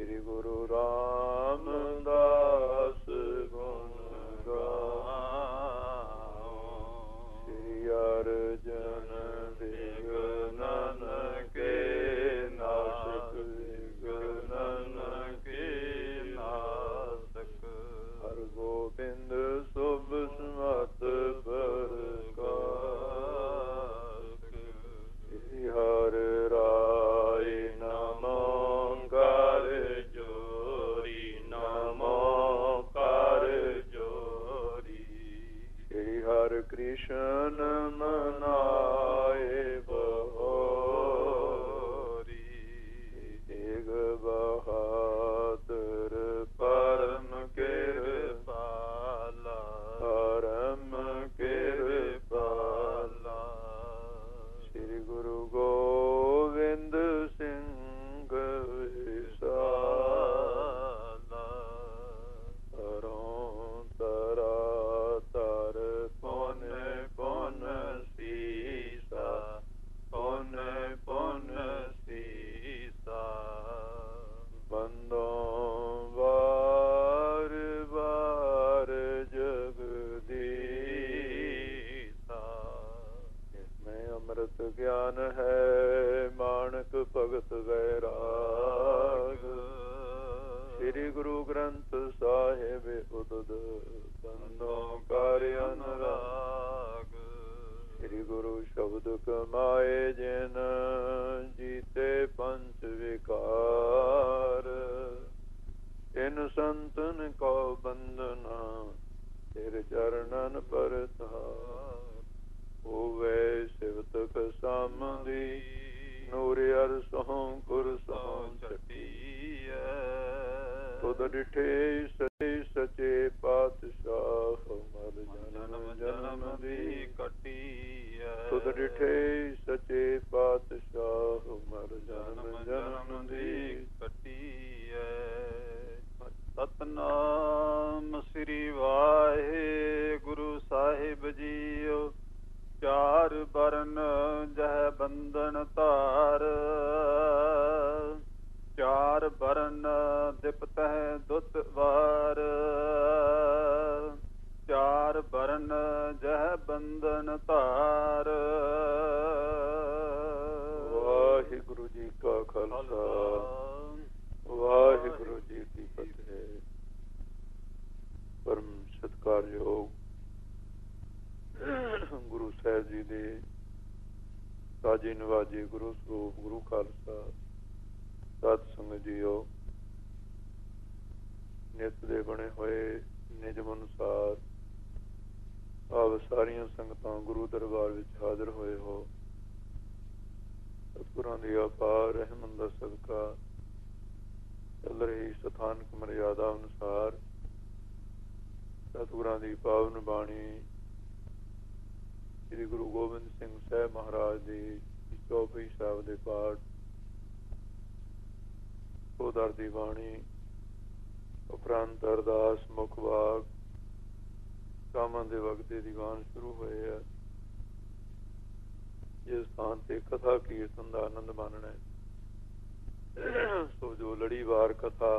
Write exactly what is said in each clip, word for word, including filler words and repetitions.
ਗੁਰੂ ਰਾਮਦਾਸ ਗੁਣ ਗਾਓ। ਸ੍ਰੀ ਅਰਜਨ ਵਿਗਨਨ ਕੇ ਨਾਸ਼ਕ, ਵਿਗਨਨ ਕੇ ਨਾਸ਼ਕ। ਹਰ ਗੋਬਿੰਦ ਸੁਭ ਸਮਤ ਪ੍ਰਕਾਸ਼ਕ। ਸ੍ਰੀ ਹਰਿ ਰਾਏ ਨਮੋ ਕਰ ਜੋਰੀ, ਨਮੋ ਕਰ ਜੋਰੀ। ਸ੍ਰੀ ਹਰਿ ਕ੍ਰਿਸ਼ਨ ਮਨਾਏ ਬਹੋਰੀ। ਤੇਗ ਬਹਾਦਰ ਪਰਮ ਕਿਰਪਾਲਾ, ਪਰਮ ਕਿਰਪਾਲਾ। ਸ੍ਰੀ ਗੁਰੂ ਗੋਬਿੰਦ ਸਿੰਘ ਵਿਸਾਲਾ। ਤਰੋਂ ਤਰਾ ਤਰ ਪੁਨ ਪੁਨ ਸੀਸਾ, ਪੁਨ ਪੁਨ ਸੀਸਾ। ਬੰਦੋਂ ਵਾਰ ਵਾਰ ਜਗਦੀਸਾ। ਇਸਮੇ ਅੰਮ੍ਰਿਤ ਗਿਆਨ ਹੈ, ਮਾਨਕ ਭਗਤ ਵੈਰਾਗ। ਸ੍ਰੀ ਗੁਰੂ ਗ੍ਰੰਥ ਸਾਹਿਬ ਉਦਦ ਬੰਦੋਂ ਕਰ ਅਨੁਰਾਗ। ਸ੍ਰੀ ਗੁਰੂ ਸ਼ਬਦ ਕਮਾਏ ਜਿਨ, ਜੀਤੇ ਪੰਚ ਵਿਕਾਰ। ਤਿਨ ਸੰਤਨ ਕੋ ਬੰਦਨਾ, ਸਿਰ ਚਰਨਨ ਪਰਤਾਰ। ਹੋਵੇ ਸਿਵਤਕ ਸਾਮਦੀ, ਨੂਰ ਅਰਸੋਂ ਕੁਰਸੋਂ ਛਟੀਐ। ਤੁਧ ਡਿਠੇ ਸਚੇ ਸਚੇ ਪਾਤਸ਼ਾਹ, ਮਰ ਜਨਮ ਜਨਮ ਦੀ ਕਟੀਐ। ਤੁਧ ਡਿਠੇ ਸਚੇ ਪਾਤਸ਼ਾਹ, ਮਰ ਜਨਮ ਜਨਮ ਦੀ ਕਟੀਐ। ਸਤਨਾਮ ਸ੍ਰੀ ਵਾਹਿਗੁਰੂ ਸਾਹਿਬ ਜੀਓ। ਚਾਰ ਬਰਨ ਜਹ ਬੰਧਨ ਧਾਰ, ਚਾਰ ਬਰਨ ਦਿਪਤ ਹੈ ਦੁੱਤ ਵਾਰ। ਚਾਰ ਬਰਨ ਜਹ ਬੰਧਨ ਧਾਰ। ਵਾਹਿਗੁਰੂ ਜੀ ਕਾ ਖਾਲਸਾ, ਵਾਹਿਗੁਰੂ ਜੀ ਕੀ ਫਤਿਹ। ਪਰਮ ਸਤਿਕਾਰਯੋਗ ਗੁਰੂ ਸਾਹਿਬ ਜੀ ਦੇ ਸਾਜੀ ਨਵਾਜੀ ਗੁਰੂ ਸਰੂਪ ਗੁਰੂ ਖਾਲਸਾ ਸਤ ਸੰਗਤ ਜੀਓ। ਨਿਤ ਦੇ ਬਣੇ ਹੋਏ ਨਿਯਮ ਅਨੁਸਾਰ ਆਪ ਸਾਰੀਆਂ ਸੰਗਤਾਂ ਗੁਰੂ ਦਰਬਾਰ ਵਿੱਚ ਹਾਜ਼ਰ ਹੋਏ ਹੋ। ਸਤਿਗੁਰਾਂ ਦੀ ਅਪਾਰ ਰਹਿਮਤ ਦਾ ਸਦਕਾ ਚੱਲ ਰਹੀ ਸਥਾਨਕ ਮਰਿਆਦਾ ਅਨੁਸਾਰ ਸਤਿਗੁਰਾਂ ਦੀ ਪਾਵਨ ਬਾਣੀ ਸ੍ਰੀ ਗੁਰੂ ਗੋਬਿੰਦ ਸਿੰਘ ਸਾਹਿਬ ਮਹਾਰਾਜ ਦੀ ਚੌਪਈ ਸਾਹਿਬ ਦੇ ਪਾਠ, ਉਹਦਰ ਦੀ ਬਾਣੀ ਉਪਰੰਤ ਅਰਦਾਸ, ਮੁੱਖ ਵਾਕ, ਕਾਮਾਂ ਦੇ ਵਗਦੇ ਦੀਵਾਨ ਸ਼ੁਰੂ ਹੋਏ ਆ। ਜਿਸ ਸਥਾਨ ਤੇ ਕਥਾ ਕੀਰਤਨ ਦਾ ਆਨੰਦ ਮਾਣਨਾ ਹੈ, ਸੋ ਜੋ ਲੜੀਵਾਰ ਕਥਾ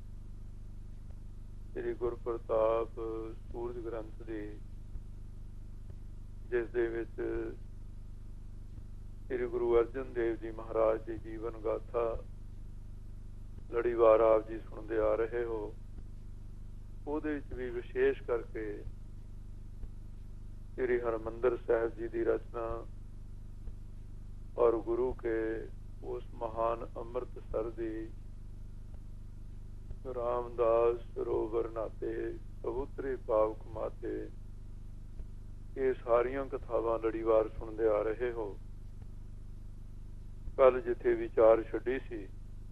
ਸ੍ਰੀ ਗੁਰਪ੍ਰਤਾਪ ਸੂਰਜ ਗ੍ਰੰਥ ਦੀ, ਜਿਸ ਦੇ ਵਿੱਚ ਸ੍ਰੀ ਗੁਰੂ ਅਰਜਨ ਦੇਵ ਜੀ ਮਹਾਰਾਜ ਦੀ ਜੀਵਨ ਗਾਥਾ ਲੜੀਵਾਰ ਆਪ ਜੀ ਸੁਣਦੇ ਆ ਰਹੇ ਹੋ। ਉਹਦੇ ਵਿੱਚ ਵੀ ਵਿਸ਼ੇਸ਼ ਕਰਕੇ ਸ੍ਰੀ ਹਰਿਮੰਦਰ ਸਾਹਿਬ ਜੀ ਦੀ ਰਚਨਾ ਔਰ ਗੁਰੂ ਕੇ ਉਸ ਮਹਾਨ ਅੰਮ੍ਰਿਤਸਰ ਦੀ ਰਾਮਦਾਸ ਸਰੋਵਰ ਨਾਤੇ ਕਬੂਤਰੇ ਪਾਵ ਕਮਾਤੇ, ਇਹ ਸਾਰੀਆਂ ਕਥਾਵਾਂ ਲੜੀਵਾਰ ਸੁਣਦੇ ਆ ਰਹੇ ਹੋ। ਕੱਲ ਜਿੱਥੇ ਵਿਚਾਰ ਛੱਡੀ ਸੀ,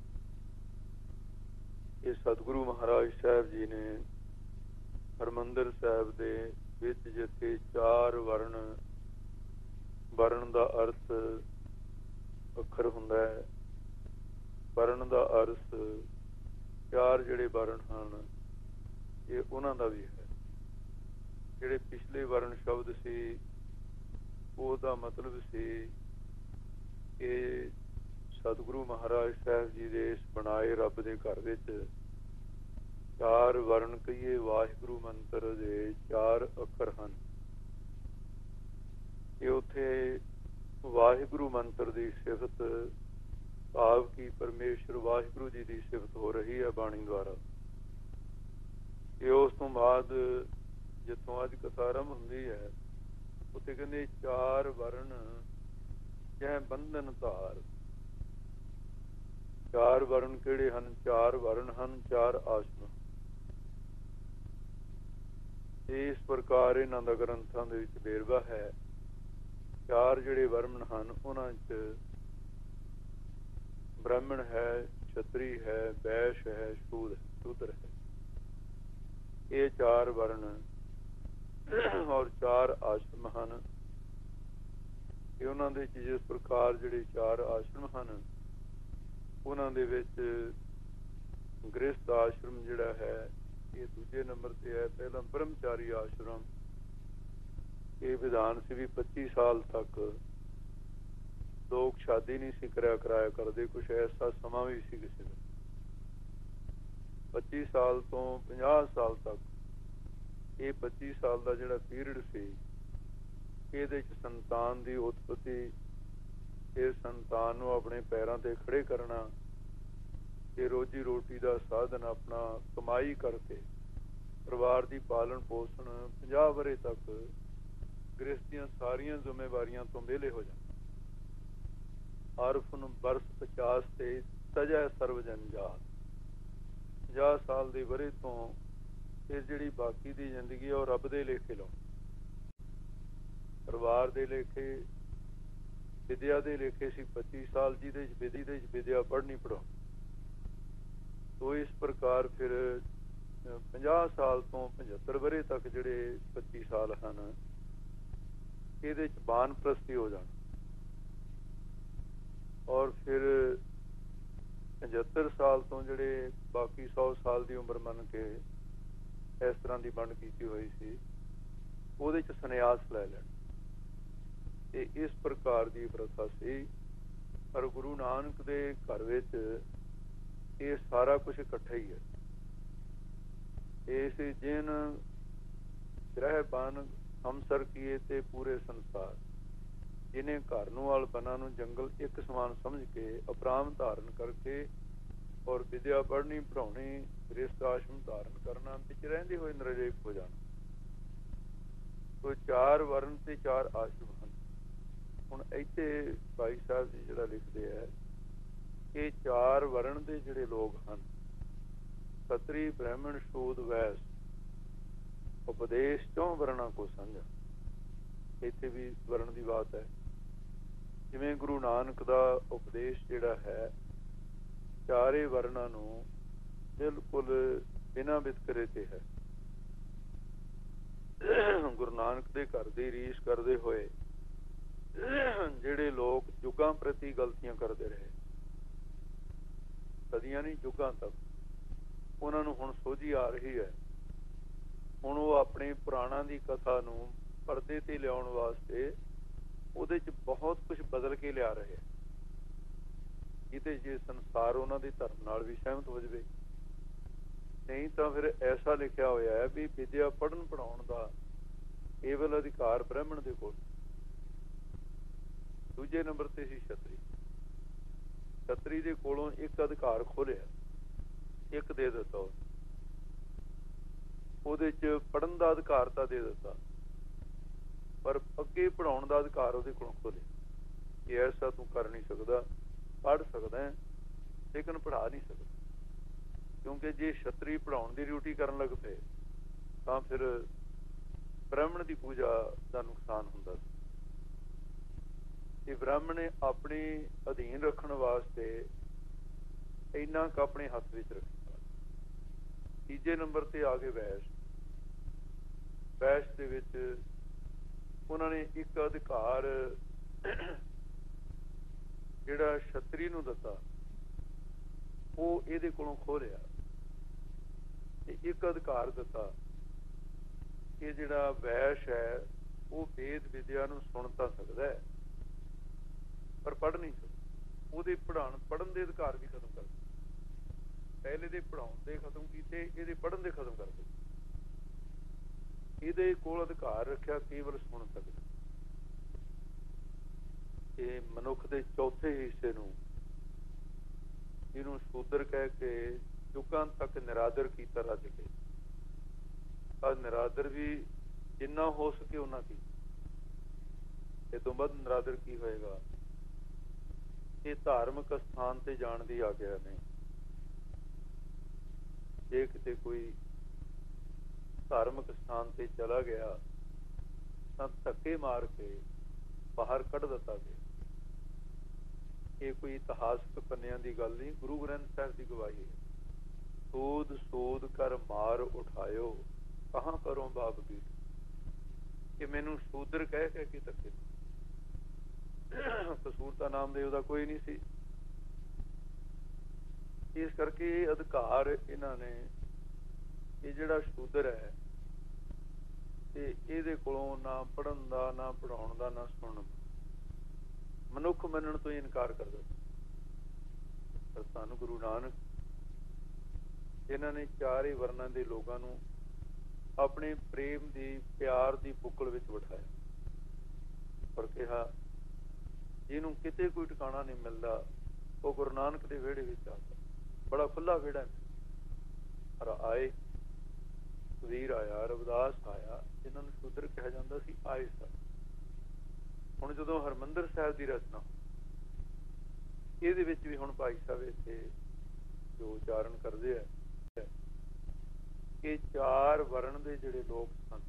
ਇਹ ਸਤਿਗੁਰੂ ਮਹਾਰਾਜ ਸਾਹਿਬ ਜੀ ਨੇ ਹਰਿਮੰਦਰ ਸਾਹਿਬ ਦੇ ਵਿੱਚ ਜਿੱਥੇ ਚਾਰ ਵਰਣ, ਵਰਣ ਦਾ ਅਰਥ ਅੱਖਰ ਹੁੰਦਾ ਹੈ, ਵਰਣ ਦਾ ਅਰਥ ਚਾਰ ਜਿਹੜੇ ਵਰਣ ਹਨ ਇਹ ਉਹਨਾਂ ਦਾ ਵੀ ਹੈ। ਜਿਹੜੇ ਪਿਛਲੇ ਵਰਣ ਸ਼ਬਦ ਸੀ ਉਹਦਾ ਮਤਲਬ ਸੀ ਕਿ ਸਤਿਗੁਰੂ ਮਹਾਰਾਜ ਸਾਹਿਬ ਜੀ ਦੇ ਇਸ ਬਣਾਏ ਰੱਬ ਦੇ ਘਰ ਵਿੱਚ ਚਾਰ ਵਰਨ ਕਹੀਏ ਵਾਹਿਗੁਰੂ ਮੰਤਰ ਦੇ ਚਾਰ ਅੱਖਰ ਹਨ। ਇਹ ਉੱਥੇ ਵਾਹਿਗੁਰੂ ਮੰਤਰ ਦੀ ਸਿਫਤ ਭਾਵ ਕਿ ਪਰਮੇਸ਼ਰ ਵਾਹਿਗੁਰੂ ਜੀ ਦੀ ਸਿਫਤ ਹੋ ਰਹੀ ਹੈ ਬਾਣੀ ਦੁਆਰਾ। ਇਹ ਉਸ ਤੋਂ ਬਾਅਦ ਜਿੱਥੋਂ ਅੱਜ ਕਥਾ ਆਰੰਭ ਹੁੰਦੀ ਹੈ ਉੱਥੇ ਕਹਿੰਦੇ ਚਾਰ ਵਰਨ ਜੈ ਬੰਧਨ ਧਾਰ। ਚਾਰ ਵਰਨ ਕਿਹੜੇ ਹਨ? ਚਾਰ ਵਰਨ ਹਨ, ਚਾਰ ਆਸ਼ਰਮ। ਇਸ ਪ੍ਰਕਾਰ ਇਹਨਾਂ ਦਾ ਗ੍ਰੰਥਾਂ ਦੇ ਵਿੱਚ ਵੇਰਵਾ ਹੈ। ਚਾਰ ਜਿਹੜੇ ਵਰਨ ਹਨ ਉਹਨਾਂ ਚ ਬ੍ਰਾਹਮਣ ਹੈ, ਛਤਰੀ ਹੈ, ਵੈਸ਼ ਹੈ, ਸ਼ੂਦ ਸ਼ੂਦਰ ਹੈ। ਇਹ ਚਾਰ ਵਰਨ ਔਰ ਚਾਰ ਆਸ਼ਰਮ ਹਨ। ਇਹ ਉਹਨਾਂ ਦੇ ਚ ਜਿਸ ਪ੍ਰਕਾਰ ਜਿਹੜੇ ਚਾਰ ਆਸ਼ਰਮ ਹਨ ਉਹਨਾਂ ਦੇ ਵਿੱਚ ਗ੍ਰਸਥ ਆਸ਼ਰਮ ਜਿਹੜਾ ਹੈ ਇਹ ਦੂਜੇ ਨੰਬਰ ਤੇ ਹੈ। ਪਹਿਲਾਂ ਬ੍ਰਹਮਚਾਰੀ ਆਸ਼ਰਮ, ਇਹ ਵਿਧਾਨ ਸੀ ਵੀ ਪੱਚੀ ਸਾਲ ਤੱਕ ਲੋਕ ਸ਼ਾਦੀ ਨਹੀਂ ਸੀ ਕਰਿਆ ਕਰਾਇਆ ਕਰਦੇ। ਕੁਛ ਐਸਾ ਸਮਾਂ ਵੀ ਸੀ ਕਿਸੇ ਦਾ। ਪੱਚੀ ਸਾਲ ਤੋਂ ਪੰਜਾਹ ਸਾਲ ਤੱਕ ਇਹ ਪੱਚੀ ਸਾਲ ਦਾ ਜਿਹੜਾ ਪੀਰੀਅਡ ਸੀ ਇਹਦੇ ਚ ਸੰਤਾਨ ਦੀ ਉਤਪਤੀ, ਇਹ ਸੰਤਾਨ ਨੂੰ ਆਪਣੇ ਪੈਰਾਂ ਤੇ ਖੜੇ ਕਰਨਾ, ਇਹ ਰੋਜੀ ਰੋਟੀ ਦਾ ਸਾਧਨ ਆਪਣਾ ਕਮਾਈ ਕਰਕੇ ਪਰਿਵਾਰ ਦੀ ਪਾਲਣ ਪੋਸ਼ਣ ਪੰਜਾਹ ਵਰੇ ਤੱਕ ਗ੍ਰਸਥ ਦੀਆਂ ਸਾਰੀਆਂ ਜ਼ਿੰਮੇਵਾਰੀਆਂ ਤੋਂ ਵਿਹਲੇ ਹੋ ਜਾਣ। ਆਰਫਨ ਬਰਸ ਪਚਾਸ ਤੇ ਤਜੈ ਸਰਵ ਜੰਜਾਲ। ਪੰਜਾਹ ਸਾਲ ਦੇ ਵਰੇ ਤੋਂ ਇਹ ਜਿਹੜੀ ਬਾਕੀ ਦੀ ਜ਼ਿੰਦਗੀ ਉਹ ਰੱਬ ਦੇ ਲੇਖੇ ਲਾਓ, ਪਰਿਵਾਰ ਦੇ ਲੇਖੇ, ਵਿਦਿਆ ਦੇ ਲੇਖੇ ਸੀ ਪੱਚੀ ਸਾਲ ਜਿਹਦੇ ਚ ਵਿਧੀ ਦੇ ਵਿਦਿਆ ਪੜ੍ਹਨੀ ਪੜਾਓ। ਤੋ ਇਸ ਪ੍ਰਕਾਰ ਫਿਰ ਪੰਜਾਹ ਸਾਲ ਤੋਂ ਪਝੱਤਰ ਵਰੇ ਤੱਕ ਜਿਹੜੇ ਪੱਚੀ ਸਾਲ ਹਨ ਇਹਦੇ ਚ ਬਾਨਪ੍ਰਸਤੀ ਹੋ ਜਾਣ। ਔਰ ਫਿਰ ਪਝੱਤਰ ਸਾਲ ਤੋਂ ਜਿਹੜੇ ਬਾਕੀ ਸੌ ਸਾਲ ਦੀ ਉਮਰ ਮੰਨ ਕੇ ਇਸ ਤਰ੍ਹਾਂ ਦੀ ਵੰਡ ਕੀਤੀ ਹੋਈ ਸੀ ਉਹਦੇ ਚ ਸੰਨਿਆਸ ਲੈ ਲੈਣ। ਤੇ ਇਸ ਪ੍ਰਕਾਰ ਦੀ ਪ੍ਰਥਾ ਸੀ। ਪਰ ਗੁਰੂ ਨਾਨਕ ਦੇ ਘਰ ਵਿੱਚ ਇਹ ਸਾਰਾ ਕੁਝ ਇਕੱਠਾ ਹੀ ਹੈ। ਇਸ ਜਿਨ ਗ੍ਰਹਿ ਬਨ ਹਮਸਰ ਕੀਏ ਤੇ ਪੂਰੇ ਸੰਸਾਰ, ਜਿਹਨੇ ਘਰ ਨੂੰ ਵਾਲ ਬਨਾ ਨੂੰ ਜੰਗਲ ਇੱਕ ਸਮਾਨ ਸਮਝ ਕੇ ਅਪਰਾਮ ਧਾਰਨ ਕਰਕੇ ਔਰ ਵਿਦਿਆ ਪੜ੍ਹਨੀ ਪੜ੍ਹਾਉਣੀ, ਗ੍ਰਸਥ ਆਸ਼ਰਮ ਧਾਰਨ ਕਰਨਾ, ਵਿੱਚ ਰਹਿੰਦੇ ਹੋਏ ਨਿਰਲੇਪ ਹੋ ਜਾਣਾ। ਕੋਈ ਚਾਰ ਵਰਨ ਤੇ ਚਾਰ ਆਸ਼ਰਮ ਹਨ। ਹੁਣ ਇੱਥੇ ਭਾਈ ਸਾਹਿਬ ਜੀ ਜਿਹੜਾ ਲਿਖਦੇ ਹੈ ਇਹ ਚਾਰ ਵਰਨ ਦੇ ਜਿਹੜੇ ਲੋਕ ਹਨ ਖੱਤਰੀ, ਬ੍ਰਾਹਮਣ, ਸ਼ੂਦ, ਵੈਸ, ਉਪਦੇਸ਼ ਚੋਂ ਵਰਨਾਂ ਕੋ ਸਮਝਾ। ਇੱਥੇ ਵੀ ਵਰਨ ਦੀ ਬਾਤ ਹੈ। ਜਿਵੇਂ ਗੁਰੂ ਨਾਨਕ ਦਾ ਉਪਦੇਸ਼ ਜਿਹੜਾ ਹੈ ਚਾਰੇ ਵਰਨਾਂ ਨੂੰ ਬਿਲਕੁਲ ਬਿਨਾਂ ਵਿਤਕਰੇ ਤੇ ਹੈ। ਗੁਰੂ ਨਾਨਕ ਦੇ ਘਰ ਦੀ ਰੀਸ ਕਰਦੇ ਹੋਏ ਜਿਹੜੇ ਲੋਕ ਯੁੱਗਾਂ ਪ੍ਰਤੀ ਗਲਤੀਆਂ ਕਰਦੇ ਰਹੇ, ਸਦੀਆਂ ਨਹੀਂ ਯੁੱਗਾਂ ਤੱਕ, ਉਹਨਾਂ ਨੂੰ ਹੁਣ ਸੋਝੀ ਆ ਰਹੀ ਹੈ। ਹੁਣ ਉਹ ਆਪਣੇ ਪੁਰਾਣਾਂ ਦੀ ਕਥਾ ਨੂੰ ਪਰਦੇ ਤੇ ਲਿਆਉਣ ਵਾਸਤੇ ਉਹਦੇ ਚ ਬਹੁਤ ਕੁਝ ਬਦਲ ਕੇ ਲਿਆ ਰਹੇ, ਜਿਹਦੇ ਜੇ ਸੰਸਾਰ ਉਹਨਾਂ ਦੇ ਧਰਮ ਨਾਲ ਵੀ ਸਹਿਮਤ ਹੋ ਜਾਵੇ। ਨਹੀਂ ਤਾਂ ਫਿਰ ਐਸਾ ਲਿਖਿਆ ਹੋਇਆ ਹੈ ਵੀ ਵਿਦਿਆ ਪੜ੍ਹਨ ਪੜ੍ਹਾਉਣ ਦਾ ਕੇਵਲ ਅਧਿਕਾਰ ਬ੍ਰਾਹਮਣ ਦੇ ਕੋਲ। ਦੂਜੇ ਨੰਬਰ ਤੇ ਸੀ ਛਤਰੀ। ਛਤਰੀ ਦੇ ਕੋਲੋਂ ਇੱਕ ਅਧਿਕਾਰ ਖੋਲਿਆ, ਇੱਕ ਦੇ ਦਿੱਤਾ, ਉਹਦੇ ਚ ਪੜ੍ਹਨ ਦਾ ਅਧਿਕਾਰ ਤਾਂ ਦੇ ਦਿੱਤਾ ਪਰ ਅੱਗੇ ਪੜ੍ਹਾਉਣ ਦਾ ਅਧਿਕਾਰ ਉਹਦੇ ਕੋਲੋਂ ਖੋਲਿਆ ਕਿ ਐਸਾ ਤੂੰ ਕਰ ਨਹੀਂ ਸਕਦਾ, ਪੜ੍ਹ ਸਕਦਾ ਹੈ ਲੇਕਿਨ ਪੜ੍ਹਾ ਨਹੀਂ ਸਕਦਾ। ਕਿਉਂਕਿ ਜੇ ਛਤਰੀ ਪੜ੍ਹਾਉਣ ਦੀ ਡਿਊਟੀ ਕਰਨ ਲੱਗ ਪਏ ਤਾਂ ਫਿਰ ਬ੍ਰਾਹਮਣ ਦੀ ਪੂਜਾ ਦਾ ਨੁਕਸਾਨ ਹੁੰਦਾ ਸੀ। ਇਹ ਬ੍ਰਾਹਮਣ ਨੇ ਆਪਣੇ ਅਧੀਨ ਰੱਖਣ ਵਾਸਤੇ ਇੰਨਾ ਕੁ ਆਪਣੇ ਹੱਥ ਵਿੱਚ ਰੱਖਿਆ। ਤੀਜੇ ਨੰਬਰ ਤੇ ਆ ਗਏ ਵੈਸ਼। ਵੈਸ਼ ਦੇ ਵਿੱਚ ਉਹਨਾਂ ਨੇ ਇੱਕ ਅਧਿਕਾਰ ਜਿਹੜਾ ਛਤਰੀ ਨੂੰ ਦਿੱਤਾ ਉਹ ਇਹਦੇ ਕੋਲੋਂ ਖੋਹ ਲਿਆ ਤੇ ਇੱਕ ਅਧਿਕਾਰ ਦਿੱਤਾ ਕਿ ਜਿਹੜਾ ਵੈਸ਼ ਹੈ ਉਹ ਵੇਦ ਵਿਦਿਆ ਨੂੰ ਸੁਣ ਤਾਂ ਸਕਦਾ ਹੈ ਪਰ ਪੜ੍ਹ ਨਹੀਂ ਸਕਦਾ। ਉਹਦੇ ਪੜ੍ਹਾਉਣ ਪੜ੍ਹਨ ਦੇ ਅਧਿਕਾਰ ਵੀ ਖਤਮ ਕਰ ਦਿੱਤੇ। ਪਹਿਲੇ ਦੇ ਪੜ੍ਹਾਉਣ ਦੇ ਖਤਮ ਕੀਤੇ, ਇਹਦੇ ਪੜ੍ਹਨ ਦੇ ਖਤਮ ਕਰ ਦਿੱਤੇ। ਇਹਦੇ ਕੋਲ ਅਧਿਕਾਰ ਰੱਖਿਆ ਕੇਵਲ ਸੁਣ ਸਕਦਾ। ਇਹ ਮਨੁੱਖ ਦੇ ਚੌਥੇ ਹਿੱਸੇ ਨੂੰ, ਜਿਹਨੂੰ ਸ਼ੂਦਰ ਕਹਿ ਕੇ ਯੁੱਗਾਂ ਤੱਕ ਨਿਰਾਦਰ ਕੀਤਾ ਰੱਜ ਕੇ, ਤਾਂ ਨਿਰਾਦਰ ਵੀ ਜਿੰਨਾ ਹੋ ਸਕੇ ਉਹਨਾਂ ਕੀ, ਇਹ ਤੋਂ ਵੱਧ ਨਿਰਾਦਰ ਕੀ ਹੋਏਗਾ। ਇਹ ਧਾਰਮਿਕ ਸਥਾਨ ਤੇ ਜਾਣ ਦੀ ਆਗਿਆ ਨਹੀਂ। ਜੇ ਕਿਤੇ ਕੋਈ ਧਾਰਮਿਕ ਸਥਾਨ ਤੇ ਚਲਾ ਗਿਆ ਤਾਂ ਧੱਕੇ ਮਾਰ ਕੇ ਬਾਹਰ ਕੱਢ ਦਿੱਤਾ ਗਿਆ। ਇਹ ਕੋਈ ਇਤਿਹਾਸਕ ਪੰਨਿਆਂ ਦੀ ਗੱਲ ਨਹੀਂ, ਗੁਰੂ ਗ੍ਰੰਥ ਸਾਹਿਬ ਦੀ ਗਵਾਹੀ ਹੈ। ਸੋਧ ਸੋਧ ਕਰ ਮਾਰ ਉਠਾਇਓ, ਕਹਾਂ ਕਰੋ ਬਾਪ ਦੀ। ਕਿ ਮੈਨੂੰ ਸ਼ੂਦਰ ਕਹਿ ਕਹਿ ਕੇ ਧੱਕੇ, ਕਸੂਰ ਤਾਂ ਨਾਮਦੇਵ ਦਾ ਕੋਈ ਨਹੀਂ ਸੀ। ਇਸ ਕਰਕੇ ਇਹ ਅਧਿਕਾਰ ਇਹਨਾਂ ਨੇ, ਇਹ ਜਿਹੜਾ ਸ਼ੂਦਰ ਹੈ, ਤੇ ਇਹਦੇ ਕੋਲੋਂ ਨਾ ਪੜ੍ਹਨ ਦਾ, ਨਾ ਪੜ੍ਹਾਉਣ ਦਾ, ਨਾ ਸੁਣਨ ਦਾ, ਮਨੁੱਖ ਮੰਨਣ ਤੋਂ ਹੀ ਇਨਕਾਰ ਕਰ ਦਿੱਤਾ। ਪਰ ਸਾਨੂੰ ਗੁਰੂ ਨਾਨਕ, ਇਹਨਾਂ ਨੇ ਚਾਰੇ ਵਰਨਾਂ ਦੇ ਲੋਕਾਂ ਨੂੰ ਆਪਣੇ ਪ੍ਰੇਮ ਦੀ, ਪਿਆਰ ਦੀ ਬੁੱਕਲ ਵਿੱਚ ਬਿਠਾਇਆ, ਪਰ ਕਿਹਾ ਜਿਹਨੂੰ ਕਿਤੇ ਕੋਈ ਟਿਕਾਣਾ ਨਹੀਂ ਮਿਲਦਾ ਉਹ ਗੁਰੂ ਨਾਨਕ ਦੇ ਵਿਹੜੇ ਵਿੱਚ ਆਉਂਦਾ। ਬੜਾ ਖੁੱਲਾ ਵਿਹੜਾ ਪਰ ਆਏ, ਕਬੀਰ ਆਇਆ, ਰਵਿਦਾਸ ਆਇਆ, ਜਿਹਨਾਂ ਨੂੰ ਸ਼ੂਦਰ ਕਿਹਾ ਜਾਂਦਾ ਸੀ, ਆਏ ਸਨ। ਹੁਣ ਜਦੋਂ ਹਰਿਮੰਦਰ ਸਾਹਿਬ ਦੀ ਰਚਨਾ, ਇਹਦੇ ਵਿੱਚ ਵੀ ਹੁਣ ਭਾਈ ਸਾਹਿਬ ਇੱਥੇ ਜੋ ਉਚਾਰਨ ਕਰਦੇ ਆ ਕਿ ਚਾਰ ਵਰਣ ਦੇ ਜਿਹੜੇ ਲੋਕ ਸਨ,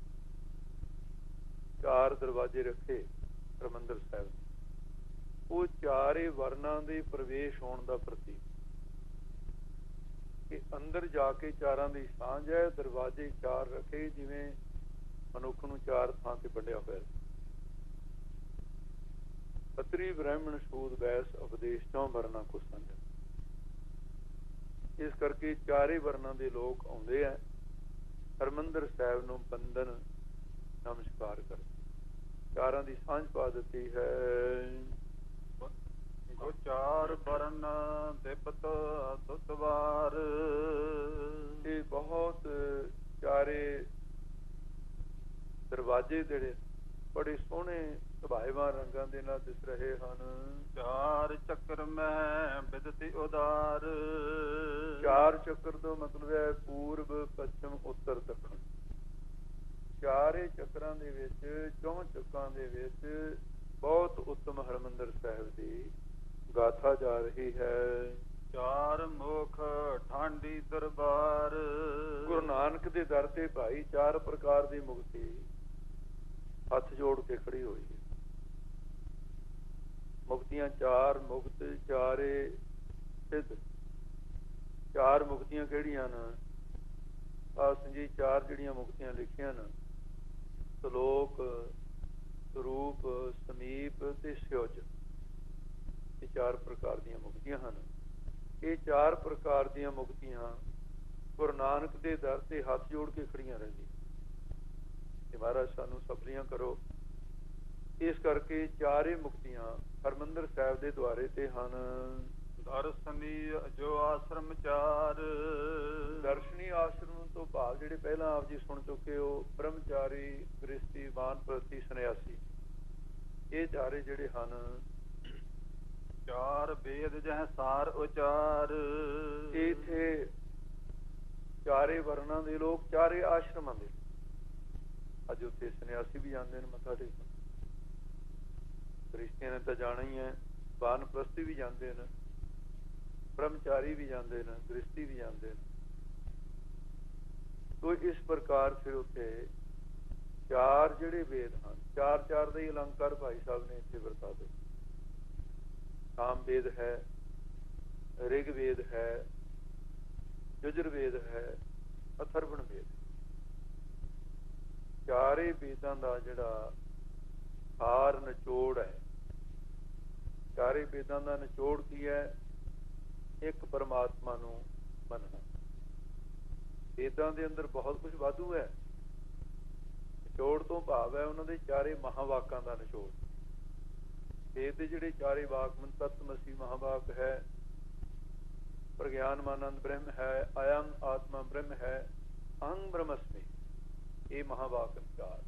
ਚਾਰ ਦਰਵਾਜ਼ੇ ਰੱਖੇ ਹਰਿਮੰਦਰ ਸਾਹਿਬ, ਉਹ ਚਾਰੇ ਵਰਨਾਂ ਦੇ ਪ੍ਰਵੇਸ਼ ਹੋਣ ਦਾ ਪ੍ਰਤੀਕ ਕਿ ਅੰਦਰ ਜਾ ਕੇ ਚਾਰਾਂ ਦੀ ਸਾਂਝ ਹੈ। ਦਰਵਾਜ਼ੇ ਚਾਰ ਰੱਖੇ, ਜਿਵੇਂ ਮਨੁੱਖ ਨੂੰ ਚਾਰ ਥਾਂ ਤੇ ਵੰਡਿਆ ਹੋਇਆ। ਖੱਤਰੀ ਬ੍ਰਾਹਮਣ ਸੂਦ ਵੈਸ ਉਪਦੇਸ਼ ਚੋਂ ਵਰਨਾ ਕੋ ਸਾਂਝਾ। ਇਸ ਕਰਕੇ ਚਾਰੇ ਵਰਨਾਂ ਦੇ ਲੋਕ ਆਉਂਦੇ ਆ ਹਰਿਮੰਦਰ ਸਾਹਿਬ ਨੂੰ ਬੰਦਨ ਨਮਸਕਾਰ ਕਰ, ਚਾਰਾਂ ਦੀ ਸਾਂਝ ਪਾ ਦਿੱਤੀ ਹੈ। ਜੋ ਚਾਰ ਵਰਨ ਦਿਪਤ ਦੁਦਵਾਰ, ਇਹ ਬਹੁਤ ਚਾਰੇ ਦਰਵਾਜ਼ੇ ਜਿਹੜੇ ਬੜੇ ਸੋਹਣੇ ਸੁਭਾਏਵਾਨ ਰੰਗਾਂ ਦੇ ਨਾਲ ਦਿਸ ਰਹੇ ਹਨ। ਚਾਰ ਚੱਕਰ ਮੈਂ ਬਿਦਤੀ ਉਦਾਰ, ਚਾਰ ਚੱਕਰ ਤੋਂ ਮਤਲਬ ਹੈ ਪੂਰਬ, ਪੱਛਮ, ਉੱਤਰ, ਦੱਖਣ। ਚਾਰੇ ਚੱਕਰਾਂ ਦੇ ਵਿੱਚ, ਚੌਂ ਚੱਕਾਂ ਦੇ ਵਿੱਚ ਬਹੁਤ ਉੱਤਮ ਹਰਿਮੰਦਰ ਸਾਹਿਬ ਦੀ ਗਾਥਾ ਜਾ ਰਹੀ ਹੈ। ਚਾਰ ਮੁਖ ਠਾਂਡੀ ਦਰਬਾਰ, ਗੁਰੂ ਨਾਨਕ ਦੇ ਦਰ ਤੇ ਭਾਈ ਚਾਰ ਪ੍ਰਕਾਰ ਦੀ ਮੁਕਤੀ ਹੱਥ ਜੋੜ ਕੇ ਖੜੀ ਹੋਈ ਹੈ। ਮੁਕਤੀਆਂ ਚਾਰ, ਮੁਕਤ ਚਾਰੇ ਸਿੱਧ। ਚਾਰ ਮੁਕਤੀਆਂ ਕਿਹੜੀਆਂ ਨੇ? ਆਸ ਜੀ ਚਾਰ ਜਿਹੜੀਆਂ ਮੁਕਤੀਆਂ ਲਿਖੀਆਂ ਨੇ, ਸਲੋਕ, ਸਰੂਪ, ਸਮੀਪ ਤੇ ਸਿਉਜ, ਇਹ ਚਾਰ ਪ੍ਰਕਾਰ ਦੀਆਂ ਮੁਕਤੀਆਂ ਹਨ। ਇਹ ਚਾਰ ਪ੍ਰਕਾਰ ਦੀਆਂ ਮੁਕਤੀਆਂ ਗੁਰੂ ਨਾਨਕ ਦੇ ਦਰ ਤੇ ਹੱਥ ਜੋੜ ਕੇ ਖੜੀਆਂ ਰਹਿੰਦੀਆਂ। ਇਹ ਮਹਾਰਾਜ ਸਾਨੂੰ ਸਫਲੀਆਂ ਕਰੋ। ਇਸ ਕਰਕੇ ਚਾਰੇ ਮੁਕਤੀਆਂ ਹਰਿਮੰਦਰ ਸਾਹਿਬ ਦੇ ਦੁਆਰੇ ਤੇ ਹਨ। ਦਰਸ਼ਨੀ ਜੋ ਆਸ਼ਰਮ ਚਾਰ, ਦਰਸ਼ਨੀ ਆਸ਼ਰਮ ਤੋਂ ਭਾਵ ਜਿਹੜੇ ਪਹਿਲਾਂ ਆਪ ਜੀ ਸੁਣ ਚੁੱਕੇ ਹੋ, ਬ੍ਰਹਮਚਾਰੀ, ਗ੍ਰਸਤੀ, ਵਾਨਪ੍ਰਸਥੀ, ਸੰਨਿਆਸੀ, ਇਹ ਚਾਰੇ ਜਿਹੜੇ ਹਨ। ਚਾਰ ਵੇਦ ਜਹ ਸਾਰ ਉਚਾਰ, ਇੱਥੇ ਚਾਰੇ ਵਰਨਾਂ ਦੇ ਲੋਕ, ਚਾਰੇ ਆਸ਼ਰਮਾਂ ਦੇ। ਅੱਜ ਉੱਥੇ ਸੰਨਿਆਸੀ ਵੀ ਜਾਂਦੇ ਨੇ ਮੱਥਾ ਟੇਕਣ, ਕ੍ਰਿਸ਼ਤੀਆਂ ਨੇ ਤਾਂ ਜਾਣਾ ਹੀ ਹੈ, ਵਾਨਪ੍ਰਸਥੀ ਵੀ ਜਾਂਦੇ ਨੇ, ਬ੍ਰਹਮਚਾਰੀ ਵੀ ਜਾਂਦੇ ਨੇ, ਗ੍ਰਸਤੀ ਵੀ ਜਾਂਦੇ ਨੇ। ਤੋ ਇਸ ਪ੍ਰਕਾਰ ਫਿਰ ਉੱਥੇ ਚਾਰ ਜਿਹੜੇ ਵੇਦ ਹਨ, ਚਾਰ ਚਾਰ ਦੇ ਅਲੰਕਾਰ ਭਾਈ ਸਾਹਿਬ ਨੇ ਇੱਥੇ ਵਰਤਾ ਦਿੱਤੇ। ਸਾਮ ਵੇਦ ਹੈ, ਰਿਗ ਵੇਦ ਹੈ, ਯਜੁਰ ਵੇਦ ਹੈ, ਅਥਰਵਣ ਵੇਦ। ਚਾਰੇ ਵੇਦਾਂ ਦਾ ਜਿਹੜਾ ਸਾਰ ਨਿਚੋੜ ਹੈ, ਚਾਰੇ ਵੇਦਾਂ ਦਾ ਨਿਚੋੜ ਕੀ ਹੈ? ਇੱਕ ਪਰਮਾਤਮਾ ਨੂੰ ਮੰਨਣਾ। ਵੇਦਾਂ ਦੇ ਅੰਦਰ ਬਹੁਤ ਕੁਝ ਵਾਧੂ ਹੈ। ਨਿਚੋੜ ਤੋਂ ਭਾਵ ਹੈ ਉਹਨਾਂ ਦੇ ਚਾਰੇ ਮਹਾਵਾਕਾਂ ਦਾ ਨਿਚੋੜ। ਵੇਦ ਦੇ ਜਿਹੜੇ ਚਾਰੇ ਵਾਕ ਮਨ ਤਤਮਸੀ ਮਹਾਵਾਕ ਹੈ, ਪ੍ਰਗਿਆਨ ਆਨੰਦ ਬ੍ਰਹਮ ਹੈ, ਆਯਮ ਆਤਮਾ ਬ੍ਰਹਮ ਹੈ, ਅਹੰ ਬ੍ਰਹਮਸਮੀ, ਇਹ ਮਹਾਵਾਕ ਚਾਰ।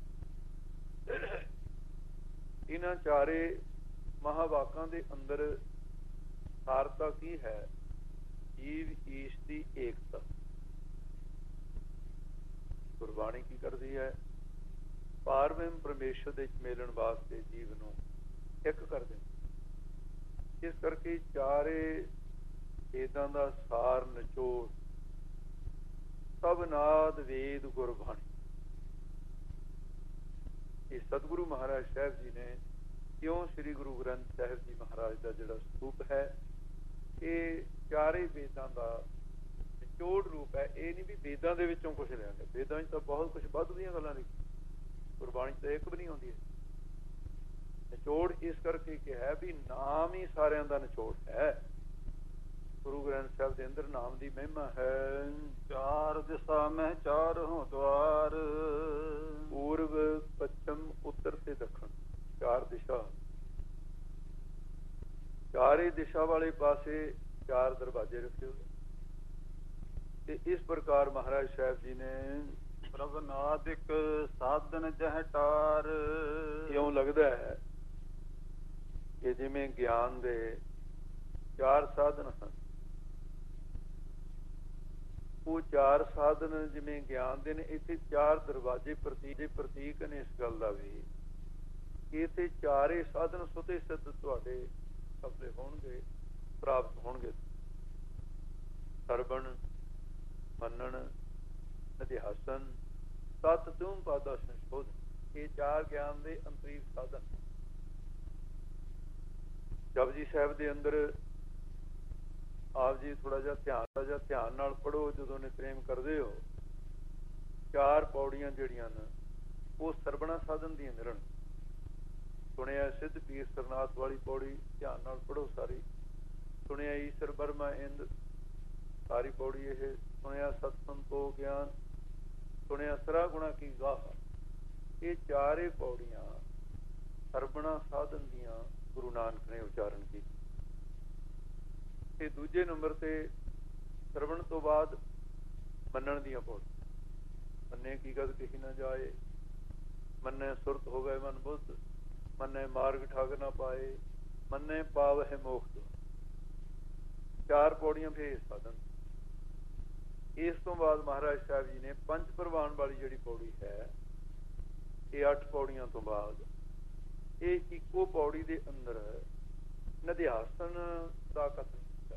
ਇਹਨਾਂ ਚਾਰੇ ਮਹਾਵਾਕਾਂ ਦੇ ਅੰਦਰ ਸਾਰਤਾ ਕੀ ਹੈ? ਜੀਵ ਈਸ਼ ਦੀ ਏਕਤਾ। ਗੁਰਬਾਣੀ ਕੀ ਕਰਦੀ ਹੈ? ਪਾਰਬ੍ਰਹਮ ਪਰਮੇਸ਼ਰ ਦੇ ਵਿੱਚ ਮਿਲਣ ਵਾਸਤੇ ਜੀਵ ਨੂੰ ਇੱਕ ਕਰਦੇ। ਇਸ ਕਰਕੇ ਚਾਰੇ ਵੇਦਾਂ ਦਾ ਸਾਰ ਨਿਚੋੜ ਸਭ ਨਾਦ ਵੇਦ ਗੁਰਬਾਣੀ। ਇਹ ਸਤਿਗੁਰੂ ਮਹਾਰਾਜ ਸਾਹਿਬ ਜੀ ਨੇ ਕਿਉਂ ਸ੍ਰੀ ਗੁਰੂ ਗ੍ਰੰਥ ਸਾਹਿਬ ਜੀ ਮਹਾਰਾਜ ਦਾ ਜਿਹੜਾ ਸਰੂਪ ਹੈ, ਇਹ ਚਾਰੇ ਵੇਦਾਂ ਦਾ ਨਿਚੋੜ ਰੂਪ ਹੈ। ਇਹ ਨਹੀਂ ਵੀ ਵੇਦਾਂ ਦੇ ਵਿੱਚੋਂ ਕੁਛ ਲਿਆ ਗਿਆ, ਵੇਦਾਂ 'ਚ ਤਾਂ ਬਹੁਤ ਕੁਛ ਵੱਧ ਦੀਆਂ ਗੱਲਾਂ ਨੇ, ਗੁਰਬਾਣੀ 'ਚ ਤਾਂ ਇੱਕ ਵੀ ਨਹੀਂ ਆਉਂਦੀ ਹੈ। ਨਿਚੋੜ ਇਸ ਕਰਕੇ ਕਿਹਾ ਵੀ ਨਾਮ ਹੀ ਸਾਰਿਆਂ ਦਾ ਨਿਚੋੜ ਹੈ। ਗੁਰੂ ਗ੍ਰੰਥ ਸਾਹਿਬ ਦੇ ਅੰਦਰ ਨਾਮ ਦੀ ਮਹਿਮਾ ਹੈ। ਚਾਰ ਦਿਸ਼ਾ ਮੈਂ ਚਾਰੋਂ ਦੁਆਰ, ਪੂਰਬ ਪੱਛਮ ਉੱਤਰ ਤੇ ਦੱਖਣ, ਚਾਰ ਦਿਸ਼ਾ। ਚਾਰੇ ਦਿਸ਼ਾ ਵਾਲੇ ਪਾਸੇ ਚਾਰ ਦਰਵਾਜ਼ੇ ਰੱਖੇ ਹੋਏ। ਤੇ ਇਸ ਪ੍ਰਕਾਰ ਮਹਾਰਾਜ ਸਾਹਿਬ ਜੀ ਨੇ ਪ੍ਰਭ ਨਾਦਿਕ ਸਾਧਨ ਜਹ ਟਾਰ। ਇਉਂ ਲੱਗਦਾ ਹੈ ਕਿ ਜਿਵੇਂ ਗਿਆਨ ਦੇ ਚਾਰ ਸਾਧਨ ਹਨ, ਉਹ ਚਾਰ ਸਾਧਨ ਜਿਵੇਂ ਗਿਆਨ ਦੇ ਨੇ, ਇੱਥੇ ਚਾਰ ਦਰਵਾਜ਼ੇ ਪ੍ਰਤੀਕ ਪ੍ਰਤੀਕ ਨੇ ਇਸ ਗੱਲ ਦਾ ਵੀ ਕਿ ਇੱਥੇ ਚਾਰੇ ਸਾਧਨ ਸੁਤੇ ਸਿੱਧ ਤੁਹਾਡੇ ਸਫਲੇ ਹੋਣਗੇ, ਪ੍ਰਾਪਤ ਹੋਣਗੇ। ਸਰਵਣ, ਮੰਨਣ, ਅਧਿਆਸਨ, ਤਤ ਤੁਮ ਪਾਦਾ ਸੰਸ਼ੋਧ, ਇਹ ਚਾਰ ਗਿਆਨ ਦੇ ਅੰਤਰੀਵ ਸਾਧਨ। ਜਪਜੀ ਸਾਹਿਬ ਦੇ ਅੰਦਰ ਆਪ ਜੀ ਥੋੜਾ ਜਿਹਾ ਧਿਆਨ ਜਿਹਾ ਧਿਆਨ ਨਾਲ ਪੜ੍ਹੋ। ਜਦੋਂ ਨਿਤਨੇਮ ਕਰਦੇ ਹੋ, ਚਾਰ ਪੌੜੀਆਂ ਜਿਹੜੀਆਂ ਨੇ ਉਹ ਸਰਵਣਾ ਸਾਧਨ ਦੀਆਂ ਮਿਲਣ। ਸੁਣਿਆ ਸਿੱਧ ਪੀਰ ਸਰਨਾਥ ਵਾਲੀ ਪੌੜੀ ਧਿਆਨ ਨਾਲ ਪੜ੍ਹੋ ਸਾਰੀ। ਸੁਣਿਆ ਈਸ਼ਰ ਬਰਮਾ ਇੰਦ, ਸਾਰੀ ਪੌੜੀ ਇਹ। ਸੁਣਿਆ ਸਤਸੰਗ ਕੋ ਗਿਆਨ, ਸੁਣਿਆ ਸਰਾ ਗੁਣਾ ਕੀ ਗਾਹ। ਇਹ ਚਾਰੇ ਪੌੜੀਆਂ ਸਰਵਣਾ ਸਾਧਨ ਦੀਆਂ ਗੁਰੂ ਨਾਨਕ ਨੇ ਉਚਾਰਨ ਕੀਤੀ। ਤੇ ਦੂਜੇ ਨੰਬਰ ਤੇ ਸਰਵਣ ਤੋਂ ਬਾਅਦ ਮੰਨਣ ਦੀਆਂ ਪੌੜੀਆਂ। ਮੰਨੇ ਕੀ ਗਦ ਕਿਸੀ ਨਾ ਜਾਏ, ਮੰਨੇ ਸੁਰਤ ਹੋ ਗਏ ਮਨ ਬੁੱਧ, ਮੰਨੇ ਮਾਰਗ ਠਾਗ ਨਾ ਪਾਏ, ਮੰਨੇ ਪਾਵਹਿ ਮੋਖ। ਚਾਰ ਪੌੜੀਆਂ ਫੇਰ ਸਾਧਨ। ਇਸ ਤੋਂ ਬਾਅਦ ਮਹਾਰਾਜ ਸਾਹਿਬ ਜੀ ਨੇ ਪੰਜ ਪ੍ਰਵਾਨ ਵਾਲੀ ਜਿਹੜੀ ਪੌੜੀ ਹੈ, ਇਹ ਅੱਠ ਪੌੜੀਆਂ ਤੋਂ ਬਾਅਦ ਇਹ ਇੱਕੋ ਪੌੜੀ ਦੇ ਅੰਦਰ ਨਿਧਿਆਸਨ ਦਾ ਕਥਨ ਕੀਤਾ।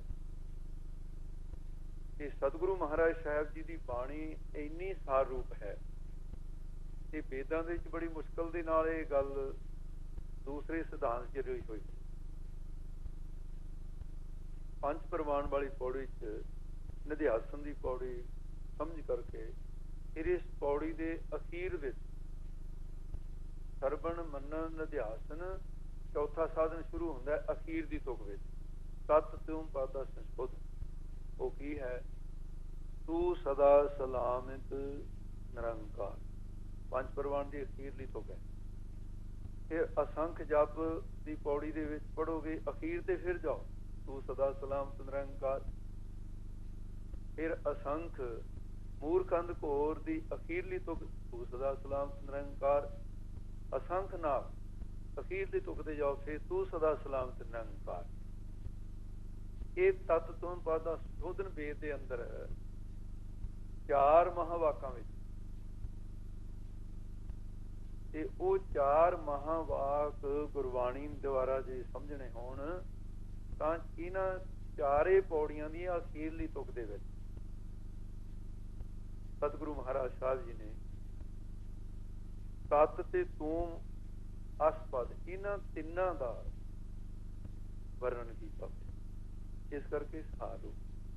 ਇਹ ਸਤਿਗੁਰੂ ਮਹਾਰਾਜ ਸਾਹਿਬ ਜੀ ਦੀ ਬਾਣੀ ਇੰਨੀ ਸਾਰ ਰੂਪ ਹੈ ਤੇ ਵੇਦਾਂ ਦੇ ਵਿੱਚ ਬੜੀ ਮੁਸ਼ਕਲ ਦੇ ਨਾਲ ਇਹ ਗੱਲ ਦੂਸਰੇ ਸਿਧਾਂਤ ਚ ਰਹੀ ਹੋਈ। ਪੰਜ ਪ੍ਰਵਾਨ ਵਾਲੀ ਪੌੜੀ ਚ ਨਿਧਿਆਸਨ ਦੀ ਪੌੜੀ ਸਮਝ ਕਰਕੇ ਫਿਰ ਇਸ ਪੌੜੀ ਦੇ ਅਖੀਰ ਵਿੱਚ ਸਰਵਣ, ਮੰਨਣ, ਨਿਧਿਆਸਨ, ਚੌਥਾ ਸਾਧਨ ਸ਼ੁਰੂ ਹੁੰਦਾ ਹੈ ਅਖੀਰ ਦੀ ਤੁਕ ਵਿੱਚ, ਤਤ ਤੁਮ ਪਾਦਾ ਸੰਸ਼ੋਧ। ਉਹ ਕੀ ਹੈ? ਤੂੰ ਸਦਾ ਸਲਾਮਿਤ ਨਿਰੰਕਾਰ। ਪੰਜ ਪ੍ਰਵਾਨ ਦੀ ਅਖੀਰਲੀ ਤੁਕ ਹੈ। ਫਿਰ ਅਸੰਖ ਜਪ ਦੀ ਪੌੜੀ ਦੇ ਵਿੱਚ ਪੜੋਗੇ, ਅਖੀਰ ਤੇ ਫਿਰ ਜਾਓ, ਤੂੰ ਸਦਾ ਸਲਾਮਤ ਨਿਰੰਕਾਰ। ਫਿਰ ਅਸੰਖ ਮੂਰਖੰਦ ਘੋਰ ਦੀ ਅਖੀਰਲੀ ਤੁਕ, ਤੂੰ ਸਦਾ ਸਲਾਮਤ ਨਿਰੰਕਾਰ। ਅਸੰਖ ਨਾਮ ਅਖੀਰਲੀ ਤੁਕ ਤੇ ਜਾਓ, ਫਿਰ ਤੂੰ ਸਦਾ ਸਲਾਮਤ ਨਿਰੰਕਾਰ। ਇਹ ਤਤ ਤੁਮ ਪਾਦਾ ਸੰਸ਼ੋਧਨ ਵੇਦ ਦੇ ਅੰਦਰ ਚਾਰ ਮਹਾਵਾਕਾਂ ਵਿੱਚ, ਤੇ ਉਹ ਚਾਰ ਮਹਾਵਾਕ ਗੁਰਬਾਣੀ ਦੁਆਰਾ ਜੇ ਸਮਝਣੇ ਹੋਣ ਤਾਂ ਇਹਨਾਂ ਚਾਰੇ ਪੌੜੀਆਂ ਦੀਆਂ ਅਖੀਰਲੀ ਤੁਕ ਦੇ ਵਿੱਚ ਸਤਿਗੁਰੂ ਮਹਾਰਾਜ ਸਾਹਿਬ ਜੀ ਨੇ ਤਤ ਤੇ ਤੂੰ ਅਸਪਦ ਇਹਨਾਂ ਤਿੰਨਾਂ ਦਾ ਵਰਣਨ ਕੀਤਾ। ਇਸ ਕਰਕੇ ਸਾਧੂ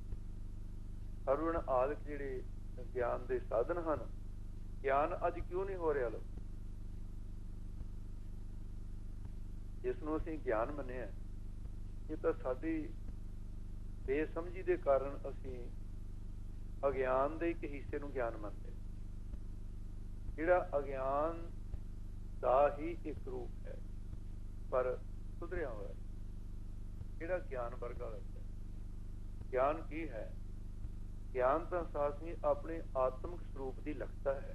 ਸਰਵਣ ਆਦਿਕ ਜਿਹੜੇ ਗਿਆਨ ਦੇ ਸਾਧਨ ਹਨ, ਗਿਆਨ ਅੱਜ ਕਿਉਂ ਨਹੀਂ ਹੋ ਰਿਹਾ? ਲੋ ਜਿਸ ਨੂੰ ਅਸੀਂ ਗਿਆਨ ਮੰਨਿਆ, ਇਹ ਤਾਂ ਸਾਡੀ ਬੇਸਮਝੀ ਦੇ ਕਾਰਨ ਅਸੀਂ ਅਗਿਆਨ ਦੇ ਇੱਕ ਹਿੱਸੇ ਨੂੰ ਗਿਆਨ ਮੰਨਦੇ, ਜਿਹੜਾ ਅਗਿਆਨ ਦਾ ਹੀ ਇੱਕ ਰੂਪ ਹੈ। ਪਰ ਸੁਧਰਿਆ ਹੋਇਆ, ਜਿਹੜਾ ਗਿਆਨ ਵਰਗਾ ਲੱਗਦਾ। ਗਿਆਨ ਕੀ ਹੈ? ਗਿਆਨ ਤਾਂ ਸਾਥੀ ਆਪਣੇ ਆਤਮਿਕ ਸਰੂਪ ਦੀ ਲਖਤਾ ਹੈ।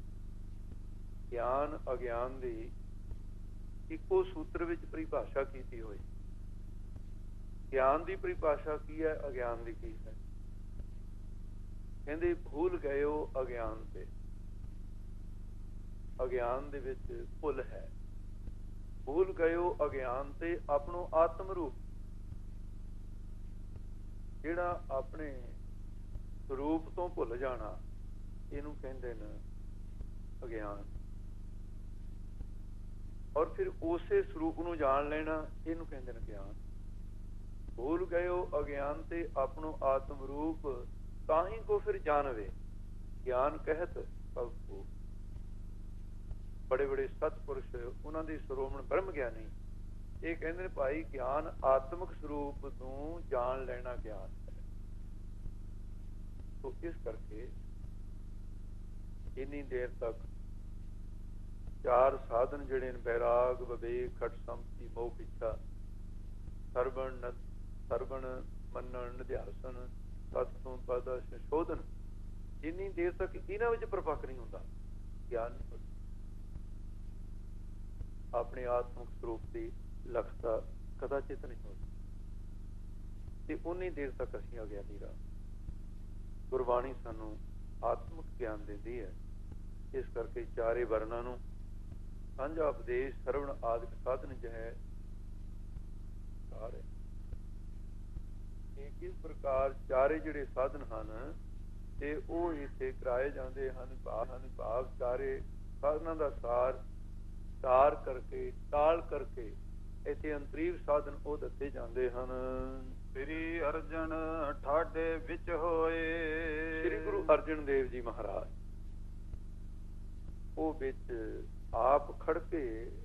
ਗਿਆਨ ਅਗਿਆਨ ਦੀ ਇੱਕੋ ਸੂਤਰ ਵਿੱਚ ਪਰਿਭਾਸ਼ਾ ਕੀਤੀ ਹੋਈ। ਗਿਆਨ ਦੀ ਪਰਿਭਾਸ਼ਾ ਕੀ ਹੈ, ਅਗਿਆਨ ਦੀ ਕੀ ਹੈ? ਕਹਿੰਦੇ ਭੁੱਲ ਗਏ ਹੋ ਅਗਿਆਨ ਤੇ। ਅਗਿਆਨ ਦੇ ਵਿੱਚ ਭੁੱਲ ਹੈ। ਭੁੱਲ ਗਏ ਹੋ ਅਗਿਆਨ ਤੇ ਆਪਣੋ ਆਤਮ ਰੂਪ, ਜਿਹੜਾ ਆਪਣੇ ਸਰੂਪ ਤੋਂ ਭੁੱਲ ਜਾਣਾ, ਇਹਨੂੰ ਕਹਿੰਦੇ ਨੇ ਅਗਿਆਨ। ਔਰ ਫਿਰ ਉਸੇ ਸਰੂਪ ਨੂੰ ਜਾਣ ਲੈਣਾ, ਇਹਨੂੰ ਕਹਿੰਦੇ ਨੇ ਗਿਆਨ। ਭੁੱਲ ਗਏ ਹੋ ਅਗਿਆਨ ਤੇ ਆਪਣੋ ਆਤਮ ਰੂਪ, ਤਾਹੀਂ ਕੋ ਫਿਰ ਜਾਣਵੇ ਗਿਆਨ ਕਹਿਤ ਭਵ ਕੋ। ਬੜੇ ਬੜੇ ਸਤਪੁਰਸ਼, ਉਹਨਾਂ ਦੀ ਸ਼੍ਰੋਮਣ ਬ੍ਰਹਮ ਗਿਆਨੀ, ਇਹ ਕਹਿੰਦੇ ਨੇ ਭਾਈ ਗਿਆਨ ਆਤਮਿਕ ਸਰੂਪ ਨੂੰ ਜਾਣ ਲੈਣਾ ਗਿਆਨ ਹੈ। ਤੋ ਇਸ ਕਰਕੇ ਇੰਨੀ ਦੇਰ ਤੱਕ ਚਾਰ ਸਾਧਨ ਜਿਹੜੇ ਨੇ, ਬੈਰਾਗ, ਵਿਵੇਕ, ਖਟ ਸੰਪਤੀ, ਮੋਹ ਇੱਛਾ, ਸਰਵਣ ਸਰਵਣ ਮੰਨਣ, ਨਿਧਿਆਸਨ, ਤਤ ਤੋਂ ਪਦ ਸੰਸ਼ੋਧਨ, ਜਿੰਨੀ ਦੇਰ ਤੱਕ ਇਹਨਾਂ ਵਿੱਚ ਪ੍ਰਪੱਕ ਨਹੀਂ ਹੁੰਦਾ, ਗਿਆਨ ਨਹੀਂ ਹੁੰਦਾ। ਆਪਣੇ ਆਤਮਿਕ ਸਰੂਪ ਦੀ ਲਖਤਾ ਕਦਾਚਿਤ ਨਹੀਂ ਹੋ ਸਕਦੀ, ਤੇ ਉਨੀ ਦੇਰ ਤੱਕ ਅਸੀਂ ਅਗਿਆਨੀ ਰਹਾਂ। ਗੁਰਬਾਣੀ ਸਾਨੂੰ ਆਤਮਿਕ ਗਿਆਨ ਦਿੰਦੀ ਹੈ। ਇਸ ਕਰਕੇ ਚਾਰੇ ਵਰਨਾਂ ਨੂੰ ਸਾਂਝਾ ਉਪਦੇਸ਼, ਸਰਵਣ ਆਦਿਕ ਸਾਧਨ ਜੋ ਹੈ ਸਾਰੇ ਇਹ ਇਸ ਪ੍ਰਕਾਰ ਚਾਰੇ ਜਿਹੜੇ ਸਾਧਨ ਹਨ ਤੇ ਉਹ ਇੱਥੇ ਕਰਾਏ ਜਾਂਦੇ ਹਨ। ਭਾਵ ਹਨ ਭਾਵ ਚਾਰੇ ਸਾਧਨਾਂ ਦਾ ਸਾਰ ਤਾਰ ਕਰਕੇ, ਤਾਲ ਕਰਕੇ ਇੱਥੇ ਅੰਤਰੀਵ ਸਾਧਨ ਉਹ ਦੱਸੇ ਜਾਂਦੇ ਹਨ। ਸ੍ਰੀ ਅਰਜਨ ਠਾਡੇ ਵਿੱਚ ਹੋਏ, ਸ੍ਰੀ ਗੁਰੂ ਅਰਜਨ ਦੇਵ ਜੀ ਮਹਾਰਾਜ ਉਹ ਵਿੱਚ ਆਪ ਖੜ ਕੇ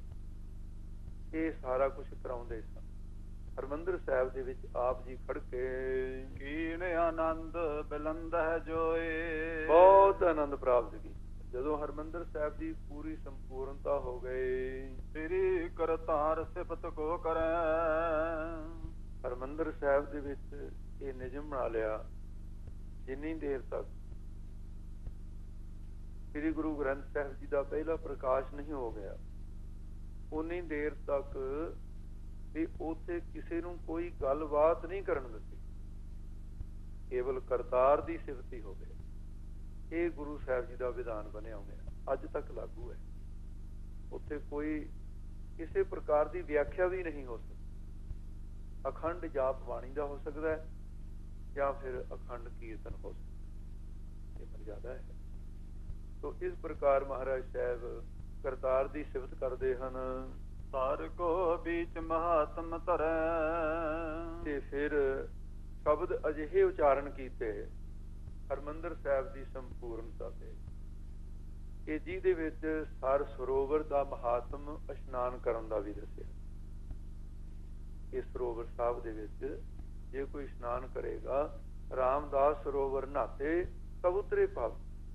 ਇਹ ਸਾਰਾ ਕੁਝ ਕਰਾਉਂਦੇ ਸਨ। ਹਰਿਮੰਦਰ ਸਾਹਿਬ ਦੇ ਵਿੱਚ ਆਪ ਜੀ ਖੜ ਕੇ ਕੀਨ ਆਨੰਦ ਬਿਲੰਦ ਹੈ ਜੋਏ, ਬਹੁਤ ਆਨੰਦ ਪ੍ਰਾਪਤ ਕੀਤਾ। ਜਦੋਂ ਹਰਿਮੰਦਰ ਸਾਹਿਬ ਦੀ ਪੂਰੀ ਸੰਪੂਰਨਤਾ ਹੋ ਗਈ, ਸ੍ਰੀ ਕਰਤਾਰ ਸਿਫਤ ਕੋ ਕਰੈ, ਹਰਿਮੰਦਰ ਸਾਹਿਬ ਦੇ ਵਿੱਚ ਇਹ ਨਿਯਮ ਬਣਾ ਲਿਆ, ਜਿੰਨੀ ਦੇਰ ਤੱਕ ਸ੍ਰੀ ਗੁਰੂ ਗ੍ਰੰਥ ਸਾਹਿਬ ਜੀ ਦਾ ਪਹਿਲਾ ਪ੍ਰਕਾਸ਼ ਨਹੀਂ ਹੋ ਗਿਆ, ਉਨੀ ਦੇਰ ਤੱਕ ਵੀ ਉੱਥੇ ਕਿਸੇ ਨੂੰ ਕੋਈ ਗੱਲਬਾਤ ਨਹੀਂ ਕਰਨ ਦਿੱਤੀ। ਕੇਵਲ ਕਰਤਾਰ ਦੀ ਸਿਫਤ ਹੀ ਹੋਵੇ। ਇਹ ਗੁਰੂ ਸਾਹਿਬ ਜੀ ਦਾ ਵਿਧਾਨ ਬਣਿਆ ਹੋਇਆ, ਅੱਜ ਤੱਕ ਲਾਗੂ ਹੈ। ਉੱਥੇ ਕੋਈ ਕਿਸੇ ਪ੍ਰਕਾਰ ਦੀ ਵਿਆਖਿਆ ਵੀ ਨਹੀਂ ਹੋ ਸਕਦੀ। ਅਖੰਡ ਜਾਪ ਬਾਣੀ ਦਾ ਹੋ ਸਕਦਾ ਹੈ ਜਾਂ ਫਿਰ ਅਖੰਡ ਕੀਰਤਨ ਹੋ ਸਕਦਾ, ਇਹ ਮਰਜ਼ਾਦਾ ਹੈ। ਤੋ ਇਸ ਪ੍ਰਕਾਰ ਮਹਾਰਾਜ ਸਾਹਿਬ ਕਰਤਾਰ ਦੀ ਸਿਫਤ ਕਰਦੇ ਹਨ। ਸਾਰ ਕੋ ਵਿੱਚ ਮਹਾਤਮ ਧਰੈ, ਤੇ ਫਿਰ ਸ਼ਬਦ ਅਜਿਹੇ ਉਚਾਰਨ ਕੀਤੇ ਹਰਿਮੰਦਰ ਸਾਹਿਬ ਦੀ ਸੰਪੂਰਨਤਾ ਤੇ, ਕਿ ਜਿਹਦੇ ਵਿੱਚ ਸਰ ਸਰੋਵਰ ਦਾ ਮਹਾਤਮ ਇਸ਼ਨਾਨ ਕਰਨ ਦਾ ਵੀ ਦੱਸਿਆ। ਇਸ ਸਰੋਵਰ ਸਾਹਿਬ ਦੇ ਵਿੱਚ ਜੇ ਕੋਈ ਇਸ਼ਨਾਨ ਕਰੇਗਾ, ਰਾਮਦਾਸ ਸਰੋਵਰ ਨਹਾਤੇ ਕਬੂਤਰੇ ਪਾਵ।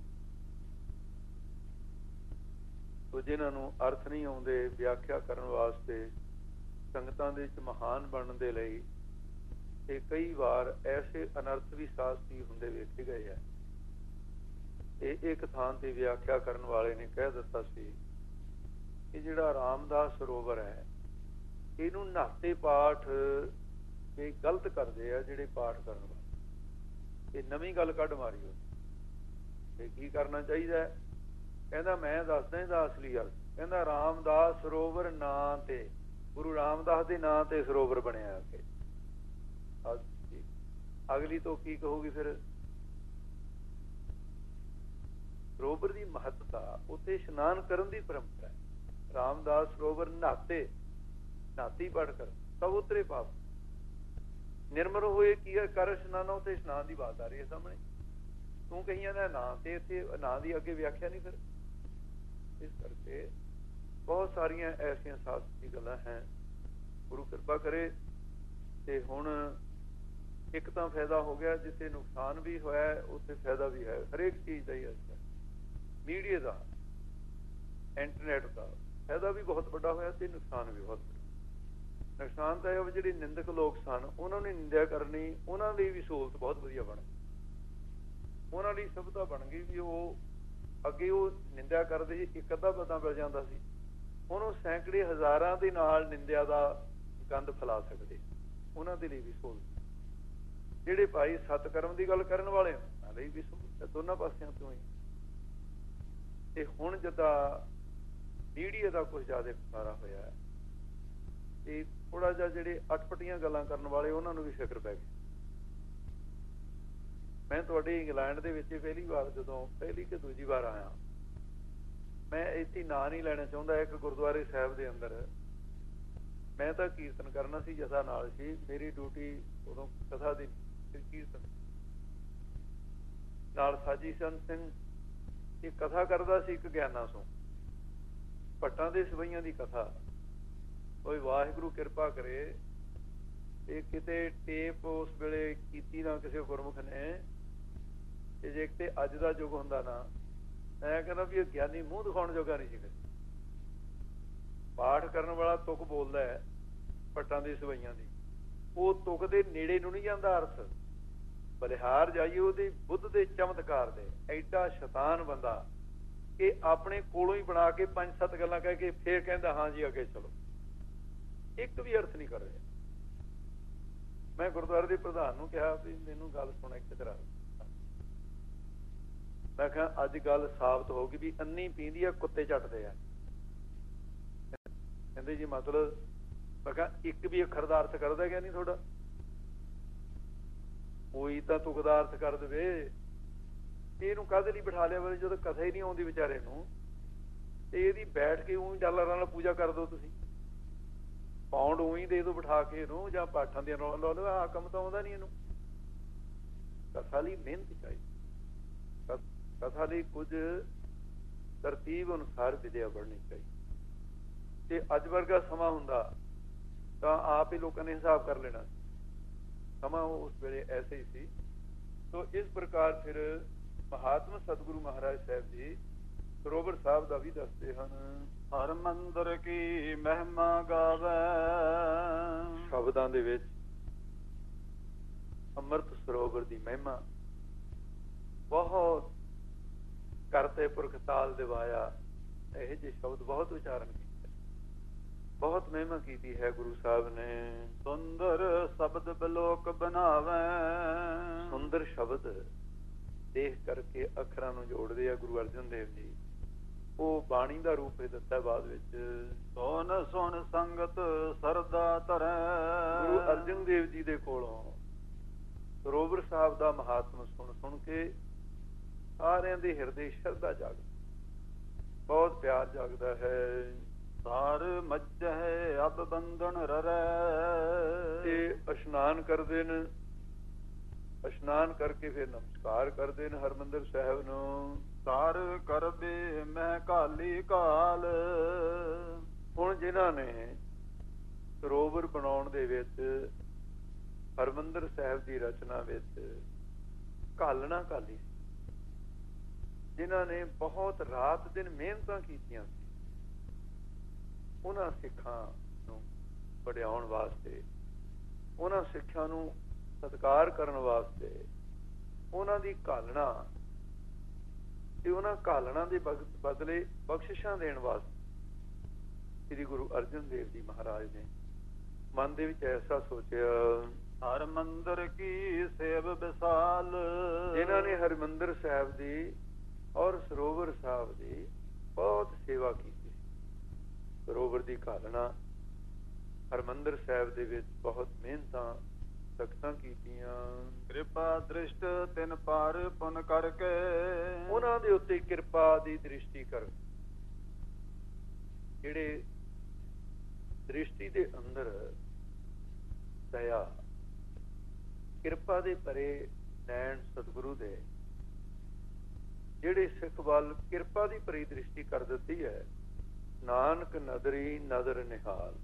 ਤੋ ਜਿਨ੍ਹਾਂ ਨੂੰ ਅਰਥ ਨਹੀਂ ਆਉਂਦੇ, ਵਿਆਖਿਆ ਕਰਨ ਵਾਸਤੇ ਸੰਗਤਾਂ ਦੇ ਵਿੱਚ ਮਹਾਨ ਬਣਨ ਦੇ ਲਈ ਤੇ ਕਈ ਵਾਰ ਐਸੇ ਅਨਰਥ ਵੀ ਸਾਸਤੀ ਹੁੰਦੇ ਵੇਖੇ ਗਏ ਆ। ਇਹ ਇੱਕ ਥਾਂ ਤੇ ਵਿਆਖਿਆ ਕਰਨ ਵਾਲੇ ਨੇ ਕਹਿ ਦਿੱਤਾ ਸੀ ਕਿ ਜਿਹੜਾ ਰਾਮਦਾਸ ਸਰੋਵਰ ਹੈ, ਇਹਨੂੰ ਨਹਾਤੇ ਪਾਠ ਇਹ ਗਲਤ ਕਰਦੇ ਆ ਜਿਹੜੇ ਪਾਠ ਕਰਨ ਵਾਲੇ। ਇਹ ਨਵੀਂ ਗੱਲ ਕੱਢ ਮਾਰੀ ਹੋ। ਇਹ ਕੀ ਕਰਨਾ ਚਾਹੀਦਾ ਹੈ? ਕਹਿੰਦਾ ਮੈਂ ਦੱਸਦਾ ਇਹਦਾ ਅਸਲੀ ਅਰਥ। ਕਹਿੰਦਾ ਰਾਮਦਾਸ ਸਰੋਵਰ ਨਾਂ ਤੇ, ਗੁਰੂ ਰਾਮਦਾਸ ਦੇ ਨਾਂ ਤੇ ਸਰੋਵਰ ਬਣਿਆ ਕੇ। ਅਗਲੀ ਤੋਂ ਕੀ ਕਹੂਗੀ ਫਿਰ? ਸਰੋਵਰ ਦੀ ਮਹੱਤਤਾ, ਉੱਥੇ ਇਸ਼ਨਾਨ ਕਰਨ ਦੀ ਪਰੰਪਰਾ ਹੈ। ਰਾਮਦਾਸ ਸਰੋਵਰ ਨਹਾਤੇ, ਨਹਾਤੀ ਪੜ ਕਰ ਸਭ ਉਤਰੇ ਪਾਪ ਨਿਰਮਲ ਹੋਏ। ਕੀ ਕਰ ਇਸ਼ਨਾਨ? ਉੱਥੇ ਇਸ਼ਨਾਨ ਦੀ ਬਾਤ ਆ ਰਹੀ ਹੈ ਸਾਹਮਣੇ। ਤੂੰ ਕਹੀਆਂ ਦਾ ਨਾਂ ਤੇ ਇੱਥੇ ਨਾਂ ਦੀ ਅੱਗੇ ਵਿਆਖਿਆ ਨਹੀਂ। ਫਿਰ ਇਸ ਕਰਕੇ ਬਹੁਤ ਸਾਰੀਆਂ ਐਸੀਆਂ ਸਾਸਤੀ ਗੱਲਾਂ ਹੈ। ਗੁਰੂ ਕਿਰਪਾ ਕਰੇ ਤੇ ਹੁਣ ਇੱਕ ਤਾਂ ਫਾਇਦਾ ਹੋ ਗਿਆ, ਜਿੱਥੇ ਨੁਕਸਾਨ ਵੀ ਹੋਇਆ ਉੱਥੇ ਫਾਇਦਾ ਵੀ ਹੈ। ਹਰੇਕ ਚੀਜ਼ ਦਾ ਹੀ ਅਸਰ, ਮੀਡੀਆ ਦਾ, ਇੰਟਰਨੈਟ ਦਾ ਫਾਇਦਾ ਵੀ ਬਹੁਤ ਵੱਡਾ ਹੋਇਆ ਤੇ ਨੁਕਸਾਨ ਵੀ ਬਹੁਤ ਵੱਡਾ। ਨੁਕਸਾਨ ਤਾਂ ਇਹ ਵੀ ਜਿਹੜੇ ਨਿੰਦਕ ਲੋਕ ਸਨ ਉਹਨਾਂ ਨੇ ਨਿੰਦਿਆ ਕਰਨੀ, ਉਹਨਾਂ ਲਈ ਵੀ ਸਹੂਲਤ ਬਹੁਤ ਵਧੀਆ ਬਣ ਗਈ। ਉਹਨਾਂ ਲਈ ਸੁਵਿਧਾ ਬਣ ਗਈ ਵੀ ਉਹ ਅੱਗੇ ਉਹ ਨਿੰਦਿਆ ਕਰਦੇ ਸੀ, ਇੱਕ ਅੱਧਾ ਬੰਦਾ ਮਿਲ ਜਾਂਦਾ ਸੀ, ਉਹਨੂੰ ਸੈਂਕੜੇ ਹਜ਼ਾਰਾਂ ਦੇ ਨਾਲ ਨਿੰਦਿਆ ਦਾ ਗੰਦ ਫੈਲਾ ਸਕਦੇ। ਉਹਨਾਂ ਦੇ ਲਈ ਵੀ ਸਹੂਲਤ। ਜਿਹੜੇ ਭਾਈ ਸਤਕਰਮ ਦੀ ਗੱਲ ਕਰਨ ਵਾਲੇ ਉਹਨਾਂ ਲਈ ਵੀ ਸਹੂਲਤ, ਦੋਨਾਂ ਪਾਸਿਆਂ ਤੋਂ ਹੀ। ਤੇ ਹੁਣ ਜਿੱਦਾਂ ਮੀਡੀਆ ਦਾ ਕੁਝ ਜ਼ਿਆਦਾ ਖਸਾਰਾ ਹੋਇਆ ਹੈ ਤੇ ਥੋੜਾ ਜਿਹਾ ਜਿਹੜੇ ਅਟਪਟੀਆਂ ਗੱਲਾਂ ਕਰਨ ਵਾਲੇ ਉਹਨਾਂ ਨੂੰ ਵੀ ਫਿਕਰ ਪੈ ਗਈ। ਮੈਂ ਤੁਹਾਡੇ ਇੰਗਲੈਂਡ ਦੇ ਵਿੱਚ ਪਹਿਲੀ ਵਾਰ ਜਦੋਂ ਪਹਿਲੀ ਕਿ ਦੂਜੀ ਵਾਰ ਆਇਆ, ਮੈਂ ਇੱਥੇ ਨਾਂ ਨਹੀਂ ਲੈਣਾ ਚਾਹੁੰਦਾ, ਇੱਕ ਗੁਰਦੁਆਰੇ ਸਾਹਿਬ ਦੇ ਅੰਦਰ ਮੈਂ ਤਾਂ ਕੀਰਤਨ ਕਰਨਾ ਸੀ, ਜਥਾ ਨਾਲ ਸੀ, ਮੇਰੀ ਡਿਊਟੀ ਉਦੋਂ ਕਥਾ ਦੀ ਕੀਰਤਨ ਨਾਲ। ਸਾਜੀ ਸੰਤ ਸਿੰਘ ਇਹ ਕਥਾ ਕਰਦਾ ਸੀ, ਇੱਕ ਗਿਆਨਾਂ ਸੋ ਭੱਟਾਂ ਦੇ ਸਵਈਆਂ ਦੀ ਕਥਾ। ਕੋਈ ਵਾਹਿਗੁਰੂ ਕਿਰਪਾ ਕਰੇ ਇਹ ਕਿਤੇ ਟੇਪ ਉਸ ਵੇਲੇ ਕੀਤੀ ਨਾ ਕਿਸੇ ਗੁਰਮੁਖ ਨੇ, ਤੇ ਜੇ ਕਿਤੇ ਅੱਜ ਦਾ ਯੁੱਗ ਹੁੰਦਾ ਨਾ, ਮੈਂ ਕਹਿੰਦਾ ਵੀ ਇਹ ਗਿਆਨੀ ਮੂੰਹ ਦਿਖਾਉਣ ਜੋਗਾ ਨਹੀਂ ਸੀ। ਪਾਠ ਕਰਨ ਵਾਲਾ ਤੁਕ ਬੋਲਦਾ ਹੈ ਭੱਟਾਂ ਦੀ ਸਵਈਆਂ ਦੀ, ਉਹ ਤੁਕ ਦੇ ਨੇੜੇ ਨੂੰ ਨਹੀਂ ਜਾਂਦਾ ਅਰਥ। ਬਲਿਹਾਰ ਜਾਈਏ ਉਹਦੀ ਬੁੱਧ ਦੇ ਚਮਤਕਾਰ ਦੇ। ਐਡਾ ਸ਼ੈਤਾਨ ਬੰਦਾ ਕਿ ਆਪਣੇ ਕੋਲੋਂ ਹੀ ਬਣਾ ਕੇ ਪੰਜ ਸੱਤ ਗੱਲਾਂ ਕਹਿ ਕੇ ਫੇਰ ਕਹਿੰਦਾ ਹਾਂ ਜੀ ਅੱਗੇ ਚਲੋ, ਇੱਕ ਵੀ ਅਰਥ ਨਹੀਂ ਕਰ ਰਿਹਾ। ਮੈਂ ਗੁਰਦੁਆਰੇ ਦੇ ਪ੍ਰਧਾਨ ਨੂੰ ਕਿਹਾ ਵੀ ਮੈਨੂੰ ਗੱਲ ਸੁਣ ਇੱਕ ਤਰ੍ਹਾਂ। ਮੈਂ ਕਿਹਾ ਅੱਜ ਗੱਲ ਸਾਬਤ ਹੋ ਗਈ ਵੀ ਅੰਨੀ ਪੀਂਦੀ ਆ, ਕੁੱਤੇ ਝੱਟਦੇ ਆ। ਕਹਿੰਦੇ ਜੀ ਮਤਲਬ? ਮੈਂ ਕਿਹਾ ਇੱਕ ਵੀ ਅੱਖਰ ਦਾ ਅਰਥ ਕਰਦਾ ਗਿਆ ਨਹੀਂ ਤੁਹਾਡਾ? ਕੋਈ ਤਾਂ ਤੁਕ ਦਾ ਅਰਥ ਕਰ ਦੇਵੇ। ਇਹਨੂੰ ਕਾਹਦੇ ਲਈ ਬਿਠਾ ਲਿਆ ਵੇ ਜਦੋਂ ਕਥਾ ਹੀ ਨਹੀਂ ਆਉਂਦੀ ਵਿਚਾਰੇ ਨੂੰ? ਤੇ ਇਹਦੀ ਬੈਠ ਕੇ ਊਂ ਡਾਲਰਾਂ ਨਾਲ ਪੂਜਾ ਕਰ ਦੋ ਤੁਸੀਂ, ਪਾਉਂਡ ਊਂ ਦੇ ਦੋ ਬਿਠਾ ਕੇ ਇਹਨੂੰ, ਜਾਂ ਪਾਠਾਂ ਦੀਆਂ ਲਾ ਲਓ। ਆਹ ਕੰਮ ਤਾਂ ਆਉਂਦਾ ਨਹੀਂ ਇਹਨੂੰ। ਕਥਾ ਲਈ ਮਿਹਨਤ ਚਾਹੀਦੀ, ਕਥਾ ਲਈ ਕੁਝ ਤਰਤੀਬ ਅਨੁਸਾਰ ਵਿਦਿਆ ਬਣਨੀ ਚਾਹੀਦੀ। ਤੇ ਅੱਜ ਵਰਗਾ ਸਮਾਂ ਹੁੰਦਾ ਤਾਂ ਆਪ ਹੀ ਲੋਕਾਂ ਨੇ ਹਿਸਾਬ ਕਰ ਲੈਣਾ। ਸਮਾਂ ਉਸ ਵੇਲੇ ਐਸੇ ਹੀ ਸੀ। ਸੋ ਇਸ ਪ੍ਰਕਾਰ ਫਿਰ ਮਹਾਤਮਾ ਸਤਿਗੁਰੂ ਮਹਾਰਾਜ ਸਾਹਿਬ ਜੀ ਸਰੋਵਰ ਸਾਹਿਬ ਦਾ ਵੀ ਦੱਸਦੇ ਹਨ। ਹਰ ਮੰਦਰ ਕੀ ਮਹਿਮਾ ਗਾਵੇ, ਸ਼ਬਦਾਂ ਦੇ ਵਿੱਚ ਅੰਮ੍ਰਿਤ ਸਰੋਵਰ ਦੀ ਮਹਿਮਾ ਬਹੁਤ ਕਰਤੇ ਪੁਰਖ ਤਾਲ ਦਿਵਾਇਆ, ਇਹ ਜਿਹੇ ਸ਼ਬਦ ਬਹੁਤ ਉਚਾਰਨ ਕੀਤੇ, ਬਹੁਤ ਮਹਿਮਾ ਕੀਤੀ ਹੈ ਗੁਰੂ ਸਾਹਿਬ ਨੇ। ਸੁੰਦਰ ਸ਼ਬਦ ਬਲੋਕ ਬਣਾਵੇ, ਸੁੰਦਰ ਸ਼ਬਦ ਦੇਖ ਕਰਕੇ ਅੱਖਰਾਂ ਨੂੰ ਜੋੜਦੇ ਆ ਗੁਰੂ ਅਰਜਨ ਦੇਵ ਜੀ। ਉਹ ਬਾਣੀ ਦਾ ਰੂਪ ਹੀ ਦਿੱਤਾ ਬਾਅਦ ਵਿੱਚ। ਸੁਣ ਸੁਣ ਸੰਗਤ ਸਰਦਾ ਧਰੈ, ਗੁਰੂ ਅਰਜਨ ਦੇਵ ਜੀ ਦੇ ਕੋਲੋਂ ਸਰੋਵਰ ਸਾਹਿਬ ਦਾ ਮਹਾਤਮ ਸੁਣ ਸੁਣ ਕੇ ਸਾਰਿਆਂ ਦੇ ਹਿਰਦੇ ਸ਼ਰਧਾ ਜਾਗ, ਬਹੁਤ ਪਿਆਰ ਜਾਗਦਾ ਹੈ। ਸਾਰ ਮੱਝੇ ਅਬ ਬੰਧਨ ਰਰੈ, ਤੇ ਇਸ਼ਨਾਨ ਕਰਦੇ ਨੇ, ਇਸ਼ਨਾਨ ਕਰਕੇ ਫਿਰ ਨਮਸਕਾਰ ਕਰਦੇ ਨੇ ਹਰਿਮੰਦਰ ਸਾਹਿਬ ਨੂੰ। ਸਾਰ ਕਰਬੇ ਮੈਂ ਕਾਲੀ ਕਾਲ, ਹੁਣ ਜਿਨ੍ਹਾਂ ਨੇ ਸਰੋਵਰ ਬਣਾਉਣ ਦੇ ਵਿੱਚ ਹਰਿਮੰਦਰ ਸਾਹਿਬ ਦੀ ਰਚਨਾ ਵਿੱਚ ਘਾਲਣਾ ਘਾਲੀ, ਜਿਨ੍ਹਾਂ ਨੇ ਬਹੁਤ ਰਾਤ ਦਿਨ ਮਿਹਨਤਾਂ ਕੀਤੀਆਂ ਸੀ, ਉਹਨਾਂ ਸਿੱਖਾਂ ਨੂੰ ਵਡਿਆਉਣ ਵਾਸਤੇ, ਉਹਨਾਂ ਸਿੱਖਾਂ ਨੂੰ ਸਤਿਕਾਰ ਕਰਨ ਵਾਸਤੇ, ਉਹਨਾਂ ਦੀ ਘਾਲਣਾ ਤੇ ਉਹਨਾਂ ਘਾਲਣਾ ਦੇ ਬਦਲੇ ਬਖਸ਼ਿਸ਼ਾਂ ਦੇਣ ਵਾਸਤੇ ਸ੍ਰੀ ਗੁਰੂ ਅਰਜਨ ਦੇਵ ਜੀ ਮਹਾਰਾਜ ਨੇ ਮਨ ਦੇ ਵਿੱਚ ਐਸਾ ਸੋਚਿਆ। ਹਰਿਮੰਦਰ ਕੀ ਸੇਵ ਵਿਸਾਲ, ਜਿਨ੍ਹਾਂ ਨੇ ਹਰਿਮੰਦਰ ਸਾਹਿਬ ਦੀ ਔਰ ਸਰੋਵਰ ਸਾਹਿਬ ਦੀ ਬਹੁਤ ਸੇਵਾ ਕੀਤੀ, ਸਰੋਵਰ ਦੀ ਘਾਲਣਾ, ਹਰਿਮੰਦਰ ਸਾਹਿਬ ਦੇ ਵਿੱਚ ਬਹੁਤ ਮਿਹਨਤਾਂ ਸਖਤਾਂ ਕੀਤੀਆਂ। ਕਿਰਪਾ ਦ੍ਰਿਸ਼ਟ ਤਿਨ ਪਾਰ ਪੁਨ ਕਰਕੇ, ਉਹਨਾਂ ਦੇ ਉੱਤੇ ਕਿਰਪਾ ਦੀ ਦ੍ਰਿਸ਼ਟੀ ਕਰ, ਜਿਹੜੇ ਦ੍ਰਿਸ਼ਟੀ ਦੇ ਅੰਦਰ ਦਇਆ ਕਿਰਪਾ ਦੇ ਭਰੇ ਨੈਣ ਸਤਿਗੁਰੂ ਦੇ, ਜਿਹੜੇ ਸਿੱਖ ਵੱਲ ਕਿਰਪਾ ਦੀ ਭਰੀ ਦ੍ਰਿਸ਼ਟੀ ਕਰ ਦਿੱਤੀ ਹੈ। ਨਾਨਕ ਨਦਰੀ ਨਦਰ ਨਿਹਾਲ,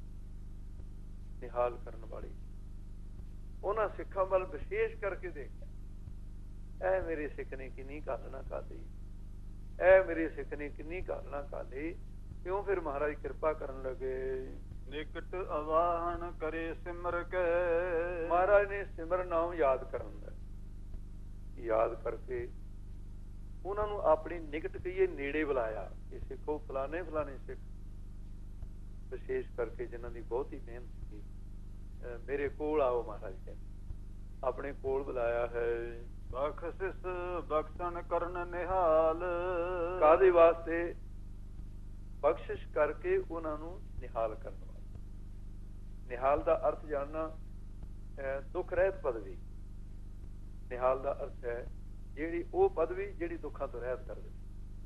ਨਿਹਾਲ ਕਰਨ ਵਾਲੀ, ਉਹਨਾਂ ਸਿੱਖਾਂ ਵੱਲ ਵਿਸ਼ੇਸ਼ ਕਰਕੇ ਦੇਖਿਆ। ਇਹ ਮੇਰੇ ਸਿੱਖ ਨੇ ਕਿੰਨੀ ਘਾਲਣਾ ਘਾਲੀ, ਇਹ ਮੇਰੇ ਸਿੱਖ ਨੇ ਕਿੰਨੀ ਘਾਲਣਾ ਘਾਲੀ, ਕਿਉਂ ਫਿਰ ਮਹਾਰਾਜ ਕਿਰਪਾ ਕਰਨ ਲੱਗੇ। ਨਿਕਟ ਅਵਾਹਨ ਕਰੇ ਸਿਮਰ ਕੇ। ਮਹਾਰਾਜ ਨੇ ਸਿਮਰਨ ਨਾਮ ਯਾਦ ਕਰਨ ਦਾ, ਯਾਦ ਕਰਕੇ ਉਹਨਾਂ ਨੂੰ ਆਪਣੀ ਨਿਕਟ ਕਹੀਏ ਨੇੜੇ ਬੁਲਾਇਆ ਕਿ ਸਿੱਖੋ ਫਲਾਣੇ ਫਲਾਣੇ ਸਿੱਖ, ਵਿਸ਼ੇਸ਼ ਕਰਕੇ ਜਿਨ੍ਹਾਂ ਦੀ ਬਹੁਤੀ ਮਿਹਨਤ ਸੀ, ਮੇਰੇ ਕੋਲ ਆਓ। ਮਹਾਰਾਜ ਕਹਿੰਦੇ ਆਪਣੇ ਕੋਲ ਬੁਲਾਇਆ ਹੈ। ਬਖਸ਼ਿਸ਼ ਬਖਸ਼ਣ ਕਰਨ ਨਿਹਾਲ। ਕਾਹਦੇ ਵਾਸਤੇ? ਬਖਸ਼ਿਸ਼ ਕਰਕੇ ਉਹਨਾਂ ਨੂੰ ਨਿਹਾਲ ਕਰਨ ਵਾਸਤੇ। ਨਿਹਾਲ ਦਾ ਅਰਥ ਜਾਣਨਾ, ਦੁੱਖ ਰਹਿਤ ਪਦਵੀ। ਨਿਹਾਲ ਦਾ ਅਰਥ ਹੈ ਜਿਹੜੀ ਉਹ ਪਦਵੀ ਜਿਹੜੀ ਦੁੱਖਾਂ ਤੋਂ ਰਹਿਤ ਕਰ ਦੇ।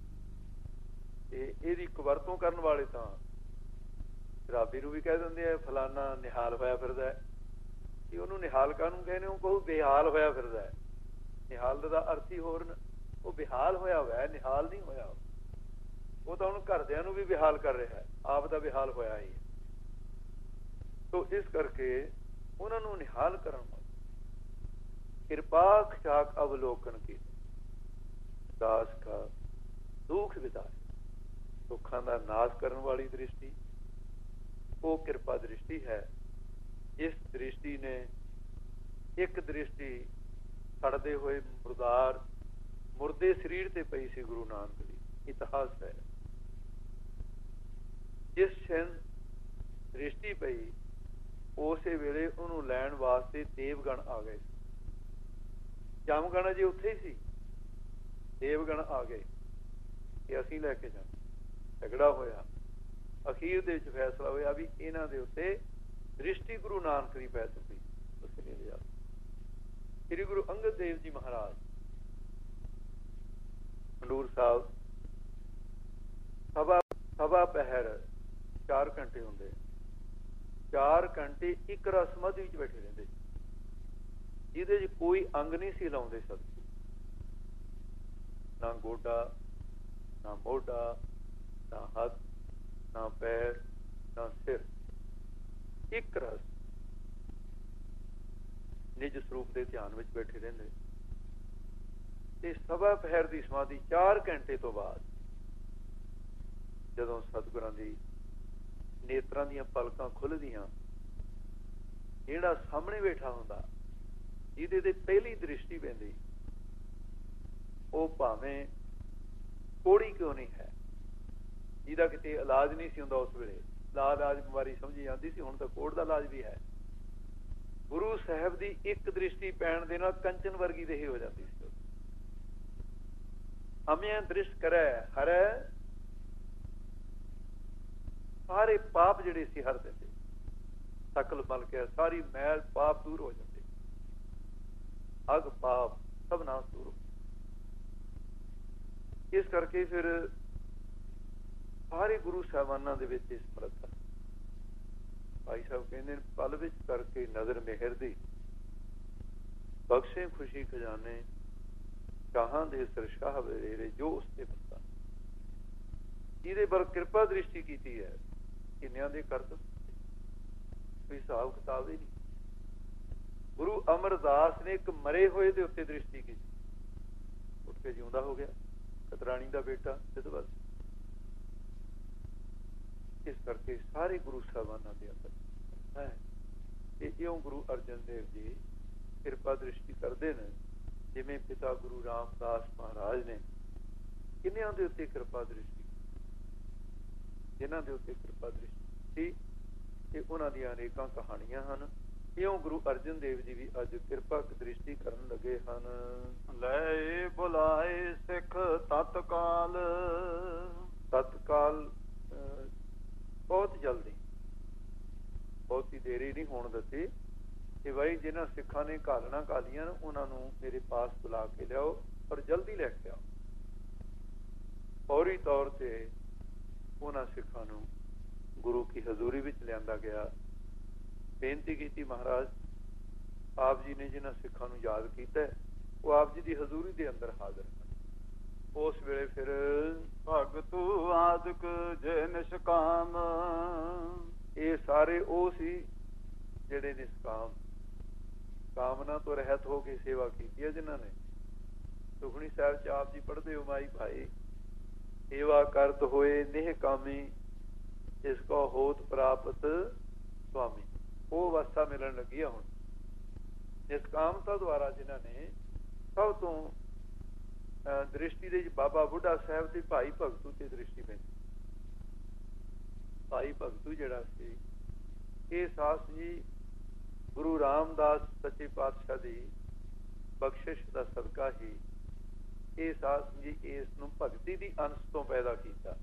ਤੇ ਇਹਦੀ ਕੁਵਰਤੋਂ ਕਰਨ ਵਾਲੇ ਤਾਂ ਸ਼ਰਾਬੀ ਨੂੰ ਵੀ ਕਹਿ ਦਿੰਦੇ ਆ ਫਲਾਨਾ ਨਿਹਾਲ ਹੋਇਆ ਫਿਰਦਾ ਹੈ। ਕਿ ਉਹਨੂੰ ਨਿਹਾਲ ਕਾਹਨੂੰ ਕਹਿੰਦੇ ਹੋ? ਕਹੋ ਬੇਹਾਲ ਹੋਇਆ ਫਿਰਦਾ ਹੈ। ਨਿਹਾਲ ਦਾ ਅਰਥ ਹੀ ਹੋਰ, ਉਹ ਬੇਹਾਲ ਹੋਇਆ ਹੋਇਆ, ਨਿਹਾਲ ਨਹੀਂ ਹੋਇਆ। ਉਹ ਤਾਂ ਹੁਣ ਘਰਦਿਆਂ ਨੂੰ ਵੀ ਬੇਹਾਲ ਕਰ ਰਿਹਾ ਹੈ, ਆਪ ਦਾ ਬੇਹਾਲ ਹੋਇਆ ਹੀ। ਤੋ ਇਸ ਕਰਕੇ ਉਹਨਾਂ ਨੂੰ ਨਿਹਾਲ ਕਰਨ ਵਾਲਾ ਕਿਰਪਾ ਖਿਆਕ ਅਵਲੋਕਨ ਕੀ ਦਾਸ ਕਾ ਦੁੱਖ ਵਿਦਾਇ। ਦੁੱਖਾਂ ਦਾ ਨਾਸ਼ ਕਰਨ ਵਾਲੀ ਦ੍ਰਿਸ਼ਟੀ ਉਹ ਕਿਰਪਾ ਦ੍ਰਿਸ਼ਟੀ ਹੈ। ਇਸ ਦ੍ਰਿਸ਼ਟੀ ਨੇ ਇੱਕ ਦ੍ਰਿਸ਼ਟੀ ਸੜਦੇ ਹੋਏ ਮੁਰਦਾਰ ਮੁਰਦੇ ਸਰੀਰ ਤੇ ਪਈ ਸੀ ਗੁਰੂ ਨਾਨਕ ਦੀ, ਇਤਿਹਾਸ ਹੈ। ਜਿਸ ਛਿਨ ਦ੍ਰਿਸ਼ਟੀ ਪਈ ਉਸੇ ਵੇਲੇ ਉਹਨੂੰ ਲੈਣ ਵਾਸਤੇ ਦੇਵਗਣ ਆ ਗਏ। ਜਮਗਣ ਅਜੇ ਉੱਥੇ ਹੀ ਸੀ, ਦੇਵਗਣ ਆ ਗਏ ਕਿ ਅਸੀਂ ਲੈ ਕੇ ਜਾਣਾ। ਝਗੜਾ ਹੋਇਆ, ਅਖੀਰ ਦੇ ਵਿੱਚ ਫੈਸਲਾ ਹੋਇਆ ਵੀ ਇਹਨਾਂ ਦੇ ਉੱਤੇ ਦ੍ਰਿਸ਼ਟੀ ਗੁਰੂ ਨਾਨਕ ਦੀ ਪੈ ਚੁੱਕੀ, ਤੁਸੀਂ ਨਹੀਂ ਲਿਆ। ਸ੍ਰੀ ਗੁਰੂ ਅੰਗਦ ਦੇਵ ਜੀ ਮਹਾਰਾਜ ਹਜ਼ੂਰ ਸਾਹਿਬ ਸਭਾ ਸਭਾ ਪਹਿਰ ਚਾਰ ਘੰਟੇ ਹੁੰਦੇ, ਚਾਰ ਘੰਟੇ ਇੱਕ ਰਸਮਤ ਵਿੱਚ ਬੈਠੇ ਰਹਿੰਦੇ, ਜਿਹਦੇ ਚ ਕੋਈ ਅੰਗ ਨਹੀਂ ਸੀ ਲਾਉਂਦੇ ਸਤਿਗੁਰੂ। ਨਾ ਗੋਡਾ, ਨਾ ਮੋਢਾ, ਨਾ ਹੱਥ, ਨਾ ਪੈਰ, ਨਾ ਸਿਰ, ਇੱਕ ਰਸ ਨਿਜ ਸਰੂਪ ਦੇ ਧਿਆਨ ਵਿੱਚ ਬੈਠੇ ਰਹਿੰਦੇ। ਤੇ ਸਭਾ ਪਹਿਰ ਦੀ ਸਮਾਧੀ ਚਾਰ ਘੰਟੇ ਤੋਂ ਬਾਅਦ ਜਦੋਂ ਸਤਿਗੁਰਾਂ ਦੀ ਨੇਤਰਾਂ ਦੀਆਂ ਪਲਕਾਂ ਖੁੱਲਦੀਆਂ, ਜਿਹੜਾ ਸਾਹਮਣੇ ਬੈਠਾ ਹੁੰਦਾ ਜਿਹਦੇ ਤੇ ਪਹਿਲੀ ਦ੍ਰਿਸ਼ਟੀ ਪੈਂਦੀ, ਉਹ ਭਾਵੇਂ ਕੋੜੀ ਕਿਉਂ ਨਹੀਂ ਹੈ, ਜਿਹਦਾ ਕਿਤੇ ਇਲਾਜ ਨਹੀਂ ਸੀ ਹੁੰਦਾ ਉਸ ਵੇਲੇ, ਲਾਜ ਬਿਮਾਰੀ ਸਮਝੀ ਜਾਂਦੀ ਸੀ, ਹੁਣ ਤਾਂ ਕੋੜ ਦਾ ਇਲਾਜ ਵੀ ਹੈ। ਗੁਰੂ ਸਾਹਿਬ ਦੀ ਇੱਕ ਦ੍ਰਿਸ਼ਟੀ ਪੈਣ ਦੇ ਨਾਲ ਕੰਚਨ ਵਰਗੀ ਦੇਹੀ ਹੋ ਜਾਂਦੀ ਸੀ। ਅਮਿਆਂ ਦ੍ਰਿਸ਼ਟ ਕਰੈ ਹਰੈ, ਸਾਰੇ ਪਾਪ ਜਿਹੜੇ ਸੀ ਹਰ ਦਿੰਦੇ, ਸਕਲ ਮਲ ਕੇ ਸਾਰੀ ਮੈਲ ਪਾਪ ਦੂਰ ਹੋ ਜਾਂਦੇ, ਅਗ ਪਾਪ ਸਭ ਨਾਸ ਦੂਰ। ਇਸ ਕਰਕੇ ਫਿਰ ਸਾਰੇ ਗੁਰੂ ਸਾਹਿਬਾਨਾਂ ਦੇ ਵਿੱਚ ਇਸ ਸਮਰੱਥਾ। ਭਾਈ ਸਾਹਿਬ ਕਹਿੰਦੇ ਪਲ ਵਿੱਚ ਕਰਕੇ ਨਜ਼ਰ ਮਿਹਰ ਦੀ, ਬਖਸ਼ੇ ਖੁਸ਼ੀ ਖਜ਼ਾਨੇ, ਸ਼ਾਹਾਂ ਦੇ ਸਰਸ਼ਾਹ ਵੇਰੇ ਜੋ ਉਸ ਤੇ ਬੰਦਾ। ਜਿਹਦੇ ਪਰ ਕਿਰਪਾ ਦ੍ਰਿਸ਼ਟੀ ਕੀਤੀ ਹੈ, ਕਿੰਨਿਆਂ ਦੇ ਕਰਤੱਵ ਕੋਈ ਹਿਸਾਬ ਕਿਤਾਬ ਹੀ ਨਹੀਂ। ਗੁਰੂ ਅਮਰਦਾਸ ਨੇ ਇੱਕ ਮਰੇ ਹੋਏ ਦੇ ਉੱਤੇ ਦ੍ਰਿਸ਼ਟੀ ਕੀਤੀ, ਉੱਠ ਕੇ ਜਿਉਂਦਾ ਹੋ ਗਿਆ, ਕਤਰਾਣੀ ਦਾ ਬੇਟਾ ਵਿਧਵਾ। ਇਸ ਕਰਕੇ ਸਾਰੇ ਗੁਰੂ ਸਾਹਿਬਾਨਾਂ ਦੇ ਅੰਦਰ ਹੈ ਕਿ ਇਉਂ ਗੁਰੂ ਅਰਜਨ ਦੇਵ ਜੀ ਕਿਰਪਾ ਦ੍ਰਿਸ਼ਟੀ ਕਰਦੇ ਨੇ, ਜਿਵੇਂ ਪਿਤਾ ਗੁਰੂ ਰਾਮਦਾਸ ਮਹਾਰਾਜ ਨੇ ਕਿੰਨਿਆਂ ਦੇ ਉੱਤੇ ਕਿਰਪਾ ਦ੍ਰਿਸ਼ਟੀ, ਜਿਨ੍ਹਾਂ ਦੇ ਉੱਤੇ ਕਿਰਪਾ ਦ੍ਰਿਸ਼ਟੀ ਸੀ, ਇਹ ਉਹਨਾਂ ਦੀਆਂ ਅਨੇਕਾਂ ਕਹਾਣੀਆਂ ਹਨ। ਇਉਂ ਗੁਰੂ ਅਰਜਨ ਦੇਵ ਜੀ ਵੀ ਅੱਜ ਕਿਰਪਾ ਦ੍ਰਿਸ਼ਟੀ ਕਰਨ ਲੱਗੇ ਹਨ। ਲੈ ਬੁਲਾਏ ਸਿੱਖ ਤਤਕਾਲ, ਤਤਕਾਲ ਬਹੁਤ ਜਲਦੀ, ਬਹੁਤੀ ਦੇਰੀ ਨਹੀਂ ਹੋਣ ਦਿੱਤੀ ਕਿ ਬਾਈ ਜਿਹਨਾਂ ਸਿੱਖਾਂ ਨੇ ਘਾਲਣਾ ਘਾਲੀਆਂ ਉਹਨਾਂ ਨੂੰ ਮੇਰੇ ਪਾਸ ਬੁਲਾ ਕੇ ਲਿਆਓ ਔਰ ਜਲਦੀ ਲੈ ਕੇ ਆਓ। ਫੌਰੀ ਤੌਰ ਤੇ ਉਹਨਾਂ ਸਿੱਖਾਂ ਨੂੰ ਗੁਰੂ ਕੀ ਹਜ਼ੂਰੀ ਵਿੱਚ ਲਿਆਂਦਾ ਗਿਆ। ਬੇਨਤੀ ਕੀਤੀ, ਮਹਾਰਾਜ ਆਪ ਜੀ ਨੇ ਜਿਹਨਾਂ ਸਿੱਖਾਂ ਨੂੰ ਯਾਦ ਕੀਤਾ ਉਹ ਆਪ ਜੀ ਦੀ ਹਜ਼ੂਰੀ ਦੇ ਅੰਦਰ ਹਾਜ਼ਰ ਹਨ। ਉਸ ਵੇਲੇ ਫਿਰ ਭਗਤੂ ਆਦਿਕ ਜੇ ਨਿਸ਼ਕਾਮ, ਇਹ ਸਾਰੇ ਉਹ ਸੀ ਜਿਹੜੇ ਨਿਸ਼ਕਾਮ ਕਾਮਨਾ ਤੋਂ ਰਹਿਤ ਹੋ ਕੇ ਸੇਵਾ ਕੀਤੀ ਹੈ, ਜਿਨ੍ਹਾਂ ਨੇ ਸੁਖਮਨੀ ਸਾਹਿਬ ਚ ਆਪ ਜੀ ਪੜ੍ਹਦੇ ਹੋ, ਮਾਈ ਭਾਈ ਸੇਵਾ ਕਰਤ ਹੋਏ ਨਿਹ ਕਾਮੀ, इसको होत प्राप्त स्वामी, वो अवस्था मिलन लगी है हुण। निष्कामता द्वारा जिन्हां ने सब तो दृष्टि दे बाबा बुढ़ा साहब ते भाई भगतू ते दृष्टि पैंदी। भाई भगतू जिहड़ा सी ये सास जी गुरु रामदास सच्चे पातशाह दी बख्शिश दा सदका ही ये सास जी इस नूं भगती दी अंश तो पैदा कीता,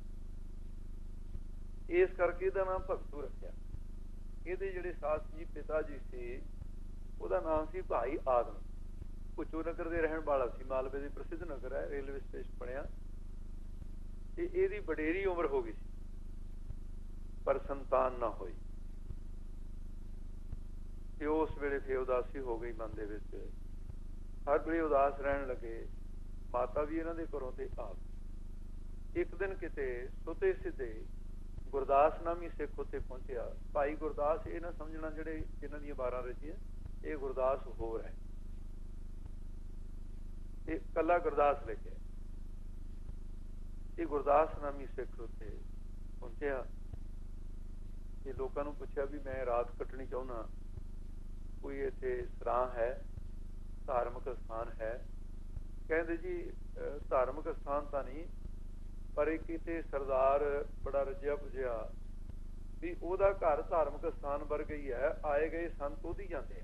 इस करके इहदा नाम भगतू रखिया। ਇਹਦੇ ਜਿਹੜੇ ਸਾਸ ਜੀ ਪਿਤਾ ਜੀ ਸੀ ਉਹਦਾ ਨਾਮ ਸੀ ਭਾਈ ਆਦਮ। ਭੁੱਚੋ ਨਗਰ ਦੇ ਰਹਿਣ ਵਾਲਾ ਸੀ, ਮਾਲਵੇ ਦੇ ਪ੍ਰਸਿੱਧ ਨਗਰ ਹੈ, ਰੇਲਵੇ ਸਟੇਸ਼ਨ ਬਣਿਆ ਤੇ ਇਹਦੀ ਵਡੇਰੀ ਉਮਰ ਹੋ ਗਈ ਸੀ ਪਰ ਸੰਤਾਨ ਨਾ ਹੋਈ ਤੇ ਉਸ ਵੇਲੇ ਫੇਰ ਉਦਾਸੀ ਹੋ ਗਈ ਮਨ ਦੇ ਵਿੱਚ, ਹਰ ਵੇਲੇ ਉਦਾਸ ਰਹਿਣ ਲੱਗੇ। ਮਾਤਾ ਵੀ ਇਹਨਾਂ ਦੇ ਘਰੋਂ ਤੇ ਆਪ ਇੱਕ ਦਿਨ ਕਿਤੇ ਸੁਤੇ ਸਿੱਧੇ ਗੁਰਦਾਸ ਨਾਮੀ ਸਿੱਖ ਉੱਥੇ ਪਹੁੰਚਿਆ। ਭਾਈ ਗੁਰਦਾਸ ਇਹ ਨਾ ਸਮਝਣਾ ਜਿਹੜੇ ਜਿਨ੍ਹਾਂ ਦੀਆਂ ਬਾਰਾਂ ਰਚੀਆਂ ਇਹ ਗੁਰਦਾਸ ਹੋਰ ਹੈ, ਇਹ ਕੱਲਾ ਗੁਰਦਾਸ ਲਿਖਿਆ। ਇਹ ਗੁਰਦਾਸ ਨਾਮੀ ਸਿੱਖ ਉੱਥੇ ਪਹੁੰਚਿਆ ਤੇ ਲੋਕਾਂ ਨੂੰ ਪੁੱਛਿਆ ਵੀ ਮੈਂ ਰਾਤ ਕੱਟਣੀ ਚਾਹੁੰਦਾ, ਕੋਈ ਇੱਥੇ ਸਰਾਂ ਹੈ, ਧਾਰਮਿਕ ਸਥਾਨ ਹੈ? ਕਹਿੰਦੇ ਜੀ ਧਾਰਮਿਕ ਸਥਾਨ ਤਾਂ ਨਹੀਂ, ਪਰ ਇੱਕ ਕਿਤੇ ਸਰਦਾਰ ਬੜਾ ਰੱਜਿਆ ਪੁੱਜਿਆ ਵੀ ਉਹਦਾ ਘਰ ਧਾਰਮਿਕ ਸਥਾਨ ਵਰਗਾ ਹੀ ਹੈ, ਆਏ ਗਏ ਸੰਤ ਉਹਦੀ ਜਾਂਦੇ ਆ।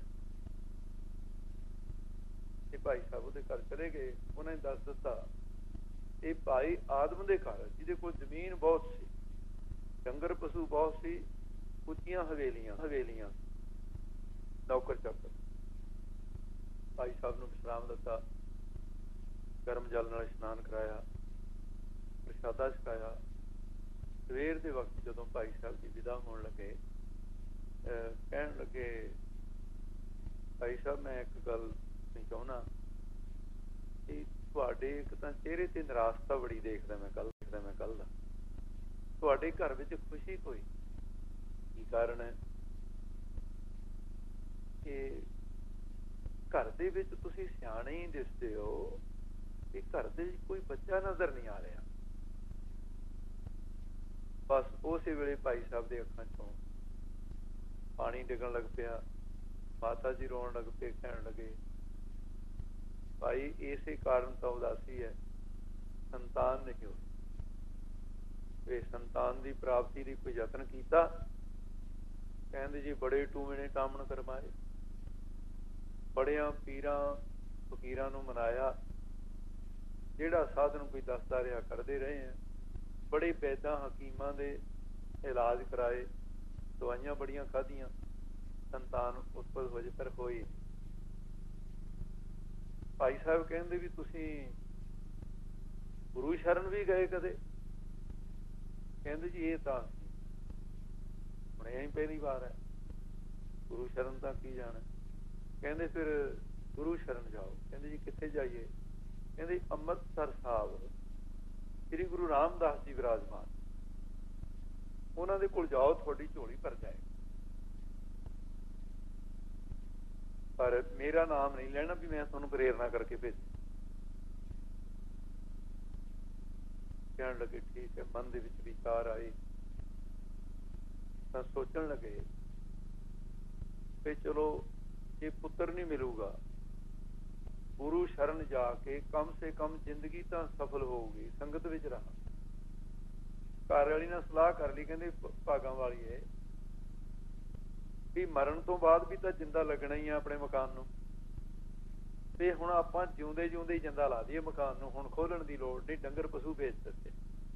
ਤੇ ਭਾਈ ਸਾਹਿਬ ਉਹਦੇ ਘਰ ਚਲੇ ਗਏ। ਉਹਨਾਂ ਨੇ ਦੱਸ ਦਿੱਤਾ ਇਹ ਭਾਈ ਆਦਮ ਦੇ ਘਰ, ਜਿਹਦੇ ਕੋਲ ਜ਼ਮੀਨ ਬਹੁਤ ਸੀ, ਡੰਗਰ ਪਸ਼ੂ ਬਹੁਤ ਸੀ, ਉੱਚੀਆਂ ਹਵੇਲੀਆਂ ਹਵੇਲੀਆਂ ਨੌਕਰ ਚਾਕਰ। ਭਾਈ ਸਾਹਿਬ ਨੂੰ ਵਿਸ਼ਰਾਮ ਦਿੱਤਾ, ਗਰਮ ਜਲ ਨਾਲ ਇਸ਼ਨਾਨ ਕਰਾਇਆ, ਪ੍ਰਸ਼ਾਦਾ ਛਕਾਇਆ। ਸਵੇਰ ਦੇ ਵਕਤ ਜਦੋਂ ਭਾਈ ਸਾਹਿਬ ਜੀ ਵਿਦਾ ਹੋਣ ਲੱਗੇ ਕਹਿਣ ਲੱਗੇ ਭਾਈ ਸਾਹਿਬ ਮੈਂ ਇੱਕ ਗੱਲ ਨਹੀਂ ਚਾਹੁੰਦਾ ਕਿ ਤੁਹਾਡੇ ਇੱਕ ਤਾਂ ਚਿਹਰੇ ਤੇ ਨਿਰਾਸ਼ਤਾ ਬੜੀ ਦੇਖਦਾ ਮੈਂ ਕੱਲ ਦੇਖਦਾ ਮੈਂ ਕੱਲ ਦਾ ਤੁਹਾਡੇ ਘਰ ਵਿੱਚ ਖੁਸ਼ੀ ਕੋਈ ਕੀ ਕਾਰਨ ਹੈ ਕਿ ਘਰ ਦੇ ਵਿੱਚ ਤੁਸੀਂ ਸਿਆਣੇ ਹੀ ਦਿਸਦੇ ਹੋ ਕਿ ਘਰ ਦੇ ਵਿੱਚ ਕੋਈ ਬੱਚਾ ਨਜ਼ਰ ਨਹੀਂ ਆ ਰਿਹਾ। ਬਸ ਉਸੇ ਵੇਲੇ ਭਾਈ ਸਾਹਿਬ ਦੇ ਅੱਖਾਂ ਚੋਂ ਪਾਣੀ ਡਿੱਗਣ ਲੱਗ ਪਿਆ। ਮਾਤਾ ਜੀ ਰੋਣ ਲੱਗ ਪਏ, ਕਹਿਣ ਲੱਗੇ ਭਾਈ ਇਸੇ ਕਾਰਨ ਤਾਂ ਉਦਾਸੀ ਹੈ, ਸੰਤਾਨ ਨਹੀਂ ਹੋਈ। ਇਹ ਸੰਤਾਨ ਦੀ ਪ੍ਰਾਪਤੀ ਲਈ ਕੋਈ ਯਤਨ ਕੀਤਾ? ਕਹਿੰਦੇ ਜੀ ਬੜੇ ਟੂਵੇਂ ਨੇ ਕਾਮਣ ਕਰਮਾਏ, ਬੜਿਆਂ ਪੀਰਾਂ ਫਕੀਰਾਂ ਨੂੰ ਮਨਾਇਆ, ਜਿਹੜਾ ਸਾਧਨ ਕੋਈ ਦੱਸਦਾ ਰਿਹਾ ਕਰਦੇ ਰਹੇ ਆ, ਬੜੇ ਵੈਦਾਂ ਹਕੀਮਾਂ ਦੇ ਇਲਾਜ ਕਰਾਏ, ਦਵਾਈਆਂ ਬੜੀਆਂ ਖਾਧੀਆਂ, ਸੰਤਾਨ ਉਤਪਤ ਹੋ ਜੇ ਪਰ ਹੋਈ। ਭਾਈ ਸਾਹਿਬ ਕਹਿੰਦੇ ਵੀ ਤੁਸੀਂ ਗੁਰੂ ਸ਼ਰਨ ਵੀ ਗਏ ਕਦੇ? ਕਹਿੰਦੇ ਜੀ ਇਹ ਤਾਂ ਹੁਣ ਇਹ ਪਹਿਲੀ ਵਾਰ ਹੈ, ਗੁਰੂ ਸ਼ਰਨ ਤਾਂ ਕੀ ਜਾਣਾ। ਕਹਿੰਦੇ ਫਿਰ ਗੁਰੂ ਸ਼ਰਨ ਜਾਓ। ਕਹਿੰਦੇ ਜੀ ਕਿੱਥੇ ਜਾਈਏ? ਕਹਿੰਦੇ ਅੰਮ੍ਰਿਤਸਰ ਸਾਹਿਬ ਸ੍ਰੀ ਗੁਰੂ ਰਾਮਦਾਸ ਜੀ ਵਿਰਾਜਮਾਨ, ਉਹਨਾਂ ਦੇ ਕੋਲ ਜਾਓ, ਤੁਹਾਡੀ ਝੋਲੀ ਭਰ ਜਾਏ, ਪਰ ਮੇਰਾ ਨਾਮ ਨਹੀਂ ਲੈਣਾ ਵੀ ਮੈਂ ਤੁਹਾਨੂੰ ਪ੍ਰੇਰਨਾ ਕਰਕੇ ਭੇਜ। ਕਹਿਣ ਲੱਗੇ ਠੀਕ ਹੈ। ਮਨ ਦੇ ਵਿੱਚ ਵਿਚਾਰ ਆਏ ਤਾਂ ਸੋਚਣ ਲੱਗੇ ਵੀ ਚਲੋ ਜੇ ਪੁੱਤਰ ਨਹੀਂ ਮਿਲੂਗਾ, ਗੁਰੂ ਸ਼ਰਨ ਜਾ ਕੇ ਕਮ ਸੇ ਕਮ ਜ਼ਿੰਦਗੀ ਤਾਂ ਸਫਲ ਹੋਊਗੀ, ਸੰਗਤ ਵਿੱਚ ਰਹਾ। ਘਰ ਵਾਲੀ ਨਾਲ ਸਲਾਹ ਕਰ ਲਈ, ਕਹਿੰਦੇ ਭਾਗਾਂ ਵਾਲੀ ਹੈ ਵੀ ਮਰਨ ਤੋਂ ਬਾਅਦ ਵੀ ਤਾਂ ਜਿੰਦਾ ਲੱਗਣਾ ਹੀ ਆ ਆਪਣੇ ਮਕਾਨ ਨੂੰ, ਤੇ ਹੁਣ ਆਪਾਂ ਜਿਉਂਦੇ ਜਿਉਂਦੇ ਹੀ ਜਿੰਦਾ ਲਾ ਦਈਏ ਮਕਾਨ ਨੂੰ, ਹੁਣ ਖੋਲਣ ਦੀ ਲੋੜ ਨਹੀਂ, ਡੰਗਰ ਪਸ਼ੂ ਵੇਚ ਦਿੱਤੇ।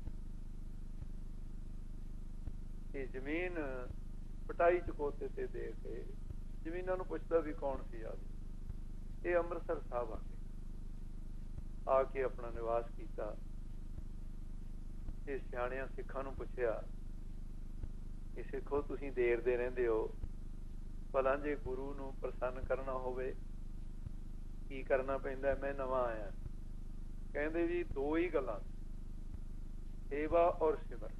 ਇਹ ਜ਼ਮੀਨ ਪਟਾਈ ਚਕੋਤੇ ਤੇ ਦੇ ਕੇ ਜ਼ਮੀਨਾਂ ਨੂੰ ਪੁੱਛਦਾ ਵੀ ਕੌਣ ਸੀ ਆਦਮੀ। ਇਹ ਅੰਮ੍ਰਿਤਸਰ ਸਾਹਿਬ ਆ ਕੇ ਆ ਕੇ ਆਪਣਾ ਨਿਵਾਸ ਕੀਤਾ। ਇਹ ਸਿਆਣਿਆਂ ਸਿੱਖਾਂ ਨੂੰ ਪੁੱਛਿਆ ਕਿ ਸਿੱਖੋ ਤੁਸੀਂ ਦੇਰ ਦੇ ਰਹਿੰਦੇ ਹੋ, ਭਲਾ ਜੇ ਗੁਰੂ ਨੂੰ ਪ੍ਰਸੰਨ ਕਰਨਾ ਹੋਵੇ ਕੀ ਕਰਨਾ ਪੈਂਦਾ? ਮੈਂ ਨਵਾਂ ਆਇਆ। ਕਹਿੰਦੇ ਵੀ ਦੋ ਹੀ ਗੱਲਾਂ, ਸੇਵਾ ਔਰ ਸਿਮਰਨ।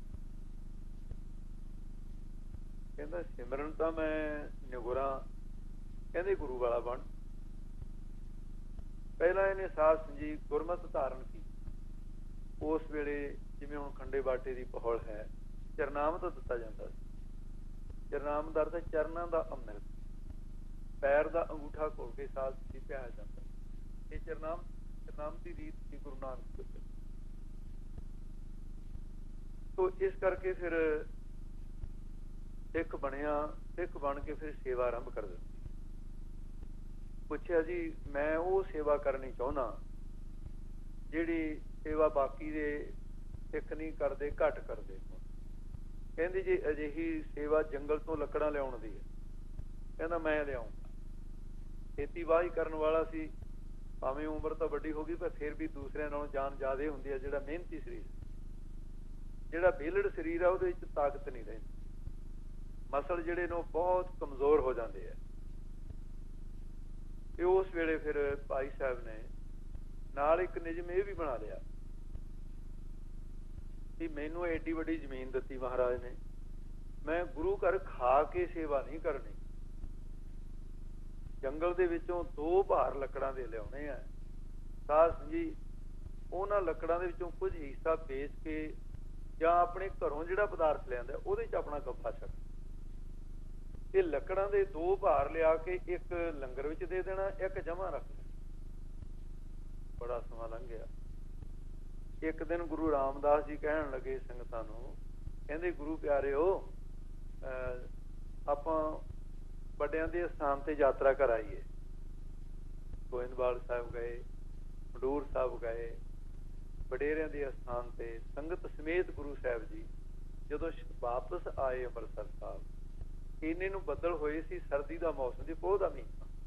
ਕਹਿੰਦਾ ਸਿਮਰਨ ਤਾਂ ਮੈਂ ਨਿਗੁਰਾਂ, ਕਹਿੰਦੇ ਗੁਰੂ ਵਾਲਾ ਬਣ। ਪਹਿਲਾਂ ਇਹਨੇ ਸਾਧ ਸੰਜੀਵ ਗੁਰਮਤਿ ਧਾਰਨ ਕੀਤੀ। ਉਸ ਵੇਲੇ ਜਿਵੇਂ ਹੁਣ ਖੰਡੇ ਬਾਟੇ ਦੀ ਪਹਲ ਹੈ, ਚਰਨਾਮ ਤੋਂ ਦਿੱਤਾ ਜਾਂਦਾ ਸੀ। ਚਰਨਾਮ ਦਾ ਅਰਥ ਹੈ ਚਰਨਾਂ ਦਾ ਅੰਮ੍ਰਿਤ, ਪੈਰ ਦਾ ਅੰਗੂਠਾ ਖੋਲ ਕੇ ਸਾਧ ਸੀ ਪਿਆਇਆ ਜਾਂਦਾ। ਇਹ ਚਰਨਾਮ ਚਰਨਾਮ ਦੀ ਰੀਤ ਸੀ ਗੁਰੂ ਨਾਨਕ ਦੇਵ ਜੀ। ਤੋ ਇਸ ਕਰਕੇ ਫਿਰ ਸਿੱਖ ਬਣਿਆ, ਸਿੱਖ ਬਣ ਕੇ ਫਿਰ ਸੇਵਾ ਆਰੰਭ ਕਰ ਦਿੱਤੀ। ਪੁੱਛਿਆ ਜੀ ਮੈਂ ਉਹ ਸੇਵਾ ਕਰਨੀ ਚਾਹੁੰਦਾ ਜਿਹੜੀ ਸੇਵਾ ਬਾਕੀ ਦੇ ਸਿੱਖ ਨਹੀਂ ਕਰਦੇ, ਘੱਟ ਕਰਦੇ। ਕਹਿੰਦੇ ਜੀ ਅਜਿਹੀ ਸੇਵਾ ਜੰਗਲ ਤੋਂ ਲੱਕੜਾਂ ਲਿਆਉਣ ਦੀ ਹੈ। ਕਹਿੰਦਾ ਮੈਂ ਲਿਆਉਂਗਾ। ਖੇਤੀਬਾੜੀ ਕਰਨ ਵਾਲਾ ਸੀ, ਭਾਵੇਂ ਉਮਰ ਤਾਂ ਵੱਡੀ ਹੋ ਗਈ ਪਰ ਫਿਰ ਵੀ ਦੂਸਰਿਆਂ ਨਾਲੋਂ ਜਾਨ ਜ਼ਿਆਦਾ ਹੁੰਦੀ ਹੈ। ਜਿਹੜਾ ਮਿਹਨਤੀ ਸਰੀਰ, ਜਿਹੜਾ ਵਿਹਲੜ ਸਰੀਰ ਆ ਉਹਦੇ ਵਿੱਚ ਤਾਕਤ ਨਹੀਂ ਰਹਿੰਦੀ, ਮਸਲ ਜਿਹੜੇ ਨੇ ਉਹ ਬਹੁਤ ਕਮਜ਼ੋਰ ਹੋ ਜਾਂਦੇ ਆ। ਤੇ ਉਸ ਵੇਲੇ ਫਿਰ ਭਾਈ ਸਾਹਿਬ ਨੇ ਨਾਲ ਇੱਕ ਨਿਯਮ ਇਹ ਵੀ ਬਣਾ ਲਿਆ ਕਿ ਮੈਨੂੰ ਐਡੀ ਵੱਡੀ ਜ਼ਮੀਨ ਦਿੱਤੀ ਮਹਾਰਾਜ ਨੇ, ਮੈਂ ਗੁਰੂ ਘਰ ਖਾ ਕੇ ਸੇਵਾ ਨਹੀਂ ਕਰਨੀ। ਜੰਗਲ ਦੇ ਵਿੱਚੋਂ ਦੋ ਭਾਰ ਲੱਕੜਾਂ ਦੇ ਲਿਆਉਣੇ ਆ। ਸਾਧ ਜੀ ਉਹਨਾਂ ਲੱਕੜਾਂ ਦੇ ਵਿੱਚੋਂ ਕੁਝ ਹਿੱਸਾ ਵੇਚ ਕੇ ਜਾਂ ਆਪਣੇ ਘਰੋਂ ਜਿਹੜਾ ਪਦਾਰਥ ਲਿਆਂਦਾ ਉਹਦੇ ਚ ਆਪਣਾ ਗੱਫਾ ਛੱਡ, ਇਹ ਲੱਕੜਾਂ ਦੇ ਦੋ ਭਾਰ ਲਿਆ ਕੇ ਇੱਕ ਲੰਗਰ ਵਿੱਚ ਦੇ ਦੇਣਾ, ਇੱਕ ਜਮਾ ਰੱਖ ਦੇਣਾ। ਬੜਾ ਸਮਾਂ ਲੰਘ ਗਿਆ। ਇੱਕ ਦਿਨ ਗੁਰੂ ਰਾਮਦਾਸ ਜੀ ਕਹਿਣ ਲੱਗੇ ਸੰਗਤਾਂ ਨੂੰ, ਕਹਿੰਦੇ ਗੁਰੂ ਪਿਆਰਿਓ, ਆਪਾਂ ਵੱਡਿਆਂ ਦੇ ਸਥਾਨ ਤੇ ਯਾਤਰਾ ਕਰ ਆਈਏ। ਗੋਇੰਦਵਾਲ ਸਾਹਿਬ ਗਏ, ਖਡੂਰ ਸਾਹਿਬ ਗਏ, ਵਡੇਰਿਆਂ ਦੇ ਅਸਥਾਨ ਤੇ ਸੰਗਤ ਸਮੇਤ ਗੁਰੂ ਸਾਹਿਬ ਜੀ ਜਦੋਂ ਵਾਪਸ ਆਏ ਅੰਮ੍ਰਿਤਸਰ ਸਾਹਿਬ, ਇੰਨੇ ਨੂੰ ਬੱਦਲ ਹੋਏ ਸੀ, ਸਰਦੀ ਦਾ ਮੌਸਮ ਸੀ, ਪੋਹ ਦਾ ਮੀਂਹ।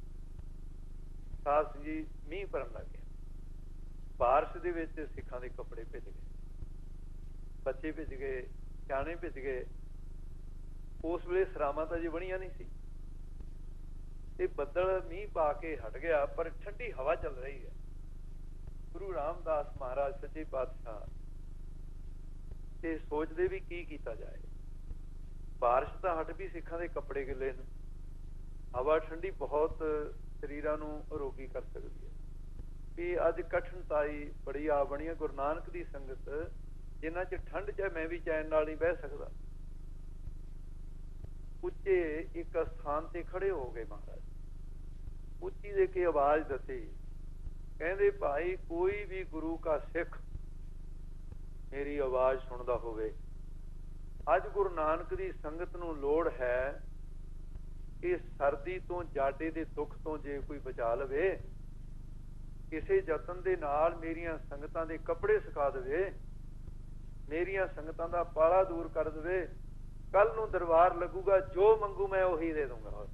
ਸਾਧ ਜੀ ਮੀਂਹ ਪਰਨ ਲੱਗ ਗਿਆ। ਬਾਰਿਸ਼ ਦੇ ਵਿੱਚ ਸਿੱਖਾਂ ਦੇ ਕੱਪੜੇ ਭਿੱਜ ਗਏ, ਬੱਚੇ ਭਿੱਜ ਗਏ, ਸਿਆਣੇ ਭਿੱਜ ਗਏ। ਉਸ ਵੇਲੇ ਸਰਾਵਾਂ ਤਾਂ ਜੀ ਬਣੀਆਂ ਨਹੀਂ ਸੀ ਤੇ ਬੱਦਲ ਮੀਂਹ ਪਾ ਕੇ ਹਟ ਗਿਆ, ਪਰ ਠੰਡੀ ਹਵਾ ਚੱਲ ਰਹੀ ਹੈ। ਗੁਰੂ ਰਾਮਦਾਸ ਮਹਾਰਾਜ ਸੱਚੇ ਪਾਤਸ਼ਾਹ ਤੇ ਸੋਚਦੇ ਵੀ ਕੀ ਕੀਤਾ ਜਾਏ। ਬਾਰਿਸ਼ ਤਾਂ ਹਟ ਵੀ, ਸਿੱਖਾਂ ਦੇ ਕੱਪੜੇ ਗਿੱਲੇ ਨੇ, ਹਵਾ ਠੰਡੀ ਬਹੁਤ ਸਰੀਰਾਂ ਨੂੰ ਰੋਗੀ ਕਰ ਸਕਦੀ ਹੈ। ਵੀ ਅੱਜ ਕਠਿਨਤਾਈ ਬੜੀ ਆ ਬਣੀ ਹੈ। ਗੁਰੂ ਨਾਨਕ ਦੀ ਸੰਗਤ ਜਿੰਨਾ ਚ ਠੰਡ ਚ ਮੈਂ ਵੀ ਚੈਨ ਨਾਲ ਨਹੀਂ ਬਹਿ ਸਕਦਾ। ਉੱਚੇ ਇੱਕ ਸਥਾਨ ਤੇ ਖੜੇ ਹੋ ਗਏ ਮਹਾਰਾਜ, ਉੱਚੀ ਦੇ ਕੇ ਆਵਾਜ਼ ਦਿੱਤੀ, ਕਹਿੰਦੇ ਭਾਈ ਕੋਈ ਵੀ ਗੁਰੂ ਕਾ ਸਿੱਖ ਮੇਰੀ ਆਵਾਜ਼ ਸੁਣਦਾ ਹੋਵੇ, ਅੱਜ ਗੁਰੂ ਨਾਨਕ ਦੀ ਸੰਗਤ ਨੂੰ ਲੋੜ ਹੈ ਕਿ ਸਰਦੀ ਤੋਂ, ਜਾਡੇ ਦੇ ਦੁੱਖ ਤੋਂ ਜੇ ਕੋਈ ਬਚਾ ਲਵੇ, ਕਿਸੇ ਯਤਨ ਦੇ ਨਾਲ ਮੇਰੀਆਂ ਸੰਗਤਾਂ ਦੇ ਕੱਪੜੇ ਸੁਕਾ ਦੇਵੇ, ਮੇਰੀਆਂ ਸੰਗਤਾਂ ਦਾ ਪਾਲਾ ਦੂਰ ਕਰ ਦੇਵੇ। ਕੱਲ ਨੂੰ ਦਰਬਾਰ ਲੱਗੂਗਾ, ਜੋ ਮੰਗੂ ਮੈਂ ਉਹੀ ਦੇ ਦੂੰਗਾ।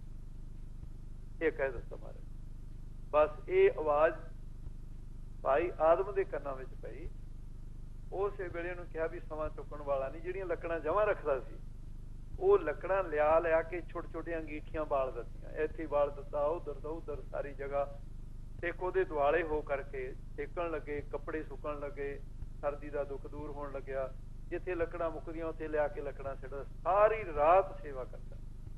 ਇਹ ਕਹਿ ਦਿੱਤਾ ਮਹਾਰਾਜ। ਬਸ ਇਹ ਆਵਾਜ਼ ਭਾਈ ਆਦਮ ਦੇ ਕੰਨਾਂ ਵਿੱਚ ਪਈ। ਉਸੇ ਵੇਲੇ ਨੂੰ ਕਿਹਾ ਵੀ ਸਮਾਂ ਚੁੱਕਣ ਵਾਲਾ ਨਹੀਂ। ਜਿਹੜੀਆਂ ਲੱਕੜਾਂ ਜਮਾਂ ਰੱਖਦਾ ਸੀ ਉਹ ਲੱਕੜਾਂ ਲਿਆ ਲਿਆ ਕੇ ਛੋਟੇ ਛੋਟੀਆਂ ਅੰਗੀਠੀਆਂ ਬਾਲ ਦਿੱਤੀਆਂ, ਇੱਥੇ ਬਾਲ ਦਿੱਤਾ, ਉਧਰ ਤੋਂ ਉਧਰ ਸਾਰੀ ਜਗ੍ਹਾ। ਸਿੱਖ ਉਹਦੇ ਦੁਆਲੇ ਹੋ ਕਰਕੇ ਸੇਕਣ ਲੱਗੇ, ਕੱਪੜੇ ਸੁੱਕਣ ਲੱਗੇ, ਸਰਦੀ ਦਾ ਦੁੱਖ ਦੂਰ ਹੋਣ ਲੱਗਿਆ। ਜਿੱਥੇ ਲੱਕੜਾਂ ਮੁੱਕਦੀਆਂ ਉੱਥੇ ਲਿਆ ਕੇ ਲੱਕੜਾਂ ਸਿੱਟਦਾ, ਸਾਰੀ ਰਾਤ ਸੇਵਾ ਕਰਦਾ।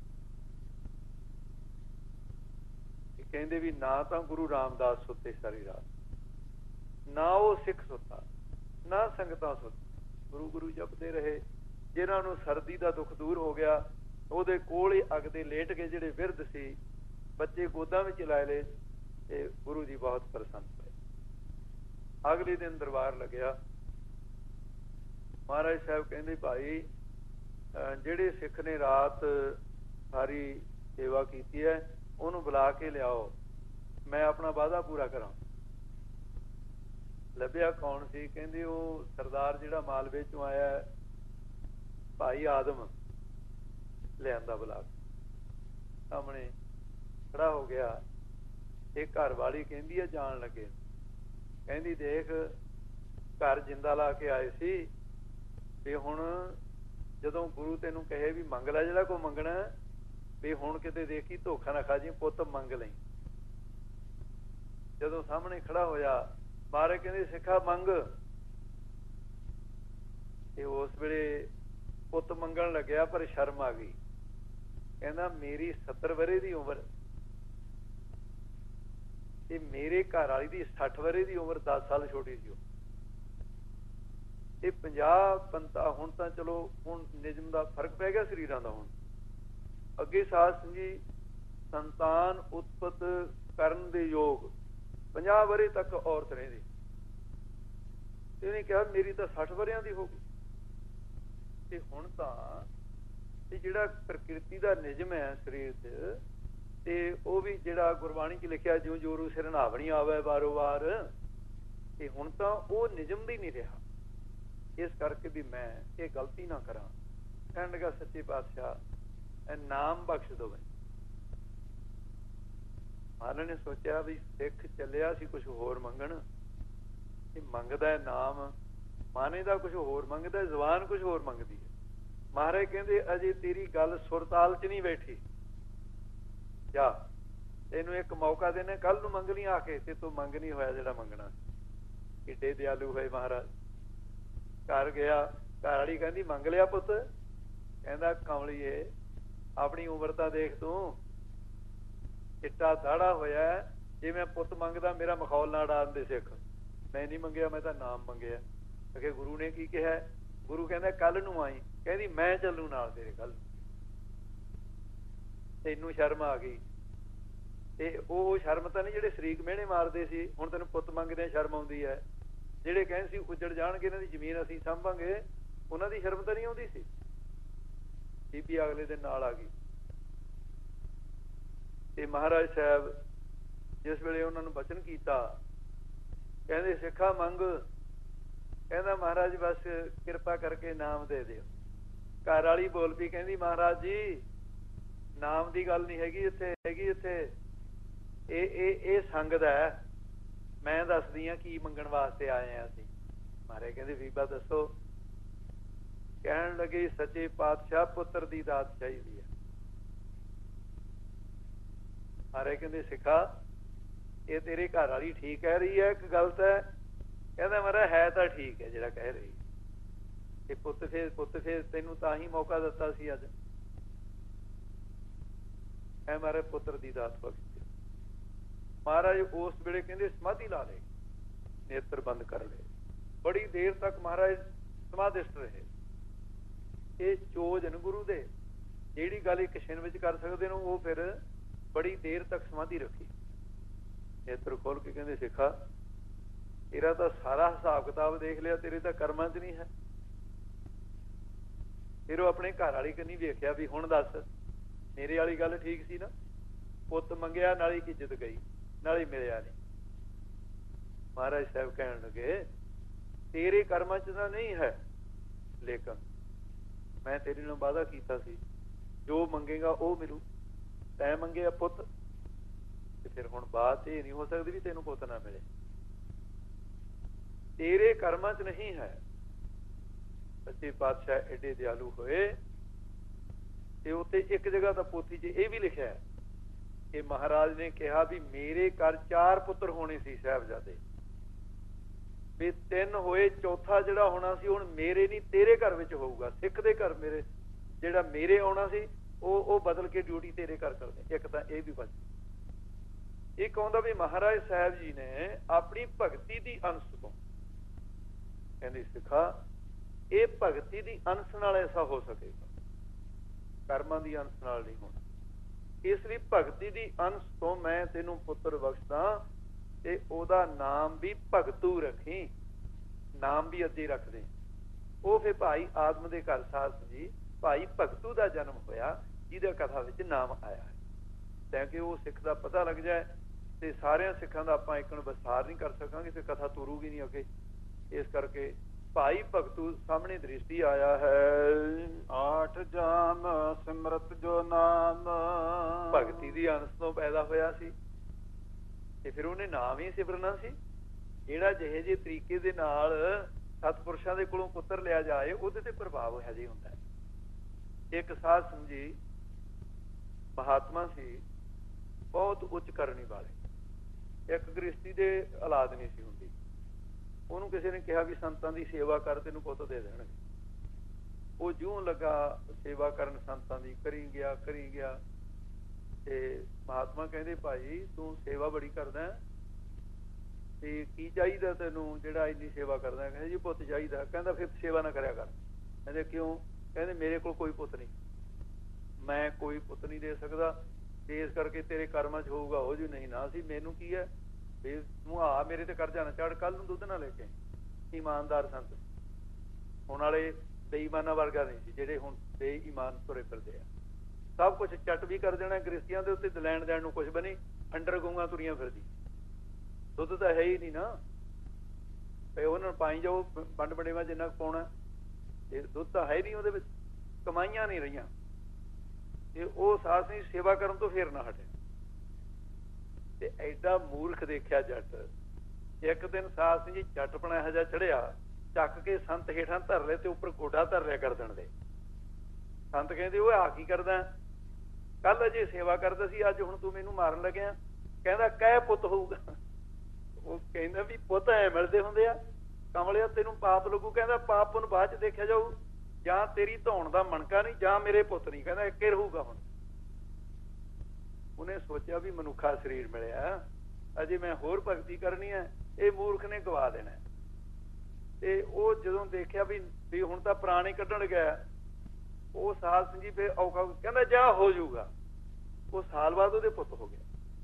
ਕਹਿੰਦੇ ਵੀ ਨਾ ਤਾਂ ਗੁਰੂ ਰਾਮਦਾਸ ਸੁੱਤੇ ਸਾਰੀ ਰਾਤ, ਨਾ ਉਹ ਸਿੱਖ ਸੁੱਤਾ, ਨਾ ਸੰਗਤਾਂ ਸੁੱਤੀ। ਗੁਰੂ ਗੁਰੂ ਜਪਦੇ ਰਹੇ। ਜਿਨ੍ਹਾਂ ਨੂੰ ਸਰਦੀ ਦਾ ਦੁੱਖ ਦੂਰ ਹੋ ਗਿਆ, ਉਹਦੇ ਕੋਲ ਹੀ ਅੱਗ ਦੇ ਲੇਟ ਕੇ ਜਿਹੜੇ ਬਿਰਧ ਸੀ, ਬੱਚੇ ਗੋਦਾਂ ਵਿੱਚ ਲੈ ਲਏ ਤੇ ਗੁਰੂ ਜੀ ਬਹੁਤ ਪ੍ਰਸੰਨ ਹੋਏ। ਅਗਲੇ ਦਿਨ ਦਰਬਾਰ ਲੱਗਿਆ। ਮਹਾਰਾਜ ਸਾਹਿਬ ਕਹਿੰਦੇ ਭਾਈ ਜਿਹੜੇ ਸਿੱਖ ਨੇ ਰਾਤ ਸਾਰੀ ਸੇਵਾ ਕੀਤੀ ਹੈ ਉਹਨੂੰ ਬੁਲਾ ਕੇ ਲਿਆਓ, ਮੈਂ ਆਪਣਾ ਵਾਅਦਾ ਪੂਰਾ ਕਰਾਂ। ਲੱਭਿਆ ਕੌਣ ਸੀ? ਕਹਿੰਦੇ ਉਹ ਸਰਦਾਰ ਜਿਹੜਾ ਮਾਲਵੇ ਚੋਂ ਆਇਆ, ਭਾਈ ਆਦਮ। ਲਿਆਂਦਾ ਬੁਲਾ ਕੇ, ਸਾਹਮਣੇ ਖੜਾ ਹੋ ਗਿਆ। ਇਹ ਘਰ ਵਾਲੀ ਕਹਿੰਦੀ ਹੈ ਜਾਣ ਲੱਗੇ, ਕਹਿੰਦੀ ਦੇਖ ਘਰ ਜਿੰਦਾ ਲਾ ਕੇ ਆਏ ਸੀ ਵੀ ਹੁਣ ਜਦੋਂ ਗੁਰੂ ਤੈਨੂੰ ਕਹੇ ਵੀ ਮੰਗ ਲੈ ਜਿਹੜਾ ਕੋਈ ਮੰਗਣਾ, ਵੀ ਹੁਣ ਕਿਤੇ ਦੇਖੀ ਧੋਖਾ ਨਾ ਖਾ ਜੀ, ਪੁੱਤ ਮੰਗ ਲਈ। ਜਦੋਂ ਸਾਹਮਣੇ ਖੜਾ ਹੋਇਆ ਮਾਰੇ ਕਹਿੰਦੇ ਸਿੱਖਾ ਮੰਗ। ਤੇ ਉਸ ਵੇਲੇ ਪੁੱਤ ਮੰਗਣ ਲੱਗਿਆ ਪਰ ਸ਼ਰਮ ਆ ਗਈ। ਕਹਿੰਦਾ ਮੇਰੀ ਸੱਤਰ ਵਰੇ ਦੀ ਉਮਰ ਤੇ ਮੇਰੇ ਘਰ ਵਾਲੀ ਦੀ ਸੱਠ ਵਰੇ ਦੀ ਉਮਰ, ਦਸ ਸਾਲ ਛੋਟੀ ਸੀ ਉਹ। ਇਹ ਪੰਜਾਹ ਪੰਤਾ ਹੁਣ ਤਾਂ ਚਲੋ ਹੁਣ ਨਿਯਮ ਦਾ ਫਰਕ ਪੈ ਗਿਆ ਸਰੀਰਾਂ ਦਾ। ਹੁਣ ਅੱਗੇ ਸਾਧ ਸੰਗੀ ਸੰਤਾਨ ਉਤਪਤ ਕਰਨ ਦੇ ਯੋਗ ਪੰਜਾਹ ਵਰੇ ਤੱਕ ਔਰਤ ਰਹਿੰਦੀ। ਇਹਨੇ ਕਿਹਾ ਮੇਰੀ ਤਾਂ ਸੱਠ ਵਰਿਆਂ ਦੀ ਹੋ ਗਈ। ਤੇ ਹੁਣ ਤਾਂ ਇਹ ਜਿਹੜਾ ਪ੍ਰਕਿਰਤੀ ਦਾ ਨਿਯਮ ਹੈ ਸਰੀਰ 'ਚ, ਤੇ ਉਹ ਵੀ ਜਿਹੜਾ ਗੁਰਬਾਣੀ 'ਚ ਲਿਖਿਆ ਜਿਉਂ ਜੋਰੂ ਸਿਰ ਨਾਵਣੀ ਆਵੇ ਵਾਰੋ ਵਾਰ, ਤੇ ਹੁਣ ਤਾਂ ਉਹ ਨਿਯਮ ਵੀ ਨਹੀਂ ਰਿਹਾ। ਇਸ ਕਰਕੇ ਵੀ ਮੈਂ ਇਹ ਗਲਤੀ ਨਾ ਕਰਾਂ। ਕਹਿਣ ਲੱਗਾ ਸੱਚੇ ਪਾਤਸ਼ਾਹ ਇਹ ਨਾਮ ਬਖਸ਼ ਦੋ। ਮਹਾਰਾਜ ਨੇ ਸੋਚਿਆ ਵੀ ਸਿੱਖ ਚੱਲਿਆ ਸੀ ਕੁਛ ਹੋਰ ਮੰਗਣ, ਇਹ ਮੰਗਦਾ ਹੈ ਨਾਮ, ਮਾਨੇ ਦਾ ਕੁਛ ਹੋਰ ਮੰਗਦਾ, ਜ਼ੁਬਾਨ ਕੁਛ ਹੋਰ ਮੰਗਦੀ ਹੈ। ਮਹਾਰਾਜ ਕਹਿੰਦੇ ਅਜੇ ਤੇਰੀ ਗੱਲ ਸੁਰਤਾਲ 'ਚ ਨਹੀਂ ਬੈਠੀ, ਜਾ ਤੈਨੂੰ ਇੱਕ ਮੌਕਾ ਦੇਣਾ, ਕੱਲ ਨੂੰ ਮੰਗ ਲਈ ਆ ਕੇ, ਤੇ ਤੂੰ ਮੰਗ ਨਹੀਂ ਹੋਇਆ ਜਿਹੜਾ ਮੰਗਣਾ। ਕਿੱਡੇ ਦਿਆਲੂ ਹੋਏ ਮਹਾਰਾਜ। ਘਰ ਗਿਆ, ਘਰ ਵਾਲੀ ਕਹਿੰਦੀ ਮੰਗ ਲਿਆ ਪੁੱਤ? ਕਹਿੰਦਾ ਕਮਲੀਏ ਆਪਣੀ ਉਮਰ ਤਾਂ ਦੇਖ ਤੂੰ, ਚਿੱਟਾ ਦਾੜਾ ਹੋਇਆ, ਜੇ ਮੈਂ ਪੁੱਤ ਮੰਗਦਾ ਮੇਰਾ ਮਖੌਲ ਨਾ ਉਡਾਉਂਦੇ ਸਿੱਖ। ਮੈਂ ਨਹੀਂ ਮੰਗਿਆ, ਮੈਂ ਤਾਂ ਨਾਮ ਮੰਗਿਆ। ਅਗੇ ਗੁਰੂ ਨੇ ਕੀ ਕਿਹਾ? ਗੁਰੂ ਕਹਿੰਦਾ ਕੱਲ ਨੂੰ ਆਈ। ਕਹਿੰਦੀ ਮੈਂ ਚੱਲੂ ਨਾਲ ਤੇਰੇ ਕੱਲ। ਤੈਨੂੰ ਸ਼ਰਮ ਆ ਗਈ। ਤੇ ਉਹ ਸ਼ਰਮ ਤਾਂ ਨਹੀਂ ਜਿਹੜੇ ਸ਼ਰੀਕ ਮਿਹਣੇ ਮਾਰਦੇ ਸੀ, ਹੁਣ ਤੈਨੂੰ ਪੁੱਤ ਮੰਗਦੇ ਸ਼ਰਮ ਆਉਂਦੀ ਹੈ। ਜਿਹੜੇ ਕਹਿੰਦੇ ਸੀ ਉੱਜੜ ਜਾਣਗੇ ਇਹਨਾਂ ਦੀ ਜ਼ਮੀਨ ਅਸੀਂ ਸਾਂਭਾਂਗੇ, ਉਹਨਾਂ ਦੀ ਸ਼ਰਮ ਤਾਂ ਨਹੀਂ ਆਉਂਦੀ ਸੀ। ਬੀਬੀ ਅਗਲੇ ਦਿਨ ਨਾਲ ਆ ਗਈ। ਤੇ ਮਹਾਰਾਜ ਸਾਹਿਬ ਜਿਸ ਵੇਲੇ ਉਹਨਾਂ ਨੂੰ ਬਚਨ ਕੀਤਾ, ਕਹਿੰਦੇ ਸਿੱਖਾ ਮੰਗ। ਕਹਿੰਦਾ ਮਹਾਰਾਜ ਬਸ ਕਿਰਪਾ ਕਰਕੇ ਨਾਮ ਦੇ ਦਿਓ। ਘਰ ਵਾਲੀ ਬੋਲ ਪਈ, ਕਹਿੰਦੀ ਮਹਾਰਾਜ ਜੀ ਨਾਮ ਦੀ ਗੱਲ ਨਹੀਂ ਹੈਗੀ ਇੱਥੇ, ਹੈਗੀ ਇੱਥੇ ਇਹ ਇਹ ਇਹ ਸੰਗ ਦਾ ਹੈ। ਮੈਂ ਦੱਸਦੀ ਹਾਂ ਕੀ ਮੰਗਣ ਵਾਸਤੇ ਆਏ ਹਾਂ ਅਸੀਂ। ਮਹਾਰਾਜ ਕਹਿੰਦੇ ਬੀਬਾ ਦੱਸੋ। ਕਹਿਣ ਲੱਗੇ ਸੱਚੇ ਪਾਤਸ਼ਾਹ ਪੁੱਤਰ ਦੀ ਦਾਤ ਚਾਹੀਦੀ ਹੈ। ਮਹਾਰਾਜ ਕਹਿੰਦੇ ਸਿੱਖਾ ਇਹ ਤੇਰੇ ਘਰ ਵਾਲੀ ਠੀਕ ਕਹਿ ਰਹੀ ਹੈ ਕਿ ਗਲਤ ਹੈ? ਕਹਿੰਦਾ ਮਹਾਰਾਜ ਹੈ ਤਾਂ ਠੀਕ ਹੈ ਜਿਹੜਾ ਕਹਿ ਰਹੀ। ਤੇ ਪੁੱਤ ਫੇਰ ਪੁੱਤ ਫੇਰ ਤੈਨੂੰ ਤਾਂ ਹੀ ਮੌਕਾ ਦਿੱਤਾ ਸੀ ਅੱਜ। ਐ ਮਹਾਰਾਜ ਪੁੱਤਰ ਦੀ ਦਾਤ ਬਖਸ਼ ਦਿਓ। ਮਹਾਰਾਜ ਉਸ ਵੇਲੇ ਕਹਿੰਦੇ ਸਮਾਧੀ ਲਾ ਲਏ, ਨੇਤਰ ਬੰਦ ਕਰ ਲਏ। ਬੜੀ ਦੇਰ ਤੱਕ ਮਹਾਰਾਜ ਸਮਾਧਿਸ਼ਟ ਰਹੇ। ਇਹ ਚੋਜਨ ਗੁਰੂ ਦੇ ਜਿਹੜੀ ਗੱਲ ਇੱਕ ਛਿਨ ਵਿੱਚ ਕਰ ਸਕਦੇ ਨੇ, ਉਹ ਫਿਰ ਬੜੀ ਦੇਰ ਤੱਕ ਸਮਾਧੀ ਰੱਖੀ। ਨੇਤਰ ਖੋਲ ਕੇ ਕਹਿੰਦੇ ਸਿੱਖਾ ਤੇਰਾ ਤਾਂ ਸਾਰਾ ਹਿਸਾਬ ਕਿਤਾਬ ਦੇਖ ਲਿਆ, ਤੇਰੇ ਤਾਂ ਕਰਮਾਂ 'ਚ ਨਹੀਂ ਹੈ। ਫਿਰ ਉਹ ਆਪਣੇ ਘਰ ਵਾਲੀ ਕੰਨੀ ਵੇਖਿਆ ਵੀ ਹੁਣ ਦੱਸ ਮੇਰੇ ਵਾਲੀ ਗੱਲ ਠੀਕ ਸੀ ਨਾ? ਪੁੱਤ ਮੰਗਿਆ ਨਾਲੇ ਇੱਜ਼ਤ ਗਈ, ਨਾਲੇ ਮਿਲਿਆ ਨਹੀਂ। ਮਹਾਰਾਜ ਸਾਹਿਬ ਕਹਿਣ ਲੱਗੇ ਤੇਰੇ ਕਰਮਾਂ 'ਚ ਤਾਂ ਨਹੀਂ ਹੈ, ਲੇਕਿਨ ਮੈਂ ਤੇਰੇ ਨਾਲ ਵਾਅਦਾ ਕੀਤਾ ਸੀ ਜੋ ਮੰਗੇਗਾ ਉਹ ਮਿਲੂ। ਤੈਂ ਮੰਗਿਆ ਪੁੱਤ, ਤੇ ਫਿਰ ਹੁਣ ਬਾਤ ਇਹ ਨਹੀਂ ਹੋ ਸਕਦੀ ਵੀ ਤੈਨੂੰ ਪੁੱਤ ਨਾ ਮਿਲੇ। ਤੇਰੇ ਕਰਮਾਂ 'ਚ ਨਹੀਂ ਹੈ। ਸੱਚੇ ਪਾਤਸ਼ਾਹ ਐਡੇ ਦਿਆਲੂ ਹੋਏ। ਤੇ ਉੱਥੇ ਇੱਕ ਜਗ੍ਹਾ ਤਾਂ ਪੋਥੀ 'ਚ ਇਹ ਵੀ ਲਿਖਿਆ ਹੈ ਕਿ ਮਹਾਰਾਜ ਨੇ ਕਿਹਾ ਵੀ ਮੇਰੇ ਘਰ ਚਾਰ ਪੁੱਤਰ ਹੋਣੇ ਸੀ ਸਾਹਿਬਜ਼ਾਦੇ, ਵੀ ਤਿੰਨ ਹੋਏ, ਚੌਥਾ ਜਿਹੜਾ ਹੋਣਾ ਸੀ ਹੁਣ ਮੇਰੇ ਨਹੀਂ ਤੇਰੇ ਘਰ ਵਿੱਚ ਹੋਊਗਾ। ਸਿੱਖ ਦੇ ਘਰ ਮੇਰੇ ਜਿਹੜਾ ਮੇਰੇ ਆਉਣਾ ਸੀ ਉਹ ਉਹ ਬਦਲ ਕੇ ਡਿਊਟੀ ਤੇਰੇ ਘਰ ਕਰਦੇ। ਇੱਕ ਤਾਂ ਇਹ ਵੀ ਬਚ। ਇੱਕ ਆਉਂਦਾ ਵੀ ਮਹਾਰਾਜ ਸਾਹਿਬ ਜੀ ਨੇ ਆਪਣੀ ਭਗਤੀ ਦੀ ਅੰਸ਼ ਤੋਂ ਕਹਿੰਦੇ ਸਿੱਖਾ ਇਹ ਭਗਤੀ ਦੀ ਅੰਸ਼ ਨਾਲ ਐਸਾ ਹੋ ਸਕੇਗਾ, ਕਰਮਾਂ ਦੀ ਅੰਸ਼ ਨਾਲ ਨਹੀਂ ਹੋਣਾ। ਇਸ ਲਈ ਭਗਤੀ ਦੀ ਅੰਸ਼ ਤੋਂ ਮੈਂ ਤੈਨੂੰ ਪੁੱਤਰ ਬਖਸ਼ਦਾ, ਤੇ ਉਹਦਾ ਨਾਮ ਵੀ ਭਗਤੂ ਰੱਖੀ। ਨਾਮ ਵੀ ਅੱਗੇ ਰੱਖਦੇ। ਉਹ ਫਿਰ ਭਾਈ ਆਦਮ ਦੇ ਘਰ ਸਾਧ ਜੀ ਭਾਈ ਭਗਤੂ ਦਾ ਜਨਮ ਹੋਇਆ, ਜਿਹਦਾ ਕਥਾ ਵਿੱਚ ਨਾਮ ਆਇਆ ਹੈ। ਤਾਂ ਕਿ ਉਹ ਸਿੱਖ ਦਾ ਪਤਾ ਲੱਗ ਜਾਏ। ਤੇ ਸਾਰਿਆਂ ਸਿੱਖਾਂ ਦਾ ਆਪਾਂ ਇੱਕ ਨੂੰ ਵਿਸਥਾਰ ਨਹੀਂ ਕਰ ਸਕਾਂਗੇ ਤੇ ਕਥਾ ਤੁਰੂਗੀ ਨਹੀਂ ਅੱਗੇ। ਇਸ ਕਰਕੇ ਭਾਈ ਭਗਤੂ ਸਾਹਮਣੇ ਦ੍ਰਿਸ਼ਟੀ ਆਇਆ ਹੈ। ਆਠ ਜਾਮ ਸਿਮਰਤ ਜੋ ਨਾਮ, ਭਗਤੀ ਦੀ ਅੰਸ਼ ਤੋਂ ਪੈਦਾ ਹੋਇਆ ਸੀ ਤੇ ਫਿਰ ਉਹਨੇ ਨਾਮ ਹੀ ਸਿਮਰਨਾ ਸੀ। ਜਿਹੜਾ ਜਿਹੇ ਜਿਹੇ ਤਰੀਕੇ ਦੇ ਨਾਲ ਸਤਿਪੁਰਸ਼ਾਂ ਦੇ ਕੋਲੋਂ ਪੁੱਤਰ ਲਿਆ ਜਾਏ ਉਹਦੇ ਤੇ ਪ੍ਰਭਾਵ ਇਹੋ ਜਿਹਾ ਹੁੰਦਾ ਹੈ। ਇੱਕ ਸਾਧ ਸੰਜੀ ਮਹਾਤਮਾ ਸੀ, ਬਹੁਤ ਉੱਚ ਕਰਨੀ ਵਾਲੇ। ਇੱਕ ਗ੍ਰਸਤੀ ਦੇ ਔਲਾਦ ਨਹੀਂ ਸੀ ਹੁੰਦੀ। ਉਹਨੂੰ ਕਿਸੇ ਨੇ ਕਿਹਾ ਵੀ ਸੰਤਾਂ ਦੀ ਸੇਵਾ ਕਰ, ਤੈਨੂੰ ਪੁੱਤ ਦੇ ਦੇਣਗੇ। ਉਹ ਜਿਉਂ ਲੱਗਾ ਸੇਵਾ ਕਰਨ ਸੰਤਾਂ ਦੀ, ਕਰੀ ਗਿਆ ਕਰੀ ਗਿਆ। ਤੇ ਮਹਾਤਮਾ ਕਹਿੰਦੇ ਭਾਈ ਤੂੰ ਸੇਵਾ ਬੜੀ ਕਰਦਾ, ਤੇ ਕੀ ਚਾਹੀਦਾ ਤੈਨੂੰ ਜਿਹੜਾ ਇੰਨੀ ਸੇਵਾ ਕਰਦਾ? ਕਹਿੰਦਾ ਜੀ ਪੁੱਤ ਚਾਹੀਦਾ। ਕਹਿੰਦਾ ਫਿਰ ਸੇਵਾ ਨਾ ਕਰਿਆ ਕਰ। ਕਹਿੰਦੇ ਕਿਉਂ? ਕਹਿੰਦੇ ਮੇਰੇ ਕੋਲ ਕੋਈ ਪੁੱਤ ਨਹੀਂ, ਮੈਂ ਕੋਈ ਪੁੱਤ ਨਹੀਂ ਦੇ ਸਕਦਾ, ਤੇ ਇਸ ਕਰਕੇ ਤੇਰੇ ਕਰਮਾਂ 'ਚ ਹੋਊਗਾ ਹੋ ਜੂ, ਨਹੀਂ ਨਾ ਸੀ। ਮੈਨੂੰ ਕੀ ਹੈ ਵੀ ਤੂੰ ਆ ਮੇਰੇ ਤੇ ਕਰਜ਼ਾ ਨਾ ਚੜ, ਕੱਲ ਨੂੰ ਦੁੱਧ ਨਾ ਲੈ ਕੇ। ਇਮਾਨਦਾਰ ਸੰਤ ਹੁਣ ਵਾਲੇ ਬੇਈਮਾਨਾਂ ਵਰਗਾ ਨਹੀਂ ਸੀ ਜਿਹੜੇ ਹੁਣ ਬੇਈਮਾਨ ਤੁਰੇ ਫਿਰਦੇ ਆ। ਸਭ ਕੁਛ ਚੱਟ ਵੀ ਕਰ ਦੇਣਾ, ਗ੍ਰਸਤੀਆਂ ਦੇ ਉੱਤੇ ਲੈਣ ਦੇਣ ਨੂੰ ਕੁਛ ਬਣੀ, ਅੰਡਰ ਗਊਆਂ ਤੁਰੀਆਂ ਫਿਰਦੀ, ਦੁੱਧ ਤਾਂ ਹੈ ਹੀ ਨਹੀਂ ਨਾ, ਤੇ ਉਹਨਾਂ ਨੂੰ ਪਾਈ ਜਾਓ ਵੰਡ ਵਡੇਵਾ ਜਿੰਨਾ ਕੁ ਪਾਉਣਾ, ਤੇ ਦੁੱਧ ਤਾਂ ਹੈ ਨਹੀਂ ਉਹਦੇ ਵਿੱਚ, ਕਮਾਈਆਂ ਨਹੀਂ ਰਹੀਆਂ। ਤੇ ਉਹ ਸਾਧ ਸੰਗਤ ਸੇਵਾ ਕਰਨ ਤੋਂ ਫੇਰ ਨਾ ਹਟੇ। ਤੇ ਐਡਾ ਮੂਰਖ ਦੇਖਿਆ ਜੱਟ। ਇੱਕ ਦਿਨ ਸਾਧ ਸਿੰਘ ਜੀ ਜੱਟਪਣਾ ਇਹੋ ਜਿਹਾ ਚੜਿਆ, ਚੱਕ ਕੇ ਸੰਤ ਹੇਠਾਂ ਧਰ ਲਏ ਤੇ ਉੱਪਰ ਗੋਡਾ ਧਰ ਲਿਆ ਗਰਦਨ ਦੇ। ਸੰਤ ਕਹਿੰਦੇ ਉਹ ਆ ਕੀ ਕਰਦਾ? ਕੱਲ ਅਜੇ ਸੇਵਾ ਕਰਦਾ ਸੀ, ਅੱਜ ਹੁਣ ਤੂੰ ਮੈਨੂੰ ਮਾਰਨ ਲੱਗਿਆ। ਕਹਿੰਦਾ ਕਹਿ ਪੁੱਤ ਹੋਊਗਾ। ਉਹ ਕਹਿੰਦਾ ਵੀ ਪੁੱਤ ਐ ਮਿਲਦੇ ਹੁੰਦੇ ਆ ਕਮਲਿਆ, ਤੈਨੂੰ ਪਾਪ ਲੱਗੂ। ਕਹਿੰਦਾ ਪਾਪ ਨੂੰ ਬਾਅਦ ਚ ਦੇਖਿਆ ਜਾਊ, ਜਾਂ ਤੇਰੀ ਧੌਣ ਦਾ ਮਣਕਾ ਨਹੀਂ ਜਾਂ ਮੇਰੇ ਪੁੱਤ ਨਹੀਂ। ਕਹਿੰਦਾ ਇੱਕੇ ਰਹੂਗਾ। ਹੁਣ ਉਹਨੇ ਸੋਚਿਆ ਵੀ ਮਨੁੱਖਾ ਸਰੀਰ ਮਿਲਿਆ, ਅਜੇ ਮੈਂ ਹੋਰ ਭਗਤੀ ਕਰਨੀ ਹੈ, ਇਹ ਮੂਰਖ ਨੇ ਗਵਾ ਦੇਣਾ। ਤੇ ਉਹ ਜਦੋਂ ਦੇਖਿਆ ਵੀ ਵੀ ਹੁਣ ਤਾਂ ਪ੍ਰਾਣ ਹੀ ਕੱਢਣ ਗਿਆ, ਉਹ ਸਾਧ ਸਿੰਘ ਜੀ ਫਿਰ ਔਖਾ ਕਹਿੰਦਾ ਜਾ ਹੋ ਜਾਊਗਾ। ਉਹ ਸਾਲ ਬਾਅਦ ਉਹਦੇ ਪੁੱਤ ਹੋ ਗਿਆ।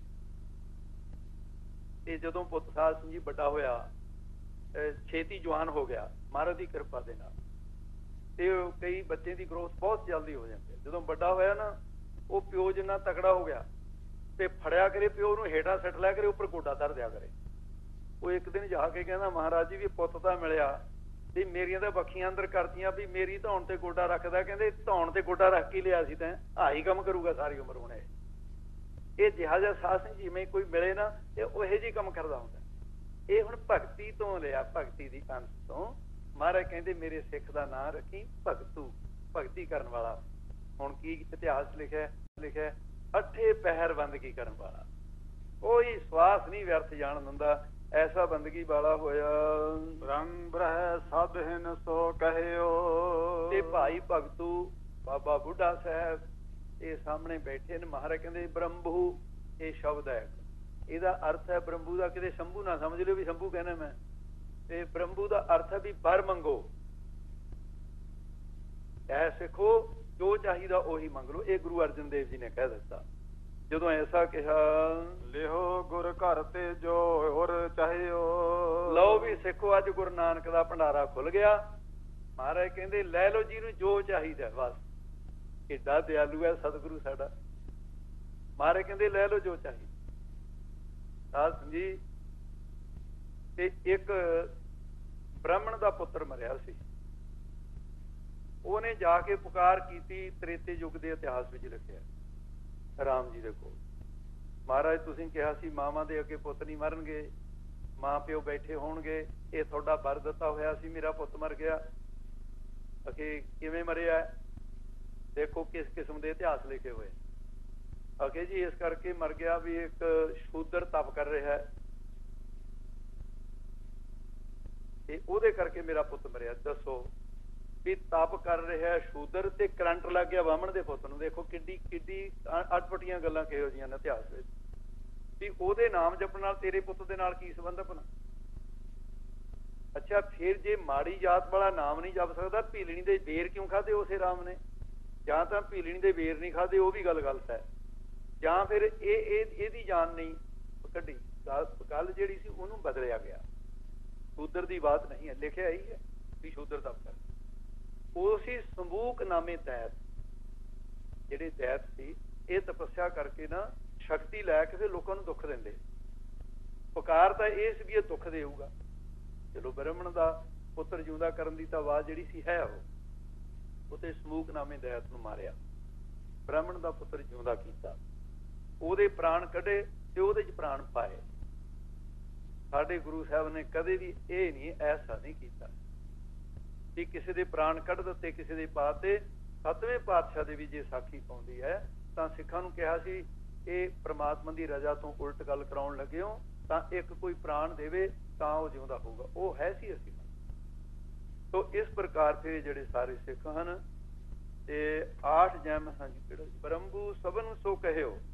ਤੇ ਜਦੋਂ ਪੁੱਤ ਸਾਧ ਸਿੰਘ ਜੀ ਵੱਡਾ ਹੋਇਆ, ਛੇਤੀ ਜਵਾਨ ਹੋ ਗਿਆ ਮਹਾਰਾਜ ਦੀ ਕਿਰਪਾ ਦੇ ਨਾਲ। ਤੇ ਕਈ ਬੱਚੇ ਦੀ ਗਰੋਥ ਬਹੁਤ ਜਲਦੀ ਹੋ ਜਾਂਦੀ ਹੈ। ਜਦੋਂ ਵੱਡਾ ਹੋਇਆ ਨਾ, ਉਹ ਪਿਓ ਜਿੰਨਾ ਤਕੜਾ ਹੋ ਗਿਆ, ਤੇ ਫੜਿਆ ਕਰੇ ਪਿਓ ਨੂੰ ਹੇਠਾਂ ਸੱਟ ਲਿਆ ਕਰੇ, ਉੱਪਰ ਗੋਡਾ ਧਰ ਦਿਆ ਕਰੇ। ਉਹ ਇੱਕ ਦਿਨ ਜਾ ਕੇ ਕਹਿੰਦਾ ਮਹਾਰਾਜ ਜੀ ਵੀ ਪੁੱਤ ਤਾਂ ਮਿਲਿਆ, ਤੇ ਮੇਰੀਆਂ ਤਾਂ ਬੱਖੀਆਂ ਅੰਦਰ ਕਰਤੀਆਂ ਵੀ ਮੇਰੀ ਧੌਣ ਤੇ ਗੋਡਾ ਰੱਖਦਾ। ਕਹਿੰਦੇ ਧੌਣ ਤੇ ਗੋਡਾ ਰੱਖ ਕੇ ਲਿਆ ਸੀ ਤੈਂ, ਆਹੀ ਕੰਮ ਕਰੂਗਾ ਸਾਰੀ ਉਮਰ। ਹੁਣ ਇਹ ਜਿਹਾ ਜਿਹਾ ਸਾਧ ਸਿੰਘ ਜਿਵੇਂ ਕੋਈ ਮਿਲੇ ਨਾ, ਇਹ ਉਹੋ ਜਿਹੀ ਕੰਮ ਕਰਦਾ ਹੁੰਦਾ। ਇਹ ਹੁਣ ਭਗਤੀ ਤੋਂ ਲਿਆ, ਭਗਤੀ ਦੀ ਅੰਤ ਤੋਂ। ਮਹਾਰਾਜ ਕਹਿੰਦੇ ਮੇਰੇ ਸਿੱਖ ਦਾ ਨਾਂ ਰੱਖੀ ਭਗਤੂ, ਭਗਤੀ ਕਰਨ ਵਾਲਾ। ਹੁਣ ਕੀ ਇਤਿਹਾਸ ਲਿਖਿਆ ਲਿਖਿਆ ਅੱਠੇ ਪਹਿਰ ਬੰਦਗੀ ਕਰਨ ਵਾਲਾ। ਕੋਈ ਸਵਾਸ ਨਹੀਂ ਵਿਅਰਥ ਜਾਣ ਦਿੰਦਾ, ਐਸਾ ਬੰਦਗੀ ਵਾਲਾ ਹੋਇਆ। ਰੰਗ ਬ੍ਰਹਿ ਸਾਧਨ ਸੋ ਕਹਿਓ। ਤੇ ਭਾਈ ਭਗਤੂ ਬਾਬਾ ਬੁੱਢਾ ਸਾਹਿਬ ਇਹ ਸਾਹਮਣੇ ਬੈਠੇ ਨੇ। ਮਹਾਰਾਜ ਕਹਿੰਦੇ ਬ੍ਰਹਮੂ ਇਹ ਸ਼ਬਦ ਹੈ, ਇਹਦਾ ਅਰਥ ਹੈ ਬ੍ਰਹਮੂ ਦਾ। ਕਿਤੇ ਸ਼ੰਭੂ ਨਾ ਸਮਝ ਲਿਓ ਵੀ ਸ਼ੰਭੂ ਕਹਿੰਦਾ ਮੈਂ। ਤੇ ਬ੍ਰਹਮੂ ਦਾ ਅਰਥ ਹੈ ਵੀ ਵਰ ਮੰਗੋ, ਐ ਸਿੱਖੋ ਜੋ ਚਾਹੀਦਾ ਉਹੀ ਮੰਗ ਲਓ। ਇਹ ਗੁਰੂ ਅਰਜਨ ਦੇਵ ਜੀ ਨੇ ਕਹਿ ਦਿੱਤਾ। ਜਦੋਂ ਐਸਾ ਕਿਹਾ ਲਿਹੋ ਗੁਰ ਘਰ ਤੇ ਜੋ ਹੋਰ ਚਾਹਿਓ। ਲਓ ਵੀ ਸਿੱਖੋ ਅੱਜ ਗੁਰੂ ਨਾਨਕ ਦਾ ਭੰਡਾਰਾ ਖੁੱਲ ਗਿਆ। ਮਹਾਰਾਜ ਕਹਿੰਦੇ ਲੈ ਲਓ ਜਿਹਨੂੰ ਜੋ ਚਾਹੀਦਾ। ਬਸ ਕਿੱਡਾ ਦਿਆਲੂ ਹੈ ਸਤਿਗੁਰੂ ਸਾਡਾ। ਮਹਾਰਾਜ ਕਹਿੰਦੇ ਲੈ ਲਓ ਜੋ ਚਾਹੀਦਾ। ਸਾਧ ਜੀ ਤੇ ਇੱਕ ਬ੍ਰਾਹਮਣ ਦਾ ਪੁੱਤਰ ਮਰਿਆ ਸੀ। ਉਹਨੇ ਜਾ ਕੇ ਪੁਕਾਰ ਕੀਤੀ। ਤ੍ਰੇਤੇ ਯੁੱਗ ਦੇ ਇਤਿਹਾਸ ਵਿੱਚ ਲਿਖਿਆ ਰਾਮ ਜੀ ਦੇ ਕੋਲ, ਮਹਾਰਾਜ ਤੁਸੀਂ ਕਿਹਾ ਸੀ ਮਾਵਾਂ ਦੇ ਅੱਗੇ ਪੁੱਤ ਨਹੀਂ ਮਰਨਗੇ, ਮਾਂ ਪਿਓ ਬੈਠੇ ਹੋਣਗੇ, ਇਹ ਤੁਹਾਡਾ ਵਰ ਦਿੱਤਾ ਹੋਇਆ ਸੀ। ਮੇਰਾ ਪੁੱਤ ਮਰ ਗਿਆ। ਅਖੇ ਕਿਵੇਂ ਮਰਿਆ? ਦੇਖੋ ਕਿਸ ਕਿਸਮ ਦੇ ਇਤਿਹਾਸ ਲਿਖੇ ਹੋਏ। ਅਖੇ ਜੀ ਇਸ ਕਰਕੇ ਮਰ ਗਿਆ ਵੀ ਇੱਕ ਸ਼ੂਦਰ ਤਪ ਕਰ ਰਿਹਾ ਹੈ ਤੇ ਉਹਦੇ ਕਰਕੇ ਮੇਰਾ ਪੁੱਤ ਮਰਿਆ। ਦੱਸੋ ਵੀ ਤਪ ਕਰ ਰਿਹਾ ਸ਼ੂਦਰ ਤੇ ਕਰੰਟ ਲੱਗ ਗਿਆ ਬਾਹਮਣ ਦੇ ਪੁੱਤ ਨੂੰ। ਦੇਖੋ ਕਿੱਡੀ ਕਿੱਡੀ ਅਟਪਟੀਆਂ ਗੱਲਾਂ ਕਿਹੋ ਜਿਹੀਆਂ ਨੇ ਇਤਿਹਾਸ ਵਿੱਚ। ਵੀ ਉਹਦੇ ਨਾਮ ਜਪਣ ਨਾਲ ਤੇਰੇ ਪੁੱਤ ਦੇ ਨਾਲ ਕੀ ਸੰਬੰਧ ਆਪਣਾ? ਅੱਛਾ ਫਿਰ ਜੇ ਮਾੜੀ ਜਾਤ ਵਾਲਾ ਨਾਮ ਨਹੀਂ ਜਪ ਸਕਦਾ, ਭੀਲਣੀ ਦੇ ਬੇਰ ਕਿਉਂ ਖਾਦੇ ਉਸੇ ਰਾਮ ਨੇ? ਜਾਂ ਤਾਂ ਭੀਲਣੀ ਦੇ ਬੇਰ ਨਹੀਂ ਖਾਦੇ, ਉਹ ਵੀ ਗੱਲ ਗਲਤ ਹੈ, ਜਾਂ ਫਿਰ ਇਹ ਇਹ ਇਹਦੀ ਜਾਨ ਨਹੀਂ ਕੱਢੀ। ਗੱਲ ਜਿਹੜੀ ਸੀ ਉਹਨੂੰ ਬਦਲਿਆ ਗਿਆ। ਸ਼ੂਦਰ ਦੀ ਬਾਤ ਨਹੀਂ ਹੈ, ਲਿਖਿਆ ਹੀ ਹੈ ਵੀ ਸ਼ੂਦਰ ਤਪ ਕਰ। ਉਸੇ ਸੰਬੂਕ ਨਾਮੇ ਦੈਤ, ਜਿਹੜੇ ਦੈਤ ਸੀ ਇਹ ਤਪੱਸਿਆ ਕਰਕੇ ਨਾ ਸ਼ਕਤੀ ਲੈ ਕੇ ਫਿਰ ਲੋਕਾਂ ਨੂੰ ਦੁੱਖ ਦਿੰਦੇ। ਪੁਕਾਰ ਤਾਂ ਇਹ ਸੀ ਵੀ ਇਹ ਦੁੱਖ ਦੇਊਗਾ। ਚਲੋ ਬ੍ਰਾਹਮਣ ਦਾ ਪੁੱਤਰ ਜਿਉਂਦਾ ਕਰਨ ਦੀ ਤਾਂ ਆਵਾਜ਼ ਜਿਹੜੀ ਸੀ ਹੈ ਉਹ ਉਹਤੇ ਸਮੂਕ ਨਾਮੇ ਦੈਤ ਨੂੰ ਮਾਰਿਆ, ਬ੍ਰਾਹਮਣ ਦਾ ਪੁੱਤਰ ਜਿਉਂਦਾ ਕੀਤਾ, ਉਹਦੇ ਪ੍ਰਾਣ ਕੱਢੇ ਤੇ ਉਹਦੇ ਚ ਪ੍ਰਾਣ ਪਾਏ। ਸਾਡੇ ਗੁਰੂ ਸਾਹਿਬ ਨੇ ਕਦੇ ਵੀ ਇਹ ਨਹੀਂ ਐਸਾ ਨਹੀਂ ਕੀਤਾ ਕਿ ਕਿਸੇ ਦੇ ਪ੍ਰਾਣ ਕੱਢ ਦਿੱਤੇ ਕਿਸੇ ਦੇ ਪਾ ਤੇ। ਸੱਤਵੇਂ ਪਾਤਸ਼ਾਹ ਦੇ ਵੀ ਜੇ ਸਾਖੀ ਪਾਉਂਦੀ ਹੈ ਤਾਂ ਸਿੱਖਾਂ ਨੂੰ ਕਿਹਾ ਸੀ ਇਹ ਪ੍ਰਮਾਤਮਾ ਦੀ ਰਜ਼ਾ ਤੋਂ ਉਲਟ ਗੱਲ ਕਰਾਉਣ ਲੱਗੇ ਹੋ ਤਾਂ ਇੱਕ ਕੋਈ ਪ੍ਰਾਣ ਦੇਵੇ ਤਾਂ ਉਹ ਜਿਉਂਦਾ ਹੋਊਗਾ। ਉਹ ਹੈ ਸੀ ਅਸੀਂ। ਤੋ ਇਸ ਪ੍ਰਕਾਰ ਫਿਰ ਜਿਹੜੇ ਸਾਰੇ ਸਿੱਖ ਹਨ ਤੇ ਆਠ ਜੈਮ ਹਾਂਜੀ ਕਿਹੜਾ ਬ੍ਰਹਮੂ ਸਭਨ ਸੋ ਕਹਿਓ।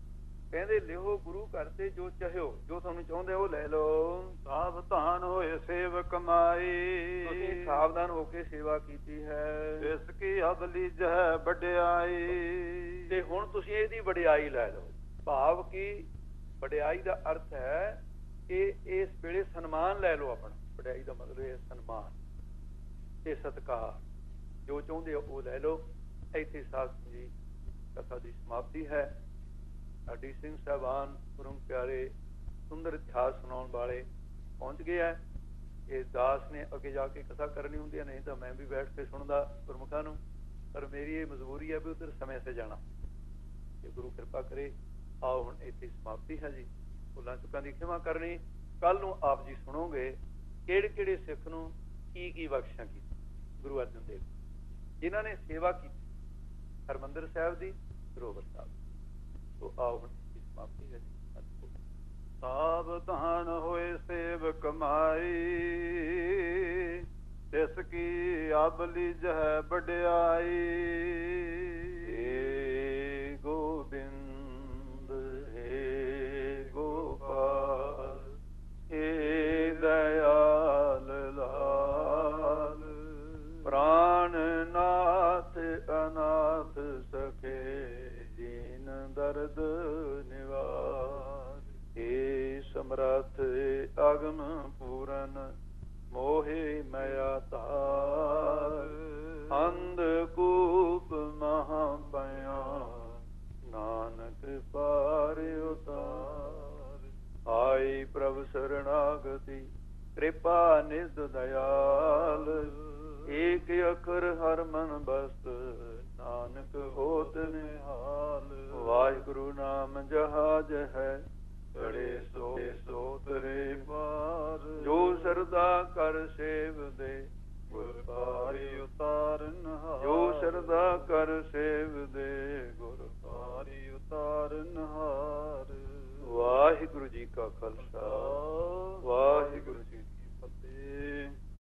ਕਹਿੰਦੇ ਲਿਓ ਗੁਰੂ ਘਰ ਤੇ ਜੋ ਚਾਹਿਓ, ਜੋ ਤੁਹਾਨੂੰ ਚਾਹੁੰਦੇ ਹੋ ਲੈ ਲਓ। ਸਾਵਧਾਨ ਹੋਏ ਸੇਵਕ ਮਾਈ, ਤੁਸੀਂ ਸਾਵਧਾਨ ਹੋ ਕੇ ਸੇਵਾ ਕੀਤੀ ਹੈ, ਇਸ ਕੀ ਅਬਲੀ ਜਹ ਵਡਿਆਈ। ਤੇ ਹੁਣ ਤੁਸੀਂ ਇਹਦੀ ਵਡਿਆਈ ਲੈ ਲਓ। ਭਾਵ ਕਿ ਵਡਿਆਈ ਦਾ ਅਰਥ ਹੈ ਕਿ ਇਸ ਵੇਲੇ ਸਨਮਾਨ ਲੈ ਲਓ ਆਪਣਾ। ਵਡਿਆਈ ਦਾ ਮਤਲਬ ਹੈ ਸਨਮਾਨ ਤੇ ਸਤਿਕਾਰ, ਜੋ ਚਾਹੁੰਦੇ ਹੋ ਉਹ ਲੈ ਲਓ। ਇੱਥੇ ਸਾਧ ਸੰਗਤ ਜੀ ਕਥਾ ਦੀ ਸਮਾਪਤੀ ਹੈ। ਸਾਡੀ ਸਿੰਘ ਸਾਹਿਬਾਨ ਗੁਰੂ ਪਿਆਰੇ ਸੁੰਦਰ ਇਤਿਹਾਸ ਸੁਣਾਉਣ ਵਾਲੇ ਪਹੁੰਚ ਗਏ ਹੈ। ਇਹ ਦਾਸ ਨੇ ਅੱਗੇ ਜਾ ਕੇ ਕਥਾ ਕਰਨੀ ਹੁੰਦੀ ਹੈ, ਨਹੀਂ ਤਾਂ ਮੈਂ ਵੀ ਬੈਠ ਕੇ ਸੁਣਦਾ ਗੁਰਮੁਖਾਂ ਨੂੰ, ਪਰ ਮੇਰੀ ਇਹ ਮਜਬੂਰੀ ਹੈ ਵੀ ਉੱਧਰ ਸਮੇਂ ਸੇ ਜਾਣਾ। ਜੇ ਗੁਰੂ ਕਿਰਪਾ ਕਰੇ ਆਓ ਹੁਣ ਇੱਥੇ ਸਮਾਪਤੀ ਹੈ ਜੀ। ਭੁੱਲਾਂ ਚੁੱਕਾਂ ਦੀ ਖਿਮਾ ਕਰਨੀ। ਕੱਲ ਨੂੰ ਆਪ ਜੀ ਸੁਣੋਗੇ ਕਿਹੜੇ ਕਿਹੜੇ ਸਿੱਖ ਨੂੰ ਕੀ ਕੀ ਬਖਸ਼ਾਂ ਕੀਤੀ ਗੁਰੂ ਅਰਜਨ ਦੇਵ ਜਿਨ੍ਹਾਂ ਨੇ ਸੇਵਾ ਕੀਤੀ ਹਰਿਮੰਦਰ ਸਾਹਿਬ ਦੀ, ਸਰੋਵਰ ਸਾਹਿਬ। ਸੋ ਆਓ ਹੁਣ ਸਮਾਪਤੀ ਹੈ ਜੀ। ਸਾਵਧਾਨ ਹੋਏ ਸੇਵਕ ਮਾਈ, ਤਿਸ ਕੀ ਅਬਲੀ ਜਹ ਵਡਿਆਈ। ਹੇ ਗੋਬਿੰਦ ਹੇ ਗੋਪਾਲ ਹੇ ਦਇਆਲ ਲਾਲ, ਪ੍ਰਾਨ ਨਾਥ ਅਨਾਥ ਸਖੇ ਦੀਨ ਦਰਦ ਨਿਵਾਰ। ਹੇ ਸਮਰੱਥ ਅਗਮ ਪੂਰਨ ਮੋਹਿ ਮਇਆ ਤਾਰ, ਅੰਧ ਕੂਪ ਮਹਾ ਪਿਆ ਨਾਨਕ ਪਾਰ ਉਤਾਰ। ਆਈ ਪ੍ਰਭ ਸਰਣਾਗਤੀ ਕਿਰਪਾ ਨਿਧ ਦਇਆਲ, ਏਕ ਅਖਰ ਹਰ ਮਨ ਬਸਤ ਨਾਨਕ ਹੋਤ ਨਿਹਾਲ। ਵਾਹਿਗੁਰੂ ਨਾਮ ਜਹਾਜ ਹੈ ਬੜੇ ਸੋ ਸੋ ਤਰੇ ਪਾਰ, ਜੋ ਸਰਦਾ ਕਰ ਸੇਵ ਦੇ ਗੁਰ ਪਾਰੀ ਉਤਾਰਨ ਹਾਰ। ਜੋ ਸਰਦਾ ਕਰ ਸੇਵ ਦੇ ਗੁਰ ਪਾਰੀ ਉਤਾਰਨ ਹਾਰ। ਵਾਹਿਗੁਰੂ ਜੀ ਕਾ ਖਾਲਸਾ ਵਾਹਿਗੁਰੂ ਜੀ